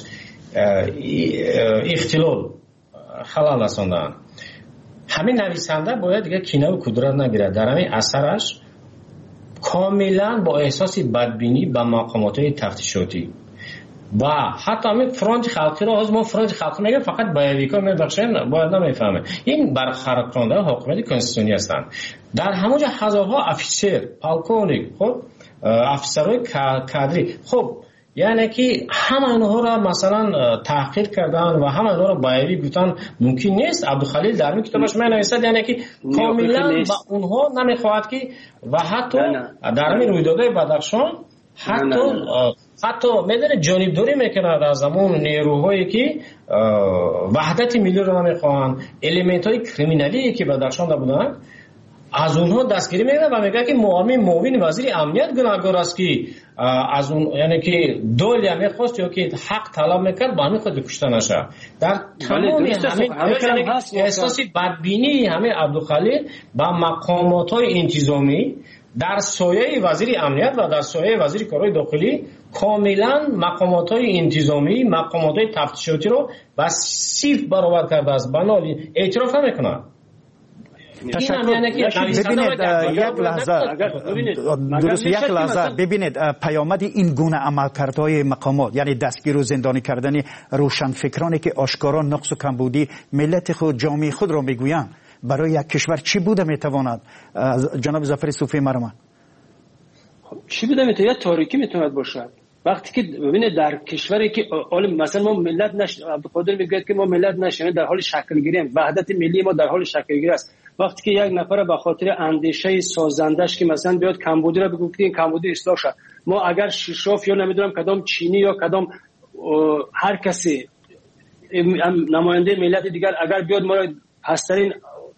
اختلال خلال رساندن همین نویسنده باید دیگه کینه و کدرت نگیرد در همین اثرش کاملا با احساس بدبینی به مقامات تفتیشاتی و حتی همین فرانت خلقی را از ما فرانت خلقی میگه فقط بایویکا میبخشن باید نمیفهمه این برخرکنده حکومت کنستیتوشنی هستند در همونجا هزارها افیسر پالکونیک خب افسرهای کادری خب یعنی که همه اینها را مثلا تحقیر کردن و همه اینها را بایوی گفتن ممکن نیست عبدالخلیل در این کتابش می‌نویسد یعنی که کاملا با اونها نمیخواهد که و حتی در این رویدادهای بدخشان حتی حتی میدونه جانبداری میکنند از همون نیروهایی که وحدت ملی رو نمیخواهند الیمنت های کریمینالی که بدخشان بودن از اونها دستگیری میکنه و میگه که معاون معاون وزیر امنیت گناهکار است که از اون یعنی که دول میخواست یا که حق طلب میکرد با همین خود کشته نشه در تمام همین احساس بدبینی همه عبدالخلیل با مقامات های انتظامی در سایه وزیر امنیت و در سایه وزیر کارهای داخلی کاملا مقامات‌های انتظامی، مقامات‌های تفتیشاتی رو با صفر برابر کرده است. بنابراین اعتراف نمی‌کنند. تشکر. ببینید یک لحظه درست یک لحظه ببینید پیامد این گونه عملکردهای مقامات، یعنی دستگیر و زندانی کردن روشنفکرانی که آشکارا نقص و کمبودی ملت خود، جامعه خود را میگویند، برای یک کشور چی بوده میتواند؟ جناب ظفر صوفی مرحوم چی بوده میتونه؟ یا تاریکی میتواند باشد. وقتی که ببینید در کشوری که مثلا ما ملت نش عبدالقادر میگه که ما ملت نشیم، در حال شکل گیری ام، وحدت ملی ما در حال شکل گیری است. وقتی که یک نفر به خاطر اندیشه سازندش که مثلا بیاد کمبودی را بگه که این کمبودی اصلاح شد، ما اگر شیشاف یا نمیدونم کدام چینی یا کدام هر کسی نماینده ملت دیگر اگر بیاد ما را پسترین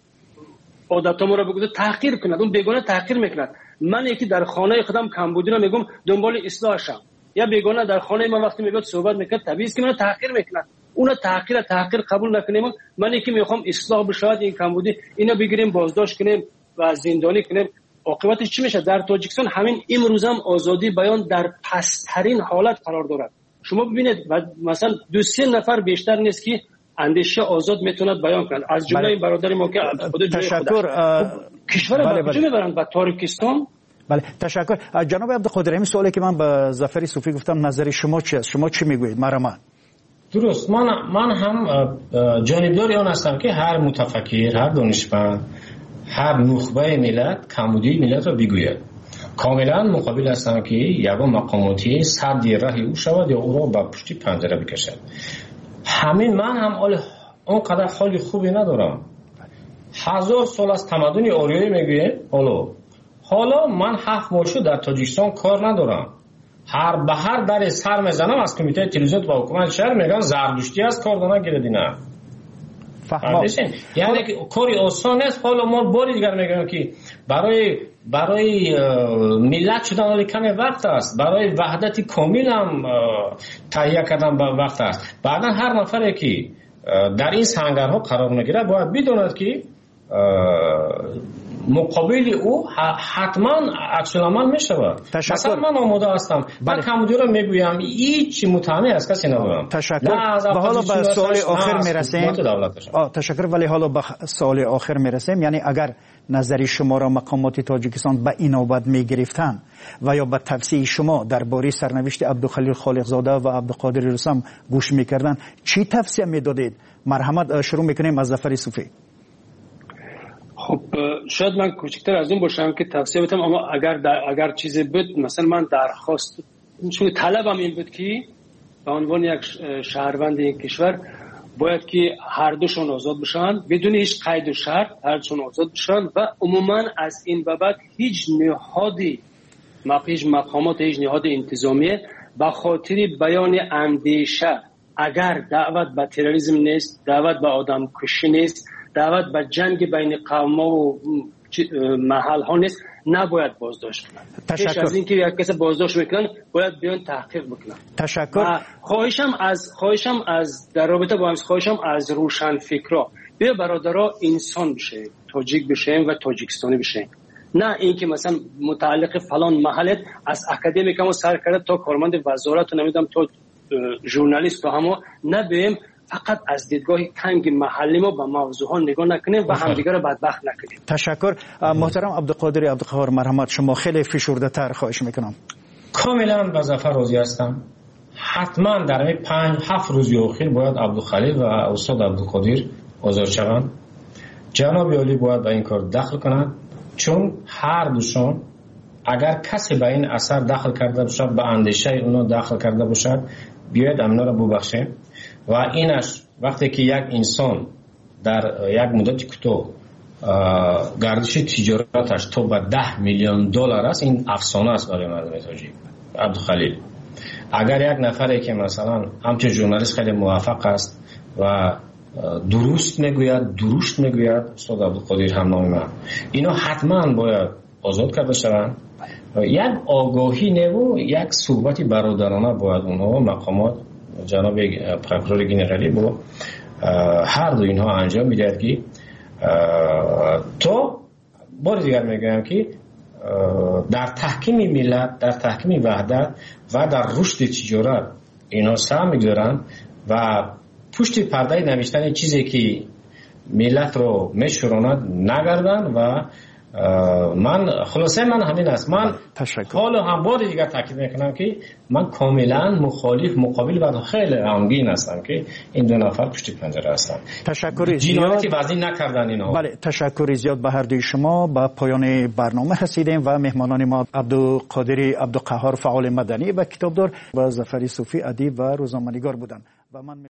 عادت ما را بگه تحقیر کند، اون بیگانه تحقیر میکند. من یکی در خانه خودم کمبودی را میگم دنبال اصلاحشم، یا بیگانه در خانه من وقتی میاد صحبت میکرد طبیعی است که منو تحقیر میکنه. اون تحقیر تحقیر قبول نکنیم. من یکی میخوام اصلاح بشه این کمبودی، اینا بگیریم بازداشت کنیم و زندانی کنیم، عاقبتش چی میشه؟ در تاجیکستان همین امروز هم آزادی بیان در پسترین حالت قرار دارد. شما ببینید مثلا دو سه نفر بیشتر نیست که اندیشه آزاد میتوند بیان کنند، از جمله این برادر ما که تشکر کشور به کجا میبرند؟ به تاریکستان. بله تشکر. جناب عبدالقادر، این سوالی که من به ظفر صوفی گفتم نظر شما چی است؟ شما چی میگویید؟ مرحبا. درست، من من هم جانبدار آن هستم که هر متفکر، هر دانشمند، هر نخبه ملت کمبودی ملت را بگوید. کاملا مقابل هستم که یگان مقاماتی سد راه او شود یا او را به پشتی پنجره بکشد. همین من هم اونقدر حال خوبی ندارم. هزار سال از تمدن آریایی میگوید. حالا حالا من هفت ماه شد در تاجیکستان کار ندارم. هر به هر در سر میزنم از کمیته تلویزیون و حکومت شهر میگن زردشتی است، کار نگیرید. نه فهمم. یعنی که کاری آسان است. حالا ما باری دیگر میگم که برای برای ملت شدن حالی کمی وقت است، برای وحدت کامل هم تهیه کردن با وقت است. بعدا هر نفری که در این سنگرها قرار میگیره باید بداند که مقابل او حتما عکس العمل میشود. مثلا من آماده هستم، من کمبودی رو میگویم، هیچ متهمی از کسی ندارم. تشکر. و حالا به سوال آخر میرسیم. تشکر. ولی حالا به سوال آخر میرسیم، یعنی اگر نظری شما را مقامات تاجیکستان به این نوبت میگرفتن و یا به توصیه شما درباره سرنوشت عبدالخلیل خالقزاده و عبدالقادر رستم گوش میکردن، چی توصیه میدادید؟ مرحمت شروع میکنیم از ظفر صوفی. خب شاید من کوچکتر از اون باشم که توصیه بدم، اما اگر در اگر چیزی بود، مثلا من درخواست چون طلبم این بود که به عنوان یک شهروند این کشور باید که هر دوشون آزاد بشن بدون هیچ قید و شرط، هر دوشون آزاد بشن و عموما از این بابت هیچ نهادی هیچ مقامات هیچ نهاد انتظامی به خاطر بیان اندیشه، اگر دعوت به تروریسم نیست، دعوت به آدم کشی نیست، دعوت به جنگ بین قوم و محل ها نیست، نباید بازداشت کنند. تشکر. از اینکه یک کس بازداشت میکنن باید بیان تحقیق بکنن. تشکر. خواهشم از خواهشم از در رابطه با همین خواهشم از روشن فکرا بیا برادرها انسان بشه، تاجیک بشیم و تاجیکستانی بشیم، نه اینکه مثلا متعلق فلان محلت از اکادمیک ما سر کرده تا کارمند وزارت و نمیدونم تا ژورنالیست تا همو نبیم، فقط از دیدگاه تنگ محلی ما به موضوع ها نگاه نکنیم و همدیگر رو بدبخت نکنیم. تشکر. محترم عبدالقادر عبدالقهار مرحمت، شما خیلی فشرده تر خواهش میکنم. کاملا به ظفر راضی هستم. حتما در این پنج هفت روزی اخیر باید عبدالخلیل و استاد عبدالقادر آزاد شوند. جناب عالی باید به این کار دخل کنند، چون هر دوشون اگر کسی به این اثر دخل کرده باشد، به اندیشه اونا دخل کرده باشد، بیاید امنا را ببخشیم. و اینش وقتی که یک انسان در یک مدت کوتاه گردش تجارتش تا به ده میلیون دلار است، این افسانه است برای مردم تاجیک. عبدالخلیل اگر یک نفری که مثلا همچون ژورنالیست خیلی موفق است و درست میگوید، درشت میگوید، استاد عبدالقادر هم نام من، اینا حتما باید آزاد کرده شوند. یک آگاهی نو، یک صحبت برادرانه باید اونها مقامات جناب پرکرور گنرالی با هر دو اینها انجام میدهد که تو بار دیگر میگم که در تحکیم ملت، در تحکیم وحدت و در رشد تجارت اینا سهم می‌گذارن و پشت پرده نوشتن چیزی که ملت رو میشوراند نگردن و من خلاصه من همین است. من حالا هم بار دیگر تاکید میکنم که من کاملا مخالف مقابل و خیلی غمگین هستم که این دو نفر پشت پنجره هستن. تشکر زیاد وزنی نکردن اینا. بله تشکر زیاد به هر دوی شما. به پایان برنامه رسیدیم و مهمانان ما عبدالقادر عبدالقهار فعال مدنی و کتابدار و ظفر صوفی ادیب و روزنامه‌نگار بودند. و من